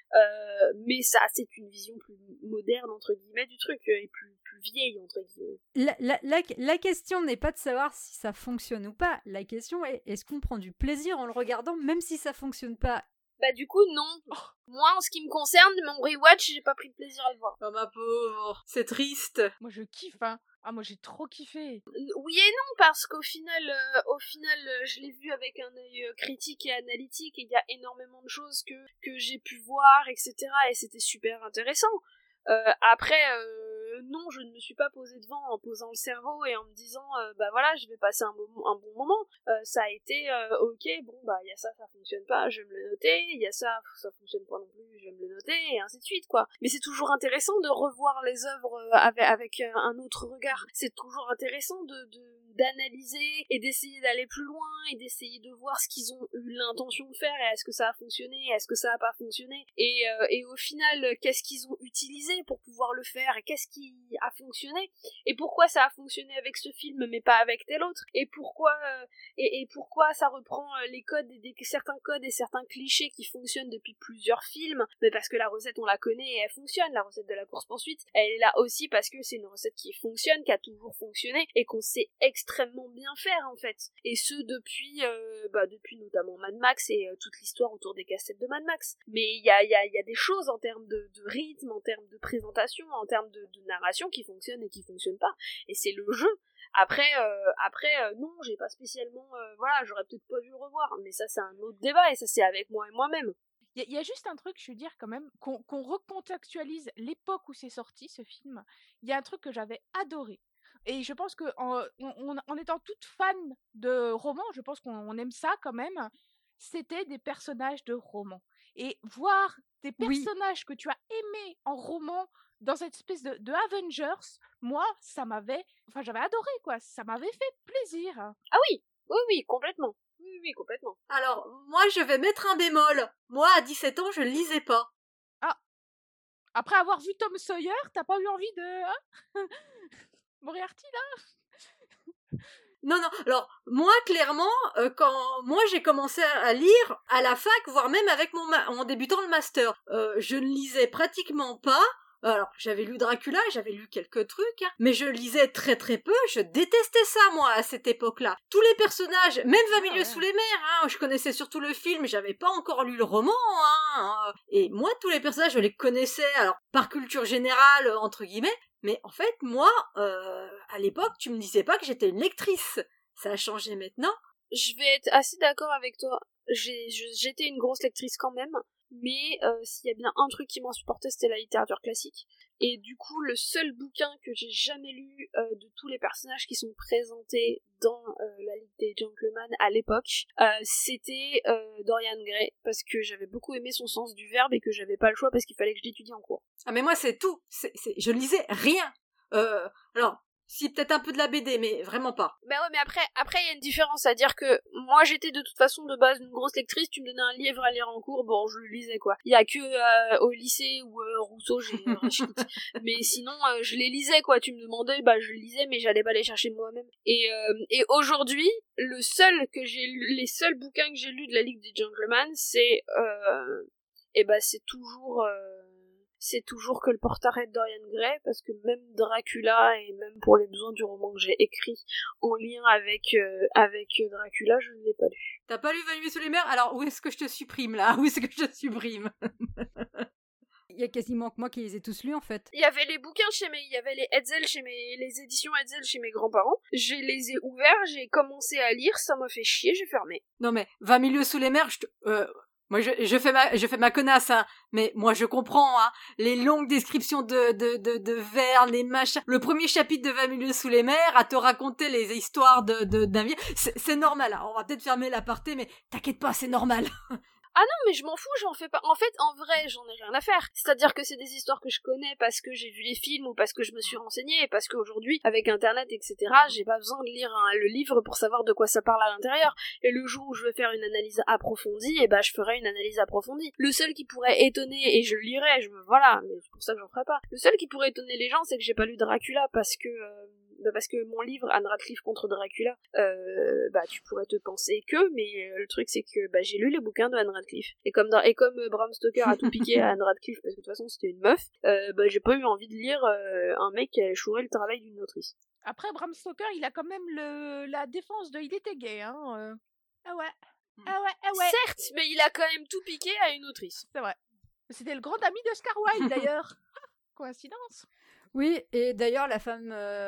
Speaker 5: Euh, mais ça, c'est une vision plus moderne, entre guillemets, du truc, et plus, plus vieille, entre guillemets.
Speaker 3: La, la, la, la question n'est pas de savoir si ça fonctionne ou pas. La question est, est-ce qu'on prend du plaisir en le regardant, même si ça fonctionne pas?
Speaker 5: Bah du coup, non. Moi, en ce qui me concerne, mon rewatch, j'ai pas pris de plaisir à le voir.
Speaker 2: Oh ma pauvre, c'est triste.
Speaker 4: Moi, je kiffe, hein. Ah, moi, j'ai trop kiffé.
Speaker 5: Oui et non, parce qu'au final, euh, au final, euh, je l'ai vu avec un œil euh, critique et analytique, et il y a énormément de choses que, que j'ai pu voir, et cetera, et c'était super intéressant. Euh, après, euh, non, je ne me suis pas posée devant en posant le cerveau et en me disant, euh, bah voilà, je vais passer un, moment, un bon moment. Euh, ça a été, euh, ok, bon, bah il y a ça, ça fonctionne pas, je vais me le noter, il y a ça, ça fonctionne pas non plus, je vais me le noter, et ainsi de suite, quoi. Mais c'est toujours intéressant de revoir les œuvres euh, avec, avec euh, un autre regard. C'est toujours intéressant de, de d'analyser et d'essayer d'aller plus loin et d'essayer de voir ce qu'ils ont eu l'intention de faire et est-ce que ça a fonctionné, est-ce que ça a pas fonctionné, et, euh, et au final, qu'est-ce qu'ils ont utilisé pour pouvoir le faire, et qu'est-ce qui a fonctionné, et pourquoi ça a fonctionné avec ce film mais pas avec tel autre, et pourquoi euh, et, et pourquoi ça reprend euh, les codes, des, des, certains codes et certains clichés qui fonctionnent depuis plusieurs films, mais parce que la recette on la connaît et elle fonctionne, la recette de la course-poursuite, elle est là aussi parce que c'est une recette qui fonctionne, qui a toujours fonctionné, et qu'on sait extrêmement bien faire en fait, et ce depuis euh, bah depuis notamment Mad Max et euh, toute l'histoire autour des cassettes de Mad Max. Mais il y a, y, a, y a des choses en termes de, de rythme, en termes de présentation, en termes de, de narration qui fonctionnent et qui fonctionnent pas, et c'est le jeu. Après, euh, après euh, non, j'ai pas spécialement, euh, voilà, j'aurais peut-être pas dû le revoir, mais ça c'est un autre débat, et ça c'est avec moi et moi-même.
Speaker 4: Il y, y a juste un truc, je veux dire quand même, qu'on qu'on recontextualise l'époque où c'est sorti ce film. Il y a un truc que j'avais adoré. Et je pense que en, en, en étant toute fan de romans, je pense qu'on aime ça quand même. C'était des personnages de romans. Et voir des personnages oui. que tu as aimés en roman dans cette espèce de, de Avengers, moi, ça m'avait... Enfin, j'avais adoré, quoi. Ça m'avait fait plaisir.
Speaker 5: Ah oui, oui, oui, complètement. Oui, oui, complètement.
Speaker 2: Alors, moi, je vais mettre un bémol. Moi, à dix-sept ans, je ne lisais pas.
Speaker 4: Ah. Après avoir vu Tom Sawyer, t'as pas eu envie de... Hein Moriarty, là?
Speaker 2: Non, non. Alors, moi, clairement, euh, quand moi, j'ai commencé à lire à la fac, voire même avec mon ma- en débutant le master, euh, je ne lisais pratiquement pas. Alors, j'avais lu Dracula, j'avais lu quelques trucs, hein, mais je lisais très très peu, je détestais ça, moi, à cette époque-là. Tous les personnages, même vingt milieux ah ouais. sous les mers, hein, je connaissais surtout le film, j'avais pas encore lu le roman, hein, et moi, tous les personnages, je les connaissais, alors, par culture générale, entre guillemets, mais en fait, moi, euh, à l'époque, tu me disais pas que j'étais une lectrice. Ça a changé maintenant.
Speaker 5: Je vais être assez d'accord avec toi. J'ai, je, j'étais une grosse lectrice quand même, mais euh, s'il y a bien un truc qui m'insupportait, c'était la littérature classique. Et du coup, le seul bouquin que j'ai jamais lu euh, de tous les personnages qui sont présentés dans euh, la Ligue des Gentlemen à l'époque, euh, c'était euh, Dorian Gray, parce que j'avais beaucoup aimé son sens du verbe et que j'avais pas le choix parce qu'il fallait que je l'étudie en cours.
Speaker 2: Ah mais moi c'est tout, c'est, c'est, je ne lisais rien. Euh, alors, si peut-être un peu de la B D, mais vraiment pas.
Speaker 5: Ben ouais, mais après, après il y a une différence, à dire que moi j'étais de toute façon de base une grosse lectrice, tu me donnais un livre à lire en cours, bon je le lisais quoi. Il y a que euh, au lycée où euh, Rousseau j'ai euh, mais sinon euh, je les lisais quoi. Tu me demandais, bah je le lisais, mais j'allais pas les chercher moi-même. Et euh, et aujourd'hui, le seul que j'ai lu, les seuls bouquins que j'ai lus de la Ligue des Gentlemen, c'est euh, et ben bah, c'est toujours euh, c'est toujours que le portrait de Dorian Gray, parce que même Dracula, et même pour les besoins du roman que j'ai écrit en lien avec euh, avec Dracula, je ne l'ai pas lu.
Speaker 2: T'as pas lu vingt nuits sous les mers? Alors où est-ce que je te supprime là? Où est-ce que je te supprime?
Speaker 3: Il y a quasiment que moi qui les ai tous lus en fait.
Speaker 5: Il y avait les bouquins chez mes, il y avait les Hetzel chez mes, les éditions Hetzel chez mes grands-parents. Je les ai ouverts, j'ai commencé à lire, ça m'a fait chier, j'ai fermé.
Speaker 2: Non mais vingt milieux sous les mers, je te... euh... Moi, je, je fais ma, je fais ma connasse, hein. Mais moi, je comprends, hein. Les longues descriptions de, de, de, de vers, les machins. Le premier chapitre de vingt milieux sous les mers, à te raconter les histoires de, de, d'un vie. C'est, c'est normal, hein. On va peut-être fermer l'aparté, mais t'inquiète pas, c'est normal.
Speaker 5: Ah non, mais je m'en fous, j'en fais pas. En fait, en vrai, j'en ai rien à faire. C'est-à-dire que c'est des histoires que je connais parce que j'ai vu les films ou parce que je me suis renseignée et parce qu'aujourd'hui, avec Internet, et cetera, j'ai pas besoin de lire un, le livre pour savoir de quoi ça parle à l'intérieur. Et le jour où je veux faire une analyse approfondie, eh ben, je ferai une analyse approfondie. Le seul qui pourrait étonner, et je le lirai, je me, voilà, mais c'est pour ça que j'en ferai pas. Le seul qui pourrait étonner les gens, c'est que j'ai pas lu Dracula parce que, euh, bah parce que mon livre Anne Radcliffe contre Dracula, euh, bah tu pourrais te penser que, mais euh, le truc c'est que bah j'ai lu les bouquins de Anne Radcliffe et comme dans, et comme euh, Bram Stoker a tout piqué à Anne Radcliffe parce que de toute façon c'était une meuf, euh, bah j'ai pas eu envie de lire euh, un mec qui a échoué le travail d'une autrice.
Speaker 4: Après Bram Stoker, il a quand même le la défense de il était gay, hein. Euh... Ah ouais, ah ouais, ah ouais.
Speaker 5: Certes, mais il a quand même tout piqué à une autrice.
Speaker 4: C'est vrai. C'était le grand ami d'Oscar Wilde d'ailleurs. Coïncidence.
Speaker 3: Oui, et d'ailleurs la femme,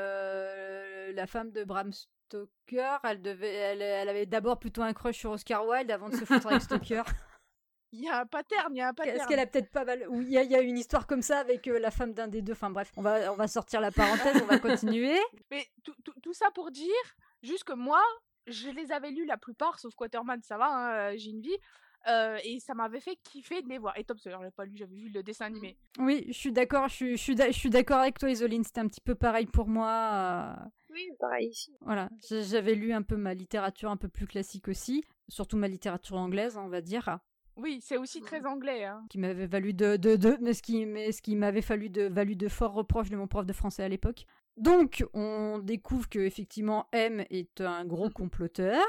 Speaker 3: euh, la femme de Bram Stoker, elle devait, elle, elle avait d'abord plutôt un crush sur Oscar Wilde avant de se foutre avec Stoker.
Speaker 4: Il y a un pattern, il y a un pattern.
Speaker 3: Est-ce qu'elle a peut-être pas mal... Oui, il y, y a une histoire comme ça avec euh, la femme d'un des deux. Enfin bref, on va, on va sortir la parenthèse, on va continuer.
Speaker 4: Mais tout, tout, tout ça pour dire, juste que moi, je les avais lus la plupart, sauf Quaterman, ça va, hein, j'ai une vie. Euh, et ça m'avait fait kiffer de les voir. Et Tom Sawyer, j'avais pas lu, j'avais vu le dessin animé.
Speaker 3: Oui, je suis d'accord, je suis, je suis, je suis d'accord avec toi, Isoline, c'était un petit peu pareil pour moi. Euh...
Speaker 5: Oui, pareil ici.
Speaker 3: Voilà, j'avais lu un peu ma littérature un peu plus classique aussi, surtout ma littérature anglaise, on va dire.
Speaker 4: Oui, c'est aussi très anglais, hein.
Speaker 3: Qui m'avait valu de, de, de, mais ce qui, mais ce qui m'avait fallu de, valu de forts reproches de mon prof de français à l'époque. Donc, on découvre que effectivement M est un gros comploteur.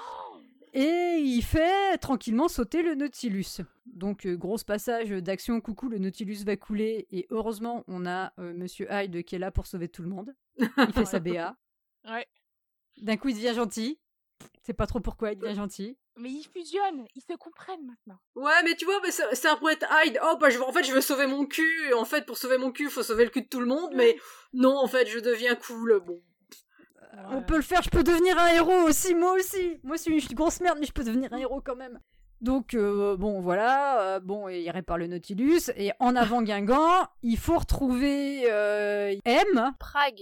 Speaker 3: Et il fait tranquillement sauter le Nautilus. Donc, euh, gros passage d'action, coucou, le Nautilus va couler. Et heureusement, on a euh, Monsieur Hyde qui est là pour sauver tout le monde. Il fait sa B A.
Speaker 4: Ouais.
Speaker 3: D'un coup, il devient gentil. C'est pas trop pourquoi il devient gentil.
Speaker 4: Mais ils fusionnent, ils se comprennent maintenant.
Speaker 2: Ouais, mais tu vois, mais c'est, c'est un pour être Hyde. Oh, bah, je, en fait, je veux sauver mon cul. En fait, pour sauver mon cul, il faut sauver le cul de tout le monde. Mais non, en fait, je deviens cool. Bon.
Speaker 3: Ouais. On peut le faire, je peux devenir un héros aussi, moi aussi. Moi aussi, je suis une grosse merde, mais je peux devenir un héros quand même. Donc, euh, bon, voilà. Euh, bon, il répare le Nautilus. Et en avant Guingamp, il faut retrouver euh, M.
Speaker 5: Prague.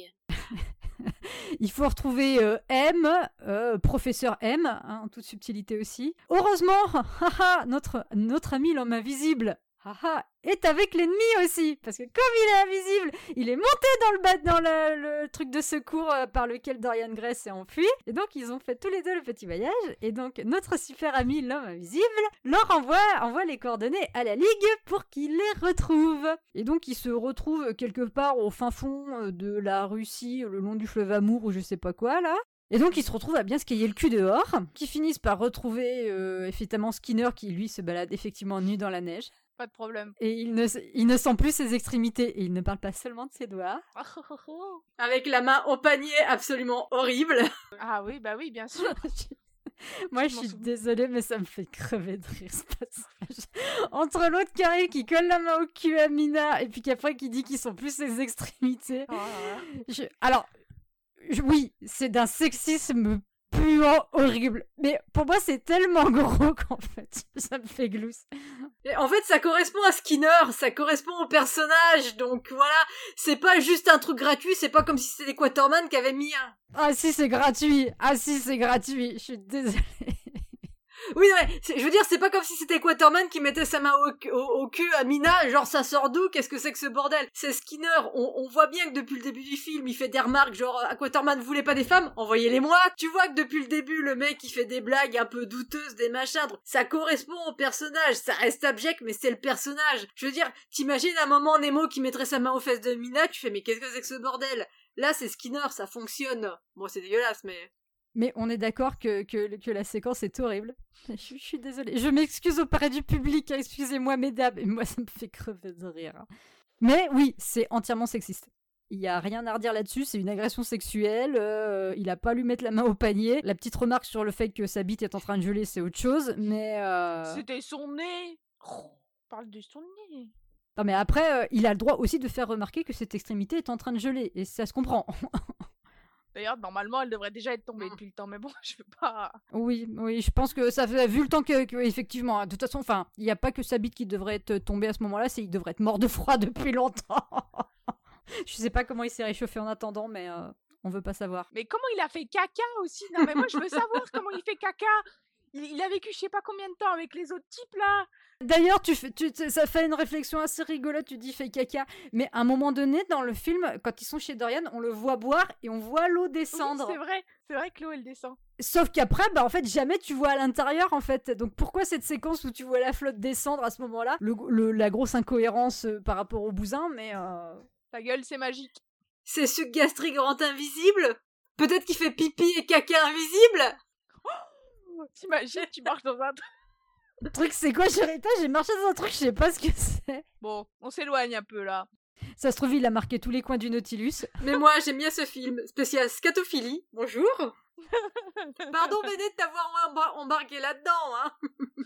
Speaker 3: Il faut retrouver euh, M, euh, professeur M, hein, en toute subtilité aussi. Heureusement, notre, notre ami l'homme invisible haha, est avec l'ennemi aussi, parce que comme il est invisible, il est monté dans le, bas, dans le, le truc de secours euh, par lequel Dorian Gray s'est enfui, et donc ils ont fait tous les deux le petit voyage, et donc notre super ami l'homme invisible leur envoie, envoie les coordonnées à la Ligue pour qu'ils les retrouvent. Et donc ils se retrouvent quelque part au fin fond de la Russie, le long du fleuve Amour ou je sais pas quoi là. Et donc ils se retrouvent à bien se cailler le cul dehors, qui finissent par retrouver euh, effectivement Skinner qui lui se balade effectivement nu dans la neige.
Speaker 4: Pas de problème.
Speaker 3: Et il ne, il ne sent plus ses extrémités, et il ne parle pas seulement de ses doigts.
Speaker 2: Avec la main au panier absolument horrible.
Speaker 4: Ah oui, bah oui, bien sûr.
Speaker 3: Moi, je, je suis désolée, mais ça me fait crever de rire, ce passage. Entre l'autre carré qui colle la main au cul à Mina, et puis qu'après qui dit qu'ils sont plus ses extrémités. Oh, je... Alors, je... oui, c'est d'un sexisme puant horrible. Mais pour moi, c'est tellement gros qu'en fait, ça me fait glousse.
Speaker 2: Et en fait, ça correspond à Skinner, ça correspond au personnage, donc voilà, c'est pas juste un truc gratuit, c'est pas comme si c'était Quaterman qui avait mis un...
Speaker 3: Ah si, c'est gratuit, ah si, c'est gratuit, je suis désolée.
Speaker 2: Oui, non, mais je veux dire, c'est pas comme si c'était Quaterman qui mettait sa main au, au, au cul à Mina, genre ça sort d'où, qu'est-ce que c'est que ce bordel? C'est Skinner, on, on voit bien que depuis le début du film, il fait des remarques genre « Quaterman, vous voulez pas des femmes? Envoyez-les-moi !» Tu vois que depuis le début, le mec, il fait des blagues un peu douteuses, des machins, ça correspond au personnage, ça reste abject, mais c'est le personnage. Je veux dire, t'imagines un moment Nemo qui mettrait sa main aux fesses de Mina, tu fais « Mais qu'est-ce que c'est que ce bordel ?» Là, c'est Skinner, ça fonctionne. Bon, c'est dégueulasse, mais...
Speaker 3: Mais on est d'accord que, que, que la séquence est horrible. Je, je suis désolée. Je m'excuse auprès du public, excusez-moi mesdames, et moi ça me fait crever de rire. Mais oui, c'est entièrement sexiste. Il n'y a rien à redire là-dessus, c'est une agression sexuelle, euh, il a pas lui mettre la main au panier. La petite remarque sur le fait que sa bite est en train de geler, c'est autre chose, mais... Euh...
Speaker 4: C'était son nez. Oh, on parle de son nez.
Speaker 3: Non mais après, euh, il a le droit aussi de faire remarquer que cette extrémité est en train de geler, et ça se comprend.
Speaker 4: D'ailleurs, normalement, elle devrait déjà être tombée depuis le temps, mais bon, je veux pas...
Speaker 3: Oui, oui, je pense que ça fait, vu le temps que, que effectivement, hein, de toute façon, enfin, il n'y a pas que sa bite qui devrait être tombée à ce moment-là, c'est il devrait être mort de froid depuis longtemps. Je sais pas comment il s'est réchauffé en attendant, mais euh, on veut pas savoir.
Speaker 4: Mais comment il a fait caca aussi? Non, mais moi, je veux savoir comment il fait caca. Il, il a vécu je sais pas combien de temps avec les autres types, là.
Speaker 3: D'ailleurs, tu fais, tu, ça fait une réflexion assez rigolote, tu dis fait caca, mais à un moment donné, dans le film, quand ils sont chez Dorian, on le voit boire et on voit l'eau descendre.
Speaker 4: Oui, c'est vrai, c'est vrai que l'eau, elle descend.
Speaker 3: Sauf qu'après, bah en fait, jamais tu vois à l'intérieur, en fait. Donc pourquoi cette séquence où tu vois la flotte descendre à ce moment-là, le, le, la grosse incohérence euh, par rapport au bousin, mais... Euh...
Speaker 4: Ta gueule, c'est magique.
Speaker 2: C'est suc gastrique rend invisible? Peut-être qu'il fait pipi et caca invisible?
Speaker 4: Oh, t'imagines, tu marches dans un...
Speaker 3: Le truc, c'est quoi, Chérita? J'ai marché dans un truc, je sais pas ce que c'est.
Speaker 4: Bon, on s'éloigne un peu, là.
Speaker 3: Ça se trouve, il a marqué tous les coins du Nautilus.
Speaker 2: Mais moi, j'aime bien ce film. Spécial scatophilie. Bonjour. Pardon, Béné, de t'avoir embar- embarqué là-dedans, hein.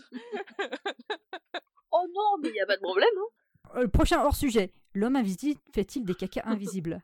Speaker 5: Oh non, mais y a pas de problème, hein.
Speaker 3: Euh, le prochain hors-sujet. L'homme invisible fait-il des cacas invisibles?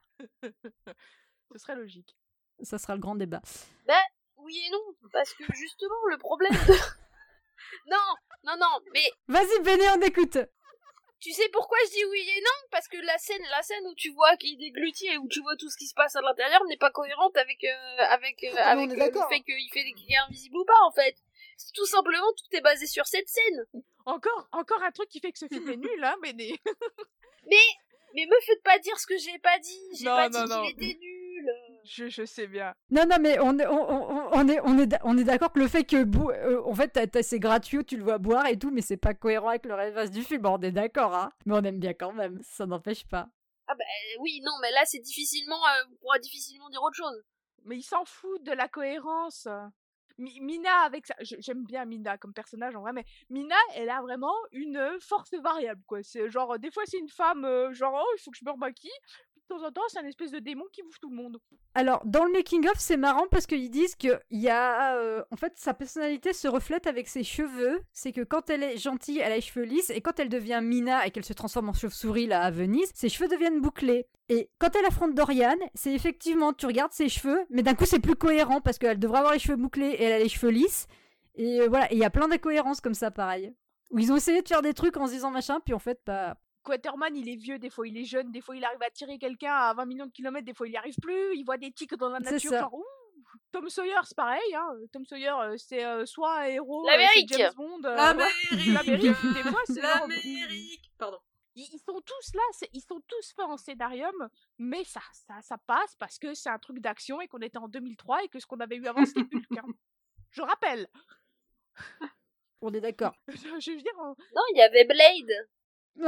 Speaker 4: Ce serait logique.
Speaker 3: Ça sera le grand débat.
Speaker 5: Ben, oui et non, parce que justement, le problème de... Non, non, non, mais...
Speaker 3: Vas-y, Béné, on écoute.
Speaker 5: Tu sais pourquoi je dis oui et non? Parce que la scène, la scène où tu vois qu'il déglutit et où tu vois tout ce qui se passe à l'intérieur n'est pas cohérente avec, euh, avec, euh,
Speaker 3: Ah,
Speaker 5: avec
Speaker 3: on est
Speaker 5: euh,
Speaker 3: d'accord.
Speaker 5: le fait qu'il fait des cacas invisibles ou pas, en fait. C'est tout simplement, tout est basé sur cette scène.
Speaker 4: Encore, encore un truc qui fait que ce film est nul, hein, mais... Des...
Speaker 5: Mais, mais me faites pas dire ce que j'ai pas dit. J'ai
Speaker 4: Non,
Speaker 5: pas
Speaker 4: non,
Speaker 5: dit
Speaker 4: non.
Speaker 5: qu'il était nul.
Speaker 4: Je, je sais bien.
Speaker 3: Non, non, mais on est, on, on, on est, on est, on est d'accord que le fait que, bou- euh, en fait, t'as, t'as- c'est gratuit, tu le vois boire et tout, mais c'est pas cohérent avec le reste du film. On est d'accord, hein. Mais on aime bien quand même, ça n'empêche pas.
Speaker 5: Ah bah oui, non, mais là c'est difficilement, euh, on pourra difficilement dire autre chose.
Speaker 4: Mais il s'en fout de la cohérence. Mi- Mina, avec ça, je- j'aime bien Mina comme personnage en vrai, mais Mina, elle a vraiment une force variable, quoi. C'est genre, des fois c'est une femme, euh, genre, oh, il faut que je me remaquille. De temps en temps, c'est un espèce de démon qui bouffe tout le monde.
Speaker 3: Alors, dans le making-of, c'est marrant parce qu'ils disent que il y a, euh, en fait, sa personnalité se reflète avec ses cheveux. C'est que quand elle est gentille, elle a les cheveux lisses, et quand elle devient Mina et qu'elle se transforme en chauve-souris là à Venise, ses cheveux deviennent bouclés. Et quand elle affronte Dorian, c'est effectivement, tu regardes ses cheveux, mais d'un coup c'est plus cohérent parce qu'elle devrait avoir les cheveux bouclés et elle a les cheveux lisses. Et euh, voilà, il y a plein d'incohérences comme ça, pareil. Où ils ont essayé de faire des trucs en se disant machin, puis en fait, bah.
Speaker 4: Quaterman, il est vieux, des fois il est jeune, des fois il arrive à tirer quelqu'un à vingt millions de kilomètres, des fois il n'y arrive plus, il voit des tics dans la
Speaker 3: C'est
Speaker 4: nature,
Speaker 3: ça.
Speaker 4: genre ouh. Tom Sawyer, c'est pareil, hein. Tom Sawyer, euh, c'est euh, soit un héros, euh,
Speaker 5: L'Amérique.
Speaker 4: c'est James Bond. euh,
Speaker 2: L'Amérique.
Speaker 4: ouais. L'Amérique, des fois c'est genre-
Speaker 2: L'Amérique. Pardon.
Speaker 4: Ils, ils sont tous là, c'est- ils sont tous faits en scénarium, mais ça, ça, ça passe parce que c'est un truc d'action et qu'on était en deux mille trois et que ce qu'on avait eu avant c'était Hulk. Hein. Je rappelle.
Speaker 3: On est d'accord.
Speaker 4: Je, je veux dire, euh,
Speaker 5: Non, il y avait Blade.
Speaker 3: Ouais,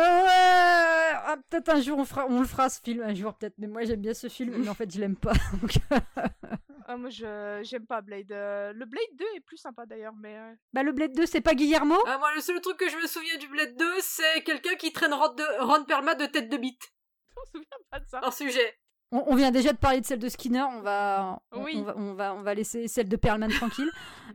Speaker 3: ah, peut-être un jour on, fera, on le fera ce film, un jour peut-être. Mais moi j'aime bien ce film, mais en fait je l'aime pas. donc.
Speaker 4: ah, moi je j'aime pas Blade. Euh, le Blade deux est plus sympa d'ailleurs, mais euh,
Speaker 3: Bah le Blade deux, c'est pas Guillermo?
Speaker 2: Ah, moi, le seul truc que je me souviens du Blade deux, c'est quelqu'un qui traîne Ron, de, Ron Perlman de tête de bite.
Speaker 4: je me souviens pas de ça.
Speaker 2: Hors sujet.
Speaker 3: On, on vient déjà de parler de celle de Skinner, on va, on,
Speaker 4: Oui.
Speaker 3: on va, on va, on va laisser celle de Perlman tranquille.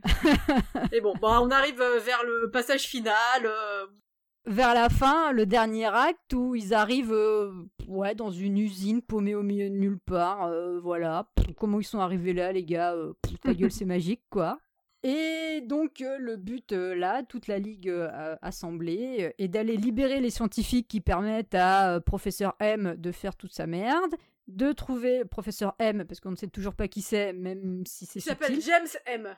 Speaker 2: Et bon, bah, on arrive euh, vers le passage final. euh,
Speaker 3: Vers la fin, le dernier acte où ils arrivent euh, ouais, dans une usine paumée au milieu de nulle part. euh, voilà. Pff, comment ils sont arrivés là, les gars euh, pff, ta gueule, c'est magique, quoi. Et donc, euh, le but, euh, là, toute la ligue euh, assemblée, euh, est d'aller libérer les scientifiques qui permettent à euh, Professeur M de faire toute sa merde, de trouver Professeur M, parce qu'on ne sait toujours pas qui c'est, même si c'est
Speaker 2: Il s'appelle
Speaker 3: subtil.
Speaker 2: James M.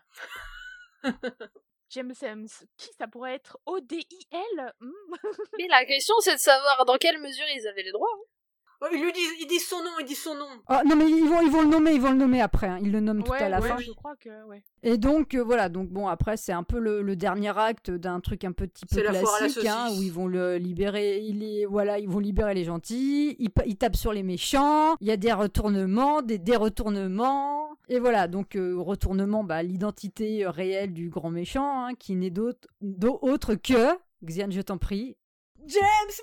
Speaker 4: James Hems, qui ça pourrait être? O D I L Hmm.
Speaker 5: Mais la question c'est de savoir dans quelle mesure ils avaient les droits. hein.
Speaker 2: Oh, ils lui disent, ils disent son nom, ils disent son nom.
Speaker 3: Oh, non, mais ils vont, ils vont le nommer, ils vont le nommer après. Hein. Ils le nomment tout
Speaker 4: Ouais,
Speaker 3: à la
Speaker 4: ouais,
Speaker 3: fin.
Speaker 4: je crois que ouais.
Speaker 3: Et donc, euh, voilà. Donc, bon, après, c'est un peu le, le dernier acte d'un truc un petit peu
Speaker 2: C'est la foire à la
Speaker 3: classique, hein,
Speaker 2: saucisse.
Speaker 3: où ils vont le libérer. Il est, voilà, ils vont libérer les gentils. Ils, pa- ils tapent sur les méchants. Il y a des retournements, des déretournements. Et voilà. Donc, euh, retournement, bah, l'identité euh, réelle du grand méchant, hein, qui n'est d'autre, d'au- autre que, Xian, je t'en prie,
Speaker 2: James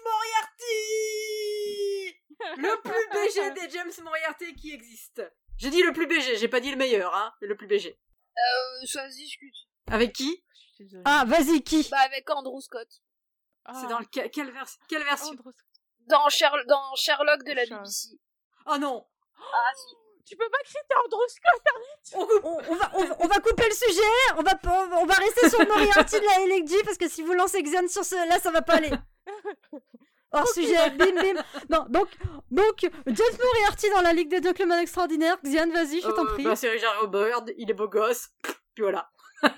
Speaker 2: Moriarty. Le plus B G des James Moriarty qui existe. J'ai dit le plus B G, j'ai pas dit le meilleur, hein, mais le plus B G.
Speaker 5: Euh, ça se discute.
Speaker 2: Avec qui?
Speaker 4: Je suis désolée.
Speaker 3: Ah, vas-y, qui?
Speaker 5: Bah avec Andrew Scott.
Speaker 4: Ah,
Speaker 2: C'est dans le, quelle, vers- quelle version?
Speaker 4: Andrew-
Speaker 5: Dans, Sher- dans Sherlock de la
Speaker 4: Sherlock.
Speaker 5: B B C.
Speaker 2: Oh non.
Speaker 5: Ah si.
Speaker 4: Tu peux pas citer Andrew Scott.
Speaker 3: On, on- on va, on, on va couper le sujet, on va, on va rester sur Moriarty de la L G parce que si vous lancez Xian sur ce, là ça va pas aller. Hors sujet, bim bim. Non, donc, donc, James Moriarty dans la Ligue des Gentlemen Extraordinaires. Xian, vas-y, je t'en
Speaker 2: Euh,
Speaker 3: prie.
Speaker 2: bah, c'est Richard Bird, il est beau gosse. Puis voilà.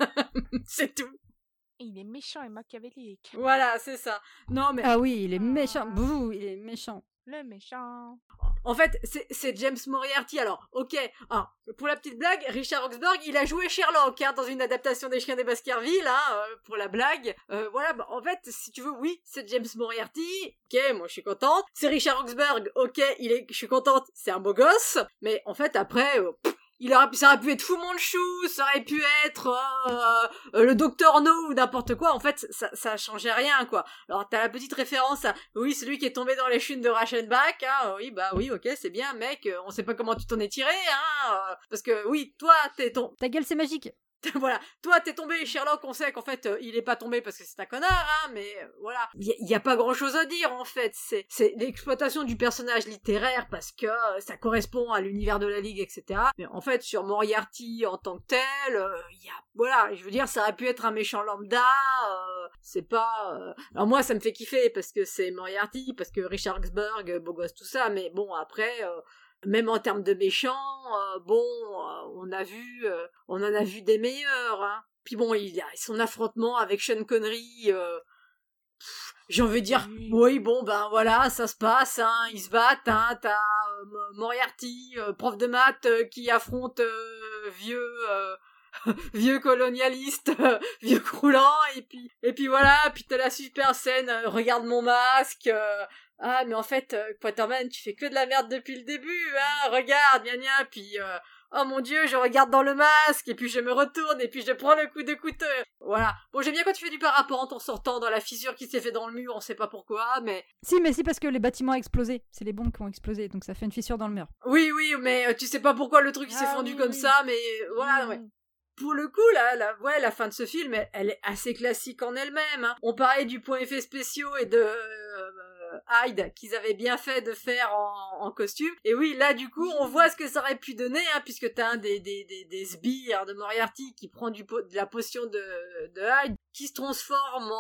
Speaker 2: C'est tout.
Speaker 4: Il est méchant et machiavélique.
Speaker 2: Voilà, c'est ça. Non, mais
Speaker 3: Ah oui, il est méchant. Bouh, il est méchant.
Speaker 4: Le méchant.
Speaker 2: en fait, c'est, c'est James Moriarty. Alors, ok. Ah, pour la petite blague, Richard Roxburgh, il a joué Sherlock hein, dans une adaptation des Chiens des Baskerville, hein, euh, pour la blague. Euh, voilà, bah, en fait, si tu veux, oui, c'est James Moriarty. Ok, moi je suis contente. C'est Richard Roxburgh. Ok, il est, je suis contente. C'est un beau gosse. Mais en fait, après. Euh, pff, Il aurait, ça aurait pu être Fu Manchu, ça aurait pu être euh, euh, le Docteur No ou n'importe quoi. En fait, ça, ça changeait rien, quoi. Alors, t'as la petite référence à, oui, celui qui est tombé dans les chutes de Reichenbach, hein. Oui, bah oui, ok, c'est bien, mec. On sait pas comment tu t'en es tiré, hein. euh, Parce que, oui, toi, t'es ton,
Speaker 3: Ta gueule, c'est magique.
Speaker 2: voilà, toi t'es tombé, Sherlock, on sait qu'en fait euh, il est pas tombé parce que c'est un connard, hein, mais euh, voilà, il y, y a pas grand chose à dire en fait, c'est c'est l'exploitation du personnage littéraire parce que euh, ça correspond à l'univers de la Ligue, et cetera. Mais en fait sur Moriarty en tant que tel, il euh, y a, voilà, je veux dire, ça aurait pu être un méchant lambda, euh, c'est pas, euh... alors moi ça me fait kiffer parce que c'est Moriarty, parce que Richard Roxburgh, beau gosse tout ça, mais bon après. Euh, Même en termes de méchants, euh, bon, euh, on a vu, euh, on en a vu des meilleurs. Hein. Puis bon, il y a son affrontement avec Sean Connery. Euh, pff, j'ai envie de dire, oui. oui, bon, ben voilà, ça se passe. Hein, ils se battent. Hein, t'as euh, Moriarty, euh, prof de maths, euh, qui affronte euh, vieux. Euh, vieux colonialiste, euh, vieux croulant, et puis et puis voilà, puis t'as la super scène, euh, regarde mon masque, euh, ah mais en fait, euh, Quaterman, tu fais que de la merde depuis le début, hein, regarde, gna gna, puis euh, oh mon dieu, je regarde dans le masque, et puis je me retourne, et puis je prends le coup de couteau, voilà. Bon, j'aime bien quand tu fais du parapente en sortant dans la fissure qui s'est fait dans le mur, on sait pas pourquoi, mais...
Speaker 3: Si, mais si, parce que les bâtiments ont explosé, c'est les bombes qui ont explosé, donc ça fait une fissure dans le mur.
Speaker 2: Oui, oui, mais euh, tu sais pas pourquoi le truc il s'est
Speaker 4: Ah,
Speaker 2: fendu
Speaker 4: oui,
Speaker 2: comme
Speaker 4: oui.
Speaker 2: ça, mais euh, voilà,
Speaker 4: Mmh.
Speaker 2: ouais. Pour le coup, là, la, ouais, la fin de ce film, elle, elle est assez classique en elle-même. Hein. On parlait du point effet spéciaux et de euh, Hyde qu'ils avaient bien fait de faire en, en costume. Et oui, là, du coup, on voit ce que ça aurait pu donner, hein, puisque t'as un des, des, des, des sbires de Moriarty qui prend du po- de la potion de, de Hyde, qui se transforme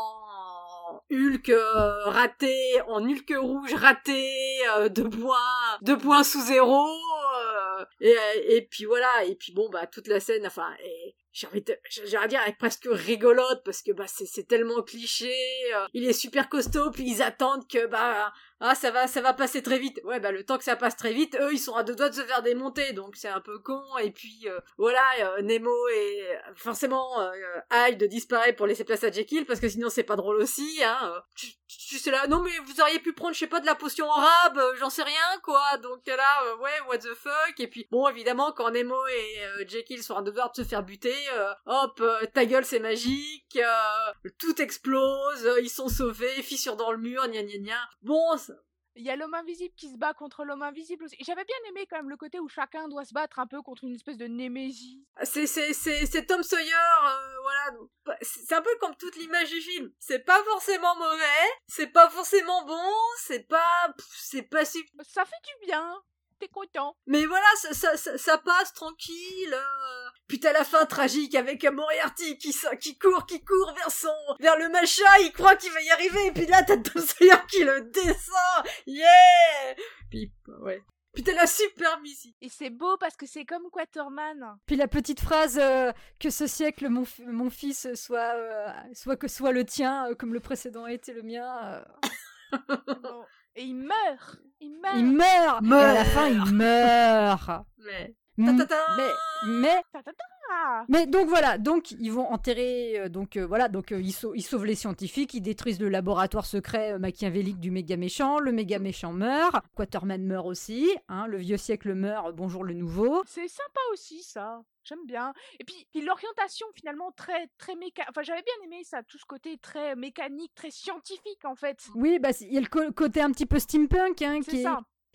Speaker 2: en Hulk euh, raté, en Hulk rouge raté, euh, deux points, deux points sous zéro. Euh, et, et puis voilà, et puis bon, bah, toute la scène, enfin, et, j'ai envie de, j'ai envie de dire, elle est presque rigolote, parce que, bah, c'est, c'est tellement cliché, euh, il est super costaud, puis ils attendent que, bah, ah, ça va, ça va passer très vite. Ouais, bah, le temps que ça passe très vite, eux, ils sont à deux doigts de se faire démonter, donc c'est un peu con, et puis, euh, voilà, euh, Nemo et, forcément, euh, Hyde disparaît pour laisser place à Jekyll, parce que sinon c'est pas drôle aussi, hein, euh, tu, tu sais là, non mais vous auriez pu prendre, je sais pas, de la potion arabe, euh, j'en sais rien, quoi, donc là, euh, ouais, what the fuck, et puis, bon, évidemment, quand Nemo et euh, Jekyll sont à deux doigts de se faire buter, euh, hop, euh, ta gueule c'est magique, euh, tout explose, euh, ils sont sauvés, fissure dans le mur, gna gna gna. Bon, ça...
Speaker 4: Il y a l'homme invisible qui se bat contre l'homme invisible aussi. J'avais bien aimé quand même le côté où chacun doit se battre un peu contre une espèce de némésis.
Speaker 2: c'est c'est c'est c'est Tom Sawyer, euh, voilà, c'est un peu comme toute l'image du film. C'est pas forcément mauvais, c'est pas forcément bon, c'est pas c'est pas super.
Speaker 4: Ça fait du bien. T'es content.
Speaker 2: Mais voilà, ça, ça, ça, ça passe tranquille. Euh... Puis t'as la fin tragique avec Moriarty qui, qui court, qui court vers son, vers le machin, il croit qu'il va y arriver, et puis là t'as Tom Sawyer qui le descend, yeah. Puis ouais. Puis t'as la super musique.
Speaker 4: Et c'est beau parce que c'est comme Quaterman.
Speaker 3: Puis la petite phrase euh, que ce siècle mon, f- mon fils soit euh, soit que soit le tien euh, comme le précédent a été le mien. Euh...
Speaker 4: Bon. Et il meurt. Il meurt.
Speaker 3: Il meurt.
Speaker 2: Meurt.
Speaker 3: Et à la fin il meurt.
Speaker 2: Mais
Speaker 3: Mm,
Speaker 2: Ta-ta-ta.
Speaker 3: mais mais
Speaker 4: Ta-ta-ta.
Speaker 3: mais donc voilà, donc ils vont enterrer, euh, donc euh, voilà, donc euh, ils, sau- ils sauvent les scientifiques, ils détruisent le laboratoire secret euh, machiavélique du méga méchant, le méga méchant meurt, Quaterman meurt aussi, hein, le vieux siècle meurt, euh, bonjour le nouveau.
Speaker 4: C'est sympa aussi ça. J'aime bien. Et puis, puis l'orientation finalement très très méca. Enfin, j'avais bien aimé ça, tout ce côté très mécanique, très scientifique en fait.
Speaker 3: Oui, bah c'est- il y a le co- côté un petit peu steampunk, hein,
Speaker 4: C'est
Speaker 3: qui est,
Speaker 4: ça.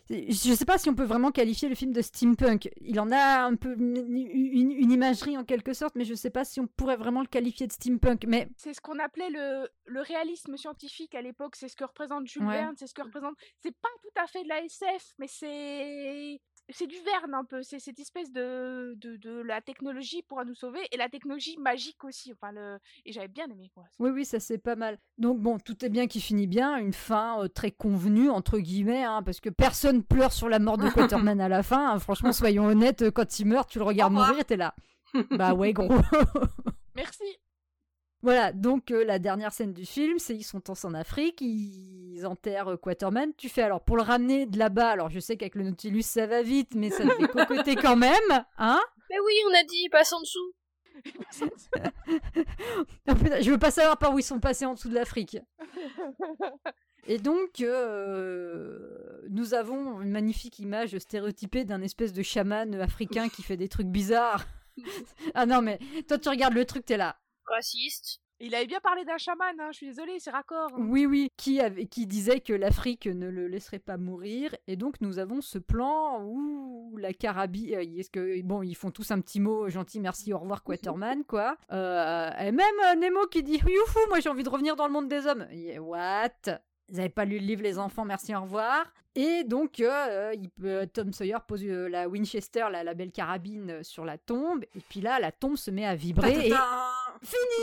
Speaker 3: Je sais pas si on peut vraiment qualifier le film de steampunk. Il en a un peu une, une, une imagerie en quelque sorte, mais je sais pas si on pourrait vraiment le qualifier de steampunk. Mais
Speaker 4: c'est ce qu'on appelait le, le réalisme scientifique à l'époque. C'est ce que représente Jules
Speaker 3: ouais.
Speaker 4: Verne. C'est ce que représente. C'est pas tout à fait de la S F, mais c'est c'est du Verne un peu. C'est cette espèce de, de de la technologie pourra nous sauver et la technologie magique aussi. Enfin le et j'avais bien aimé quoi.
Speaker 3: Oui oui, ça c'est pas mal. Donc bon, tout est bien qui finit bien, une fin euh, très convenue entre guillemets, hein, parce que personne pleure sur la mort de Quatermain à la fin. Hein. Franchement, soyons honnêtes, quand il meurt, tu le regardes mourir, t'es là. Bah ouais gros.
Speaker 4: Merci.
Speaker 3: Voilà, donc euh, la dernière scène du film, c'est ils sont tous en Afrique, ils enterrent euh, Quatermain. Tu fais alors pour le ramener de là-bas, alors je sais qu'avec le Nautilus ça va vite, mais ça devait cocoter quand même, hein?
Speaker 5: Mais oui, on a dit, il passe en dessous.
Speaker 3: Oh, putain, je veux pas savoir par où ils sont passés en dessous de l'Afrique. Et donc, euh, nous avons une magnifique image stéréotypée d'un espèce de chaman africain qui fait des trucs bizarres. Ah non, mais toi tu regardes le truc, t'es là.
Speaker 5: Raciste.
Speaker 4: Il avait bien parlé d'un chaman, hein, je suis désolée, c'est raccord. Hein.
Speaker 3: Oui, oui, qui, avait, qui disait que l'Afrique ne le laisserait pas mourir. Et donc, nous avons ce plan où la carabine... Euh, est-ce que, bon, ils font tous un petit mot gentil, merci, au revoir, Quatermain, quoi. Euh, et même euh, Nemo qui dit, youhou, moi j'ai envie de revenir dans le monde des hommes. Yeah, what? Vous avez pas lu le livre, les enfants, merci, au revoir. Et donc, euh, il peut, Tom Sawyer pose euh, la Winchester, la, la belle carabine, sur la tombe. Et puis là, la tombe se met à vibrer et... Fini!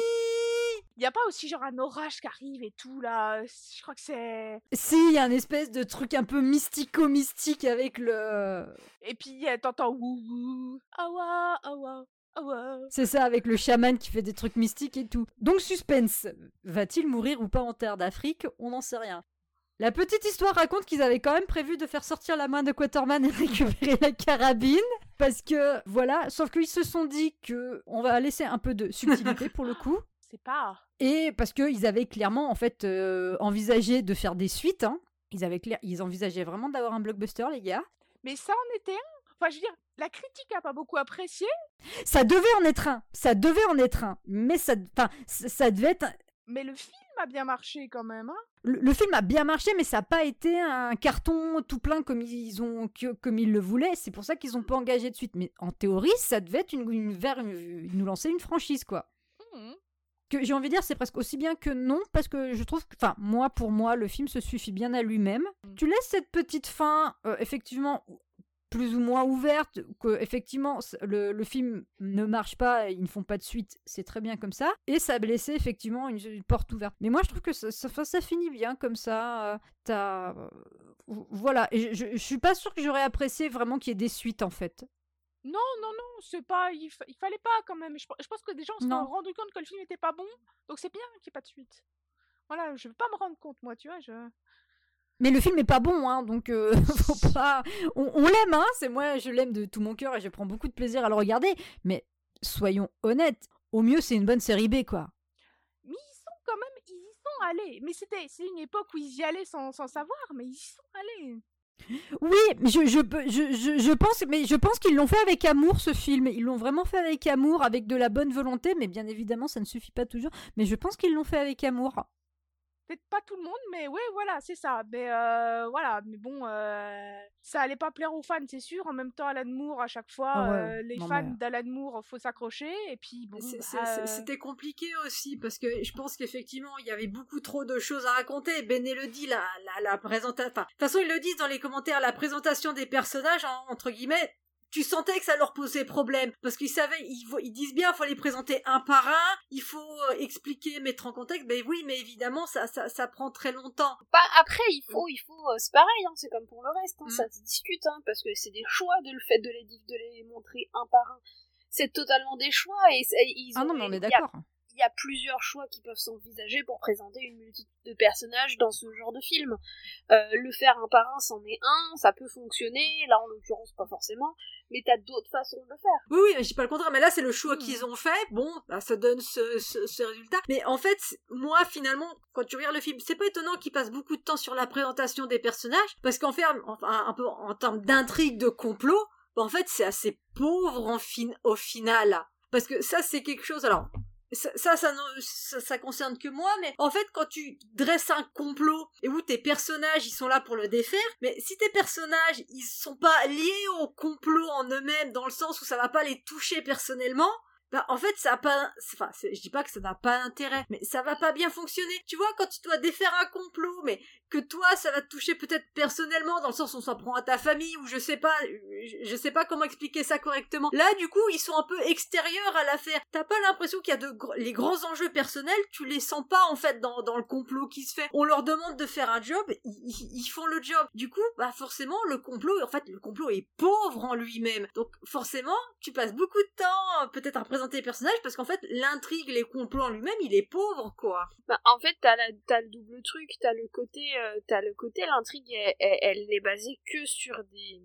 Speaker 4: Il y a pas aussi genre un orage qui arrive et tout, là. Je crois que c'est...
Speaker 3: Si, il y a un espèce de truc un peu mystico-mystique avec le...
Speaker 4: Et puis, t'entends wouh wouh, awa, awa. Oh wow.
Speaker 3: C'est ça, avec le chaman qui fait des trucs mystiques et tout. Donc suspense, va-t-il mourir ou pas en terre d'Afrique? On n'en sait rien. La petite histoire raconte qu'ils avaient quand même prévu de faire sortir la main de Quatermain et récupérer la carabine, parce que, voilà, sauf qu'ils se sont dit que on va laisser un peu de subtilité pour le coup.
Speaker 4: C'est pas...
Speaker 3: Et parce qu'ils avaient clairement, en fait, euh, envisagé de faire des suites, hein. Ils, avaient clair... Ils envisageaient vraiment d'avoir un blockbuster, les gars.
Speaker 4: Mais ça en était un. Enfin, je veux dire, la critique a pas beaucoup apprécié.
Speaker 3: Ça devait en être un, ça devait en être un, mais ça, enfin, ça, ça devait être... Un...
Speaker 4: Mais le film a bien marché quand même, hein.
Speaker 3: Le, le film a bien marché, mais ça n'a pas été un carton tout plein comme ils, ont, que, comme ils le voulaient, c'est pour ça qu'ils n'ont pas engagé de suite. Mais en théorie, ça devait être une, une, vers une, nous lancer une franchise, quoi. Mmh. Que j'ai envie de dire, c'est presque aussi bien que non, parce que je trouve que, enfin, moi, pour moi, le film se suffit bien à lui-même. Mmh. Tu laisses cette petite fin, euh, effectivement... plus ou moins ouverte, que effectivement le, le film ne marche pas, ils ne font pas de suite, c'est très bien comme ça, et ça a laissé effectivement une, une porte ouverte. Mais moi je trouve que ça, ça, ça finit bien comme ça, euh, t'as... Euh, voilà, et je, je, je suis pas sûre que j'aurais apprécié vraiment qu'il y ait des suites en fait.
Speaker 4: Non, non, non, c'est pas... Il, fa- il fallait pas quand même, je, je pense que des gens se sont rendus compte que le film était pas bon, donc c'est bien qu'il n'y ait pas de suite. Voilà, je veux pas me rendre compte moi, tu vois, je...
Speaker 3: Mais le film est pas bon, hein, donc euh, faut pas... On, on l'aime, hein, c'est moi, je l'aime de tout mon cœur et je prends beaucoup de plaisir à le regarder, mais soyons honnêtes, au mieux c'est une bonne série B, quoi.
Speaker 4: Mais ils sont quand même, ils y sont allés, mais c'était, c'est une époque où ils y allaient sans, sans savoir, mais ils y sont allés.
Speaker 3: Oui, je, je, je, je, je pense, mais je pense qu'ils l'ont fait avec amour, ce film, ils l'ont vraiment fait avec amour, avec de la bonne volonté, mais bien évidemment ça ne suffit pas toujours, mais je pense qu'ils l'ont fait avec amour.
Speaker 4: Peut-être pas tout le monde, mais ouais, voilà, c'est ça. Mais euh, voilà, mais bon, euh, ça allait pas plaire aux fans, c'est sûr. En même temps, Alan Moore, à chaque fois, oh ouais, euh, les fans mais... d'Alan Moore, faut s'accrocher. Et puis, bon,
Speaker 2: c'est,
Speaker 4: bah,
Speaker 2: c'est, c'était compliqué aussi, parce que je pense qu'effectivement, il y avait beaucoup trop de choses à raconter. Benet le dit, la, la, la présentation... Enfin, de toute façon, ils le disent dans les commentaires, la présentation des personnages, en, entre guillemets... Tu sentais que ça leur posait problème, parce qu'ils savaient, ils, ils disent bien, il faut les présenter un par un, il faut expliquer, mettre en contexte, mais oui, mais évidemment, ça, ça, ça prend très longtemps.
Speaker 5: Bah, après, il faut, il faut, c'est pareil, hein, c'est comme pour le reste, hein, mm. ça se discute, hein, parce que c'est des choix de le fait de les, de les montrer un par un. C'est totalement des choix, et, et ils ont...
Speaker 3: Ah non, mais on est d'accord.
Speaker 5: Il y a plusieurs choix qui peuvent s'envisager pour présenter une multitude de personnages dans ce genre de film. Euh, le faire un par un, c'en est un, ça peut fonctionner, là en l'occurrence pas forcément, mais t'as d'autres façons de le faire.
Speaker 2: Oui, oui, je dis pas le contraire, mais là c'est le choix mmh. qu'ils ont fait, bon, bah, ça donne ce, ce, ce résultat. Mais en fait, moi finalement, quand tu regardes le film, c'est pas étonnant qu'ils passent beaucoup de temps sur la présentation des personnages, parce qu'en fait, enfin, un peu en termes d'intrigue, de complot, bah, en fait c'est assez pauvre en fin- au final. Parce que ça c'est quelque chose, alors... ça, ça, ça, ça, ça concerne que moi, mais en fait, quand tu dresses un complot et où tes personnages, ils sont là pour le défaire, mais si tes personnages, ils sont pas liés au complot en eux-mêmes, dans le sens où ça va pas les toucher personnellement, bah, en fait, ça a pas, enfin, je dis pas que ça n'a pas d'intérêt, mais ça va pas bien fonctionner. Tu vois, quand tu dois défaire un complot, mais que toi, ça va te toucher peut-être personnellement, dans le sens où on s'en prend à ta famille, ou je sais pas, je, je sais pas comment expliquer ça correctement. Là, du coup, ils sont un peu extérieurs à l'affaire. T'as pas l'impression qu'il y a de, les grands enjeux personnels, tu les sens pas, en fait, dans, dans le complot qui se fait. On leur demande de faire un job, ils, ils, ils font le job. Du coup, bah, forcément, le complot, en fait, le complot est pauvre en lui-même. Donc, forcément, tu passes beaucoup de temps, peut-être à présenter les personnages, parce qu'en fait, l'intrigue, les complots en lui-même, il est pauvre, quoi.
Speaker 5: Bah, en fait, t'as, la, t'as le double truc, t'as le côté, euh, t'as le côté, l'intrigue, elle, elle, elle est basée que sur des...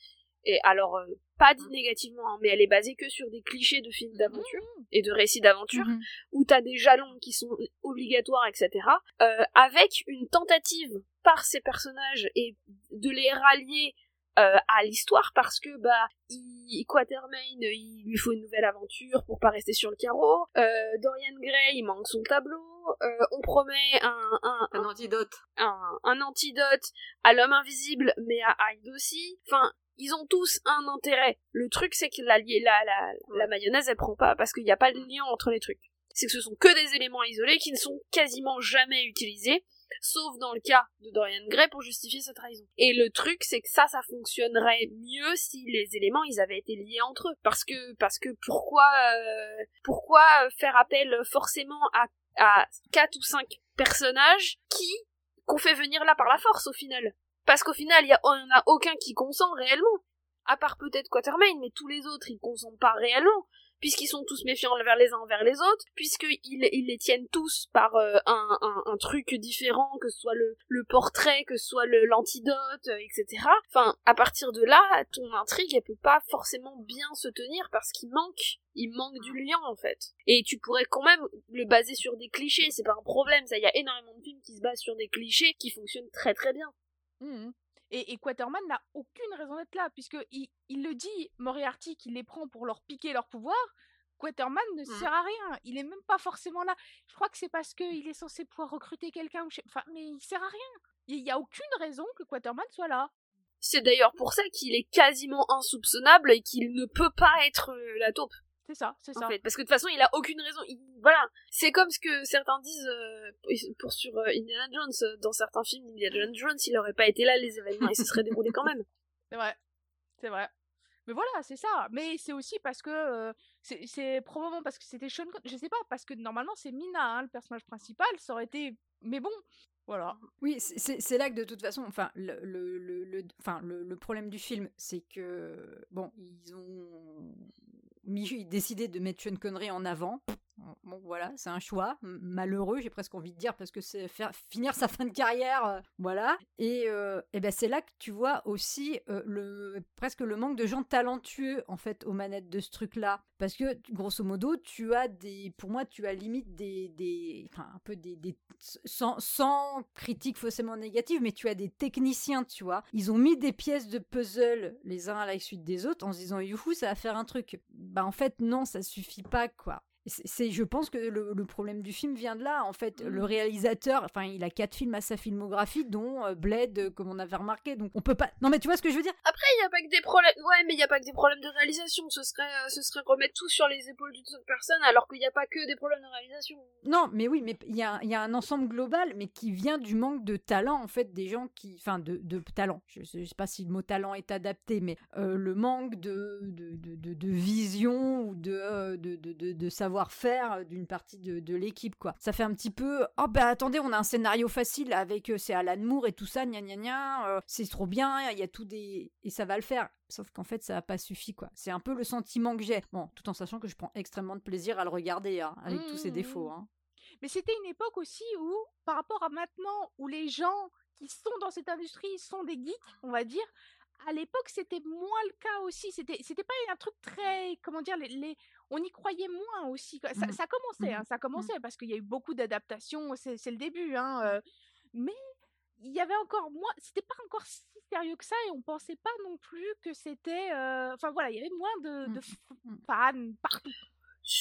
Speaker 5: Et alors, euh, pas dit négativement, hein, mais elle est basée que sur des clichés de films d'aventure et de récits d'aventure, mmh. où t'as des jalons qui sont obligatoires, et cetera, euh, avec une tentative par ces personnages et de les rallier Euh, à l'histoire, parce que bah il, Quatermain, il lui faut une nouvelle aventure pour pas rester sur le carreau, euh, Dorian Gray il manque son tableau, euh, on promet un un,
Speaker 2: un, un antidote
Speaker 5: un, un antidote à l'homme invisible, mais à Hyde aussi, enfin ils ont tous un intérêt. Le truc c'est que la, la, la, la mayonnaise elle prend pas, parce qu'il n'y a pas de lien entre les trucs, c'est que ce sont que des éléments isolés qui ne sont quasiment jamais utilisés, sauf dans le cas de Dorian Gray pour justifier sa trahison. Et le truc, c'est que ça, ça fonctionnerait mieux si les éléments, ils avaient été liés entre eux. Parce que, parce que pourquoi, euh, pourquoi faire appel forcément à, à quatre ou cinq personnages qui, qu'on fait venir là par la force, au final? Parce qu'au final, il y, y en a aucun qui consent réellement. À part peut-être Quatermain, mais tous les autres, ils consentent pas réellement. Puisqu'ils sont tous méfiants vers les uns envers les autres, puisqu'ils ils les tiennent tous par euh, un, un, un truc différent, que ce soit le, le portrait, que ce soit le, l'antidote, euh, et cetera. Enfin, à partir de là, ton intrigue, elle peut pas forcément bien se tenir, parce qu'il manque, il manque du lien, en fait. Et tu pourrais quand même le baser sur des clichés, c'est pas un problème, ça, il y a énormément de films qui se basent sur des clichés qui fonctionnent très très bien.
Speaker 4: Mmh. Et, et Quatermain n'a aucune raison d'être là, puisque il, il le dit, Moriarty, qu'il les prend pour leur piquer leur pouvoir. Quatermain ne mmh. sert à rien, il est même pas forcément là. Je crois que c'est parce qu'il est censé pouvoir recruter quelqu'un, enfin, mais il sert à rien. Il y a aucune raison que Quatermain soit là.
Speaker 5: C'est d'ailleurs pour ça qu'il est quasiment insoupçonnable et qu'il ne peut pas être euh, la taupe.
Speaker 4: C'est ça, c'est ça.
Speaker 5: En fait, parce que de toute façon, il a aucune raison. Il, voilà, c'est comme ce que certains disent euh, pour sur euh, Indiana Jones. Dans certains films d'Indiana Jones, il aurait pas été là, les événements, ils se seraient déroulés quand même.
Speaker 4: C'est vrai, c'est vrai. Mais voilà, c'est ça. Mais c'est aussi parce que euh, c'est, c'est probablement parce que c'était Sean Connery. Je sais pas, parce que normalement c'est Mina, hein, le personnage principal. Ça aurait été. Mais bon, voilà.
Speaker 3: Oui, c'est, c'est là que de toute façon, enfin, le, le, le, le, enfin, le, le problème du film, c'est que bon, ils ont mis, décidé de mettre Sean Connery en avant. Bon, voilà, c'est un choix malheureux, j'ai presque envie de dire, parce que c'est faire finir sa fin de carrière, euh, voilà. Et, euh, et ben c'est là que tu vois aussi euh, le presque le manque de gens talentueux en fait aux manettes de ce truc-là, parce que grosso modo, tu as des, pour moi, tu as limite des, des, enfin un peu des, des sans, sans critique forcément négative, mais tu as des techniciens, tu vois. Ils ont mis des pièces de puzzle les uns à la suite des autres en se disant youhou, ça va faire un truc. Bah en fait non, ça suffit pas quoi. C'est, c'est, je pense que le, le problème du film vient de là, en fait. Mmh. Le réalisateur, enfin, il a quatre films à sa filmographie, dont euh, Blade, euh, comme on avait remarqué, donc on peut pas... Non, mais tu vois ce que je veux dire ?
Speaker 5: Après, il y a pas que des problèmes... Ouais, mais il y a pas que des problèmes de réalisation. Ce serait, euh, ce serait remettre tout sur les épaules d'une seule personne, alors qu'il n'y a pas que des problèmes de réalisation.
Speaker 3: Non, mais oui, mais il y a, y a un ensemble global, mais qui vient du manque de talent, en fait, des gens qui... Enfin, de, de talent. Je, je sais pas si le mot talent est adapté, mais euh, le manque de, de, de, de, de vision ou de, euh, de, de, de, de savoir-faire d'une partie de, de l'équipe, quoi. Ça fait un petit peu, oh ben attendez, on a un scénario facile avec, euh, c'est Alan Moore et tout ça, gna gna gna, euh, c'est trop bien, il y a tout des... Et ça va le faire. Sauf qu'en fait, ça n'a pas suffi, quoi. C'est un peu le sentiment que j'ai. Bon, tout en sachant que je prends extrêmement de plaisir à le regarder, hein, avec mmh, tous ses défauts, hein.
Speaker 4: Mais c'était une époque aussi où, par rapport à maintenant, où les gens qui sont dans cette industrie sont des geeks, on va dire, à l'époque, c'était moins le cas aussi. C'était, c'était pas un truc très, comment dire, les, les... on y croyait moins aussi. Ça, mmh. ça commençait, hein, ça commençait, mmh. parce qu'il y a eu beaucoup d'adaptations, c'est, c'est le début, hein. Euh, mais il y avait encore moins, c'était pas encore si sérieux que ça, et on pensait pas non plus que c'était, enfin euh... voilà, il y avait moins de, de fans partout.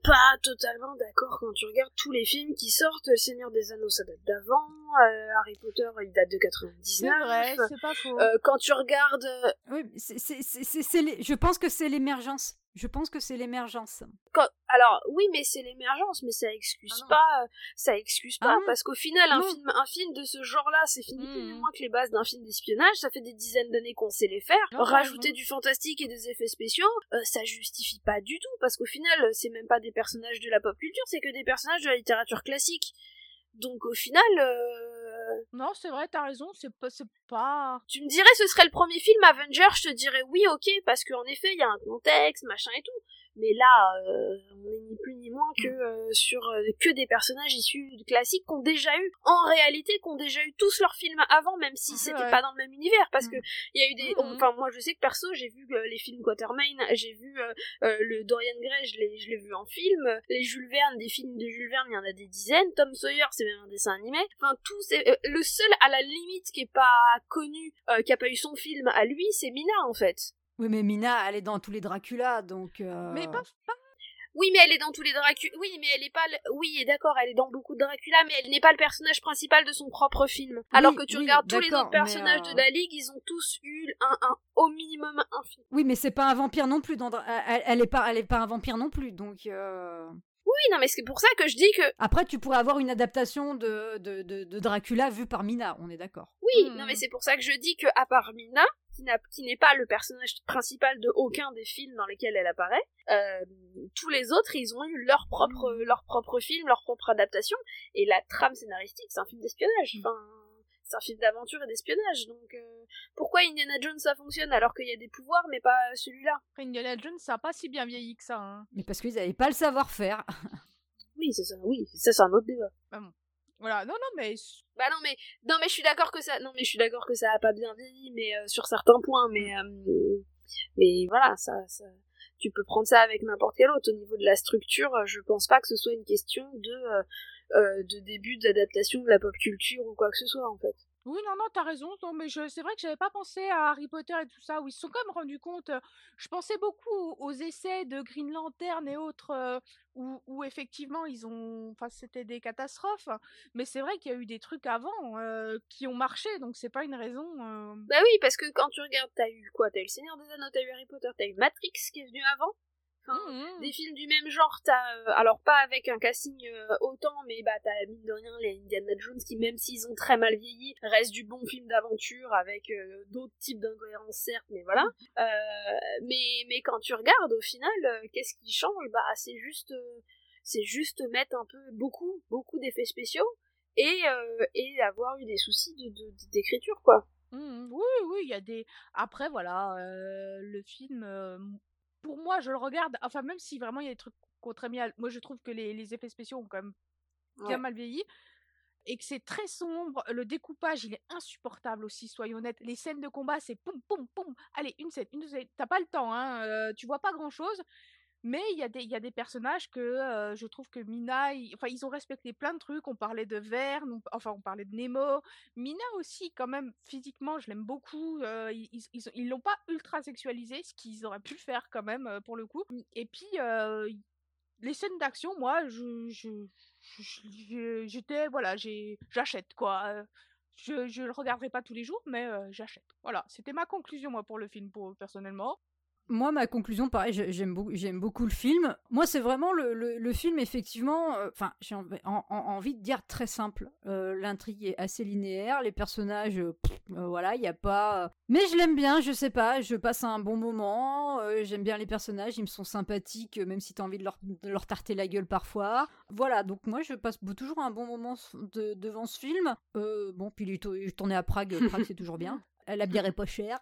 Speaker 5: pas totalement d'accord quand tu regardes tous les films qui sortent. Le Seigneur des Anneaux, ça date d'avant. Euh, Harry Potter, il date de quatre-vingt-dix-neuf.
Speaker 4: C'est vrai, c'est pas faux.
Speaker 5: Euh, quand tu regardes...
Speaker 3: Oui, c'est, c'est, c'est, c'est, c'est les... je pense que c'est l'émergence. Je pense que c'est l'émergence.
Speaker 5: Quand... Alors, oui, mais c'est l'émergence, mais ça excuse
Speaker 3: ah
Speaker 5: pas, ça excuse pas,
Speaker 3: ah
Speaker 5: parce qu'au final, un
Speaker 3: non.
Speaker 5: film, un film de ce genre-là, c'est fini plus ni
Speaker 3: mmh.
Speaker 5: moins que les bases d'un film d'espionnage, ça fait des dizaines d'années qu'on sait les faire,
Speaker 3: non,
Speaker 5: rajouter
Speaker 3: non.
Speaker 5: du fantastique et des effets spéciaux, euh, ça justifie pas du tout, parce qu'au final, c'est même pas des personnages de la pop culture, c'est que des personnages de la littérature classique. Donc au final... Euh...
Speaker 4: Non, c'est vrai, t'as raison, c'est pas, c'est pas...
Speaker 5: Tu me dirais ce serait le premier film Avenger, je te dirais oui, ok, parce qu'en effet, il y a un contexte, machin et tout. Mais là, euh, on est ni plus ni moins que euh, sur euh, que des personnages issus de classiques qu'on déjà eu, en réalité, qu'on déjà eu tous leurs films avant, même si c'était
Speaker 4: ouais.
Speaker 5: pas dans le même univers, parce que il y a eu des,
Speaker 4: Mmh.
Speaker 5: enfin moi je sais que perso j'ai vu euh, les films Quatermain, j'ai vu euh, euh, le Dorian Gray, je l'ai, je l'ai vu en film, les Jules Verne, des films de Jules Verne, il y en a des dizaines, Tom Sawyer c'est même un dessin animé, enfin tout c'est euh, le seul à la limite qui est pas connu, euh, qui a pas eu son film à lui, c'est Mina en fait.
Speaker 3: Oui, mais Mina, elle est dans tous les Dracula, donc... Euh...
Speaker 4: Mais pas, pas...
Speaker 5: Oui, mais elle est dans tous les Dracula. Oui, mais elle est pas... Le... Oui, d'accord, elle est dans beaucoup de Dracula, mais elle n'est pas le personnage principal de son propre film. Oui, alors que tu
Speaker 3: oui,
Speaker 5: regardes tous les autres personnages
Speaker 3: euh...
Speaker 5: de la Ligue, ils ont tous eu un, un au minimum un film.
Speaker 3: Oui, mais c'est pas un vampire non plus. Dans... Elle, elle, est pas, elle est pas un vampire non plus, donc... Euh...
Speaker 5: Oui, non, mais c'est pour ça que je dis que...
Speaker 3: Après, tu pourrais avoir une adaptation de, de, de, de Dracula vue par Mina, on est d'accord.
Speaker 5: Oui,
Speaker 3: mmh.
Speaker 5: non, mais c'est pour ça que je dis que à part Mina, qui, n'a, qui n'est pas le personnage principal de aucun des films dans lesquels elle apparaît, euh, tous les autres, ils ont eu leur propre, mmh. leur propre film, leur propre adaptation, et la trame scénaristique, c'est un film d'espionnage, enfin... C'est un film d'aventure et d'espionnage, donc euh, pourquoi Indiana Jones ça fonctionne alors qu'il y a des pouvoirs mais pas celui-là?
Speaker 4: Après Indiana Jones ça a pas si bien vieilli que ça. Hein.
Speaker 3: Mais parce qu'ils avaient pas le savoir-faire.
Speaker 5: Oui, c'est ça, oui, ça c'est un autre débat.
Speaker 4: Bah bon. Voilà, non, non, mais...
Speaker 5: Bah non, mais, non, mais je suis d'accord que ça, non, mais je suis d'accord que ça a pas bien vieilli, mais euh, sur certains points, mais, euh, mais voilà, ça, ça, tu peux prendre ça avec n'importe quel autre. Au niveau de la structure, je pense pas que ce soit une question de, euh, euh, de début d'adaptation de la pop culture ou quoi que ce soit, en fait.
Speaker 4: Oui, non, non, t'as raison. Non, mais je, c'est vrai que j'avais pas pensé à Harry Potter et tout ça, où ils se sont quand même rendus compte. Euh, je pensais beaucoup aux, aux essais de Green Lantern et autres, euh, où, où effectivement ils ont, enfin, c'était des catastrophes. Mais c'est vrai qu'il y a eu des trucs avant euh, qui ont marché, donc c'est pas une raison. Euh...
Speaker 5: Bah oui, parce que quand tu regardes, t'as eu quoi? T'as eu le Seigneur des Anneaux, t'as eu Harry Potter, t'as eu Matrix qui est venu avant. Enfin, mmh. Des films du même genre, t'as, euh, alors pas avec un casting euh, autant, mais bah t'as mine de rien les Indiana Jones qui, même s'ils ont très mal vieilli, restent du bon film d'aventure avec euh, d'autres types d'incohérences certes, mais voilà. Mmh. Euh, mais mais quand tu regardes au final, euh, qu'est-ce qui change? Bah c'est juste euh, c'est juste mettre un peu beaucoup beaucoup d'effets spéciaux et euh, et avoir eu des soucis de, de d'écriture quoi.
Speaker 4: Mmh, oui oui il y a des après voilà euh, le film. Euh... Pour moi, je le regarde, enfin, même si vraiment il y a des trucs qui ont très bien. Moi, je trouve que les, les effets spéciaux ont quand même bien ouais. mal vieilli. Et que c'est très sombre. Le découpage, il est insupportable aussi, soyons honnêtes. Les scènes de combat, c'est poum, poum, poum. Allez, une scène, une scène. T'as pas le temps, hein. Euh, tu vois pas grand chose. Mais il y, y a des personnages que euh, je trouve que Mina, il, enfin, ils ont respecté plein de trucs. On parlait de Verne, on, enfin, on parlait de Nemo. Mina aussi, quand même, physiquement, je l'aime beaucoup. Euh, ils, ils, ils l'ont pas ultra sexualisé, ce qu'ils auraient pu le faire quand même, euh, pour le coup. Et puis, euh, les scènes d'action, moi, je, je, je, je, j'étais, voilà, j'ai, j'achète, quoi. Je, je le regarderai pas tous les jours, mais euh, j'achète. Voilà, c'était ma conclusion, moi, pour le film, pour, personnellement.
Speaker 3: Moi, ma conclusion, pareil, j'aime beaucoup, j'aime beaucoup le film. Moi, c'est vraiment le, le, le film, effectivement, enfin, euh, j'ai en, en, en, envie de dire très simple. Euh, l'intrigue est assez linéaire, les personnages, euh, pff, euh, voilà, il n'y a pas... Euh... Mais je l'aime bien, je sais pas, je passe un bon moment, euh, j'aime bien les personnages, ils me sont sympathiques, même si t'as envie de leur, de leur tarter la gueule parfois. Voilà, donc moi, je passe toujours un bon moment de, devant ce film. Euh, bon, puis il est tourné à Prague, Prague c'est toujours bien. La bière est pas chère.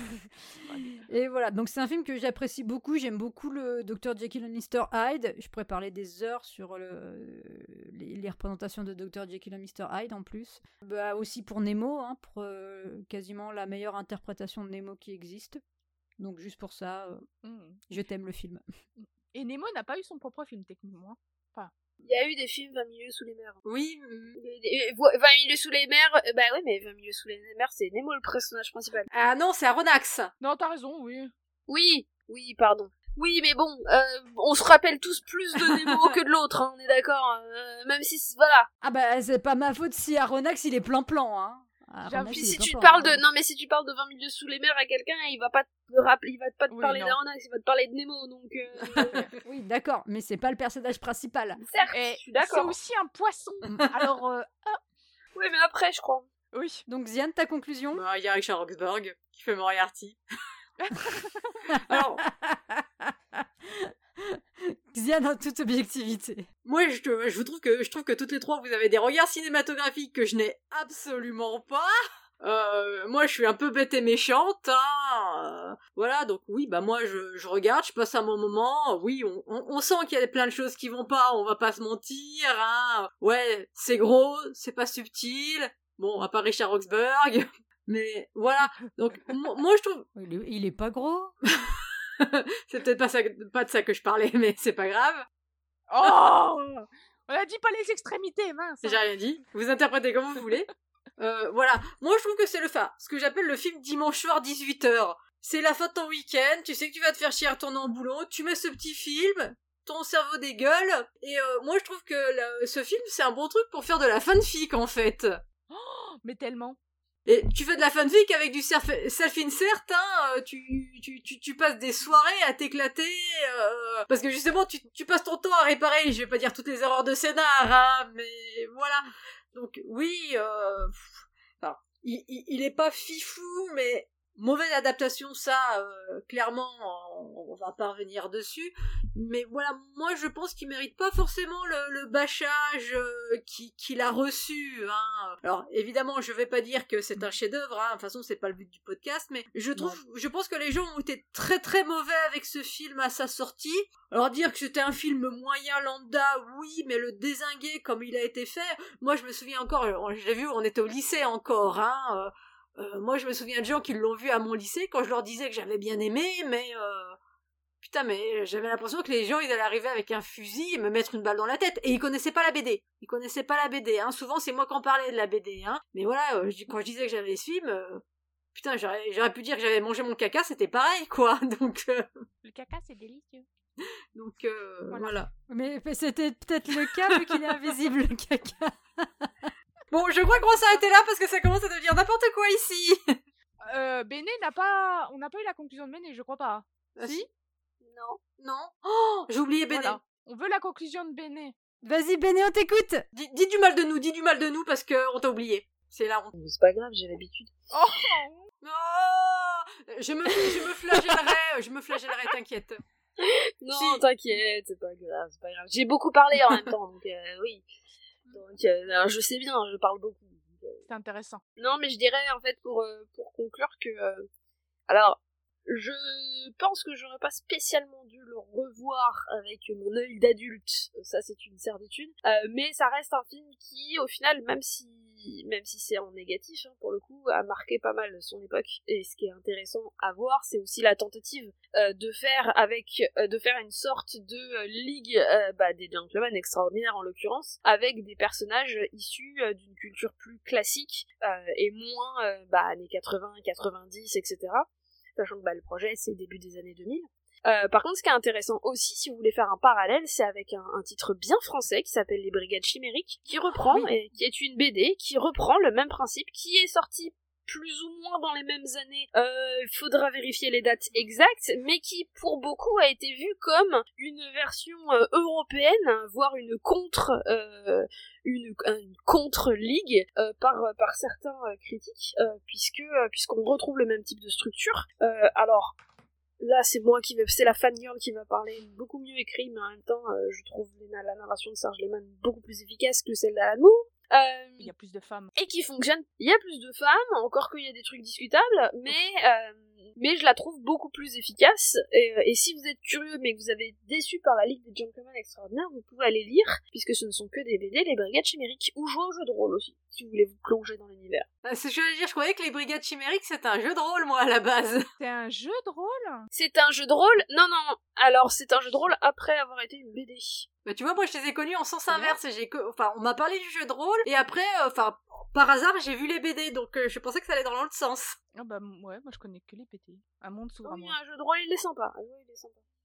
Speaker 3: Et voilà, donc c'est un film que j'apprécie beaucoup. J'aime beaucoup le docteur Jekyll and mister Hyde. Je pourrais parler des heures sur le, les, les représentations de docteur Jekyll and mister Hyde en plus. Bah, aussi pour Nemo, hein, pour euh, quasiment la meilleure interprétation de Nemo qui existe. Donc juste pour ça, euh, mmh. je t'aime le film.
Speaker 4: Et Nemo n'a pas eu son propre film techniquement. Enfin...
Speaker 5: Il y a eu des films vingt milieux sous les mers.
Speaker 2: Oui.
Speaker 5: vingt milieux sous les mers, bah ouais, mais vingt milieux sous les mers, c'est Nemo le personnage principal.
Speaker 2: Ah non, c'est Aronnax.
Speaker 4: Non, t'as raison, oui.
Speaker 5: Oui, oui, pardon. Oui, mais bon, euh, on se rappelle tous plus de Nemo que de l'autre, hein, on est d'accord. Euh, même si, voilà.
Speaker 3: Ah bah, c'est pas ma faute si Aronnax, il est plan-plan, hein.
Speaker 5: Puis si tu parles de, non mais si tu parles de vingt milieux sous les mers à quelqu'un, il va pas te rappeler, il va pas te
Speaker 3: Oui,
Speaker 5: parler
Speaker 3: non.
Speaker 5: d'Aronnax, il va te parler de Nemo, donc. Euh...
Speaker 3: Oui, d'accord, mais c'est pas le personnage principal.
Speaker 5: Certes,
Speaker 4: Et
Speaker 5: je suis d'accord.
Speaker 4: c'est aussi un poisson. Alors, euh, ah,
Speaker 5: Oui, mais après, je crois.
Speaker 4: oui.
Speaker 3: Donc Ziane, ta conclusion?
Speaker 2: Bah, il y a Richard Roxburgh qui fait Moriarty. Alors,
Speaker 3: Ziane en toute objectivité.
Speaker 2: moi, je, te- je vous trouve que je trouve que toutes les trois, vous avez des regards cinématographiques que je n'ai absolument pas. Euh, moi, je suis un peu bête et méchante, hein. Euh, voilà, donc oui, bah moi, je, je regarde, je passe un bon moment. Oui, on, on, on sent qu'il y a plein de choses qui vont pas, on va pas se mentir, hein. Ouais, c'est gros, c'est pas subtil. Bon, à part Richard Roxburgh. Mais voilà, donc mo- moi, je trouve...
Speaker 3: Il est, il est pas gros.
Speaker 2: c'est peut-être pas, ça, pas de ça que je parlais, mais c'est pas grave.
Speaker 4: Oh, on a dit pas les extrémités, mince.
Speaker 2: J'ai rien dit. Vous interprétez comme vous voulez. Euh, voilà. Moi, je trouve que c'est le fa. Ce que j'appelle le film dimanche soir dix-huit heures. C'est la fin de ton week-end. Tu sais que tu vas te faire chier à retourner en boulot. Tu mets ce petit film. Ton cerveau dégueule. Et euh, moi, je trouve que la- ce film, c'est un bon truc pour faire de la fanfic, en fait.
Speaker 4: Mais tellement.
Speaker 2: Et tu fais de la fanfic avec du self- self-insert, hein, euh, tu, tu, tu, tu passes des soirées à t'éclater, euh, parce que justement, tu, tu passes ton temps à réparer, je vais pas dire toutes les erreurs de scénar, hein, mais voilà. Donc, oui, euh, pff, enfin, il, il, il est pas fifou, mais mauvaise adaptation, ça, euh, clairement, on, on va pas revenir dessus. Mais voilà, moi, je pense qu'il mérite pas forcément le, le bâchage euh, qui- qu'il a reçu, hein. Alors, évidemment, je vais pas dire que c'est un chef-d'œuvre, hein. De toute façon, c'est pas le but du podcast, mais je trouve, je pense que les gens ont été très très mauvais avec ce film à sa sortie. Alors, dire que c'était un film moyen lambda, oui, mais le dézinguer comme il a été fait, moi, je me souviens encore, je l'ai vu, on était au lycée encore, hein. Euh, euh, moi, je me souviens de gens qui l'ont vu à mon lycée quand je leur disais que j'avais bien aimé, mais euh, putain, mais j'avais l'impression que les gens, ils allaient arriver avec un fusil et me mettre une balle dans la tête. Et ils connaissaient pas la B D. Ils connaissaient pas la B D, hein. Souvent, c'est moi qui en parlais de la B D, hein. Mais voilà, euh, je- quand je disais que j'avais ce film, euh, putain, j'aurais, j'aurais pu dire que j'avais mangé mon caca, c'était pareil, quoi. Donc, euh,
Speaker 4: Le caca, c'est délicieux.
Speaker 2: donc euh,
Speaker 4: Voilà.
Speaker 2: voilà.
Speaker 3: Mais mais c'était peut-être le cas vu qu'il est invisible, le caca.
Speaker 2: Bon, je crois qu'on va s'arrêter là parce que ça commence à devenir n'importe quoi ici.
Speaker 4: Euh, Béné n'a pas... On n'a pas eu la conclusion de Béné, je crois pas.
Speaker 2: Ah,
Speaker 4: Si
Speaker 5: Non.
Speaker 2: Non. Oh, j'ai oublié Béné.
Speaker 4: Voilà. On veut la conclusion de Béné.
Speaker 3: Vas-y, Béné, on t'écoute.
Speaker 2: Dis, dis du mal de nous, dis du mal de nous parce que on t'a oublié. C'est la honte.
Speaker 5: C'est pas grave, j'ai l'habitude.
Speaker 4: Oh,
Speaker 2: Oh, je me, je me flagellerai, je me flagellerai, t'inquiète.
Speaker 5: Non,
Speaker 2: Si.
Speaker 5: t'inquiète, c'est pas grave, c'est pas grave. J'ai beaucoup parlé en même temps, donc euh, oui. Donc, euh, alors, je sais bien, je parle beaucoup. donc, euh,
Speaker 4: c'est intéressant.
Speaker 5: Non, mais je dirais, en fait, pour, euh, pour conclure que... euh, alors, je pense que j'aurais pas spécialement dû le revoir avec mon œil d'adulte, ça c'est une certitude, euh, mais ça reste un film qui, au final, même si même si c'est en négatif, hein, pour le coup, a marqué pas mal son époque, et ce qui est intéressant à voir, c'est aussi la tentative euh, de faire avec euh, de faire une sorte de euh, ligue euh, bah, des gentlemen extraordinaires en l'occurrence, avec des personnages issus euh, d'une culture plus classique, euh, et moins euh, bah, années quatre-vingts, quatre-vingt-dix, et cetera, sachant que bah, le projet c'est début des années deux mille. Euh, par contre, ce qui est intéressant aussi, si vous voulez faire un parallèle, c'est avec un, un titre bien français qui s'appelle Les Brigades Chimériques, qui reprend,
Speaker 3: Oui.
Speaker 5: et qui est une B D, qui reprend le même principe, qui est sorti plus ou moins dans les mêmes années, euh, il faudra vérifier les dates exactes, mais qui pour beaucoup a été vu comme une version euh, européenne, voire une contre euh, une, une contre-ligue euh, par, par certains euh, critiques, euh, puisque euh, puisqu'on retrouve le même type de structure. Euh, alors là c'est moi qui vais, c'est la fangirl qui va parler, beaucoup mieux écrit, mais en même temps euh, je trouve la, la narration de Serge Lehmann beaucoup plus efficace que celle d'Alan Moore. Euh,
Speaker 4: Il y a plus de femmes.
Speaker 5: et qui fonctionne. Il y a plus de femmes, encore qu'il y a des trucs discutables, mais euh, mais je la trouve beaucoup plus efficace. Et, et si vous êtes curieux, mais que vous avez été déçu par la Ligue des Gentlemen Extraordinaires, vous pouvez aller lire, puisque ce ne sont que des B D, les Brigades Chimériques, ou jouer au jeu de rôle aussi, si vous voulez vous plonger dans l'univers.
Speaker 2: Ah, c'est ce que je veux dire, je croyais que les Brigades Chimériques c'était un jeu de rôle, moi, à la base.
Speaker 4: C'est un jeu de rôle.
Speaker 5: C'est un jeu de rôle. Non, non. Alors c'est un jeu de rôle après avoir été une B D.
Speaker 2: Bah, tu vois, moi, je les ai connus en sens
Speaker 4: C'est vrai.
Speaker 2: inverse. J'ai que, enfin, on m'a parlé du jeu de rôle, et après, euh, enfin, par hasard, j'ai vu les B D, donc euh, je pensais que ça allait dans l'autre sens.
Speaker 4: Ah bah m- ouais, moi je connais que les P T. Un monde s'ouvre à
Speaker 5: Oui,
Speaker 4: moi.
Speaker 5: un jeu de rôle, il est sympa. Ah oui, il est sympa.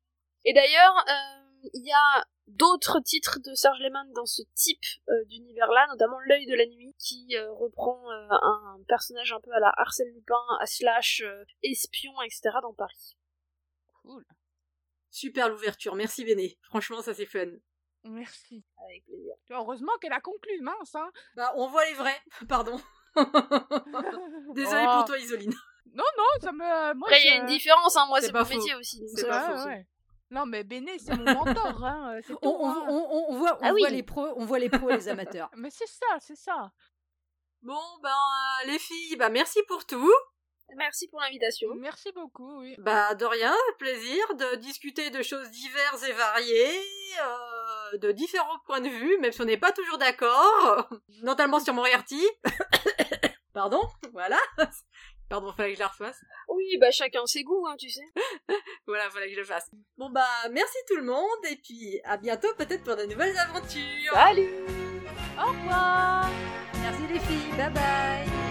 Speaker 5: Et d'ailleurs, euh, il y a d'autres titres de Serge Lehmann dans ce type euh, d'univers-là, notamment L'œil de la nuit, qui euh, reprend euh, un, un personnage un peu à la Arsène Lupin, à slash euh, espion, et cetera dans Paris.
Speaker 4: Cool.
Speaker 2: Super l'ouverture, merci Béné. Franchement, ça c'est fun.
Speaker 4: Merci.
Speaker 5: Avec plaisir.
Speaker 4: Heureusement qu'elle a conclu, mince, hein.
Speaker 2: Bah, on voit les vrais, pardon. Désolée
Speaker 4: Oh.
Speaker 2: pour toi, Isoline.
Speaker 4: Non, non, ça me... Moi,
Speaker 5: Après, il y a
Speaker 4: je-
Speaker 5: une différence, hein, moi
Speaker 2: C'est
Speaker 5: c'est
Speaker 2: pas
Speaker 5: mon
Speaker 2: faux.
Speaker 5: métier aussi. donc
Speaker 2: C'est
Speaker 5: c'est
Speaker 2: pas
Speaker 5: pas
Speaker 2: faux.
Speaker 5: faux.
Speaker 4: Ouais, ouais. Non, mais Béné, c'est mon mentor, hein. C'est tout,
Speaker 3: On, on-
Speaker 4: hein.
Speaker 3: on- on- on voit, on
Speaker 5: Ah
Speaker 3: voit
Speaker 5: oui.
Speaker 3: les pros, on voit les pros et les amateurs.
Speaker 4: Mais c'est ça, c'est ça.
Speaker 2: Bon, ben, euh, les filles, bah merci pour tout.
Speaker 5: Merci pour l'invitation.
Speaker 4: Merci beaucoup, oui.
Speaker 2: Bah, de rien, plaisir de discuter de choses diverses et variées, euh, de différents points de vue, même si on n'est pas toujours d'accord, notamment sur Moriarty. Pardon, voilà. Pardon, fallait que je la refasse.
Speaker 5: Oui, bah chacun ses goûts, hein, tu sais.
Speaker 2: Voilà, fallait que je le fasse. Bon bah, merci tout le monde, et puis à bientôt peut-être pour de nouvelles aventures.
Speaker 5: Salut.
Speaker 4: Au revoir.
Speaker 3: Merci les filles, bye bye.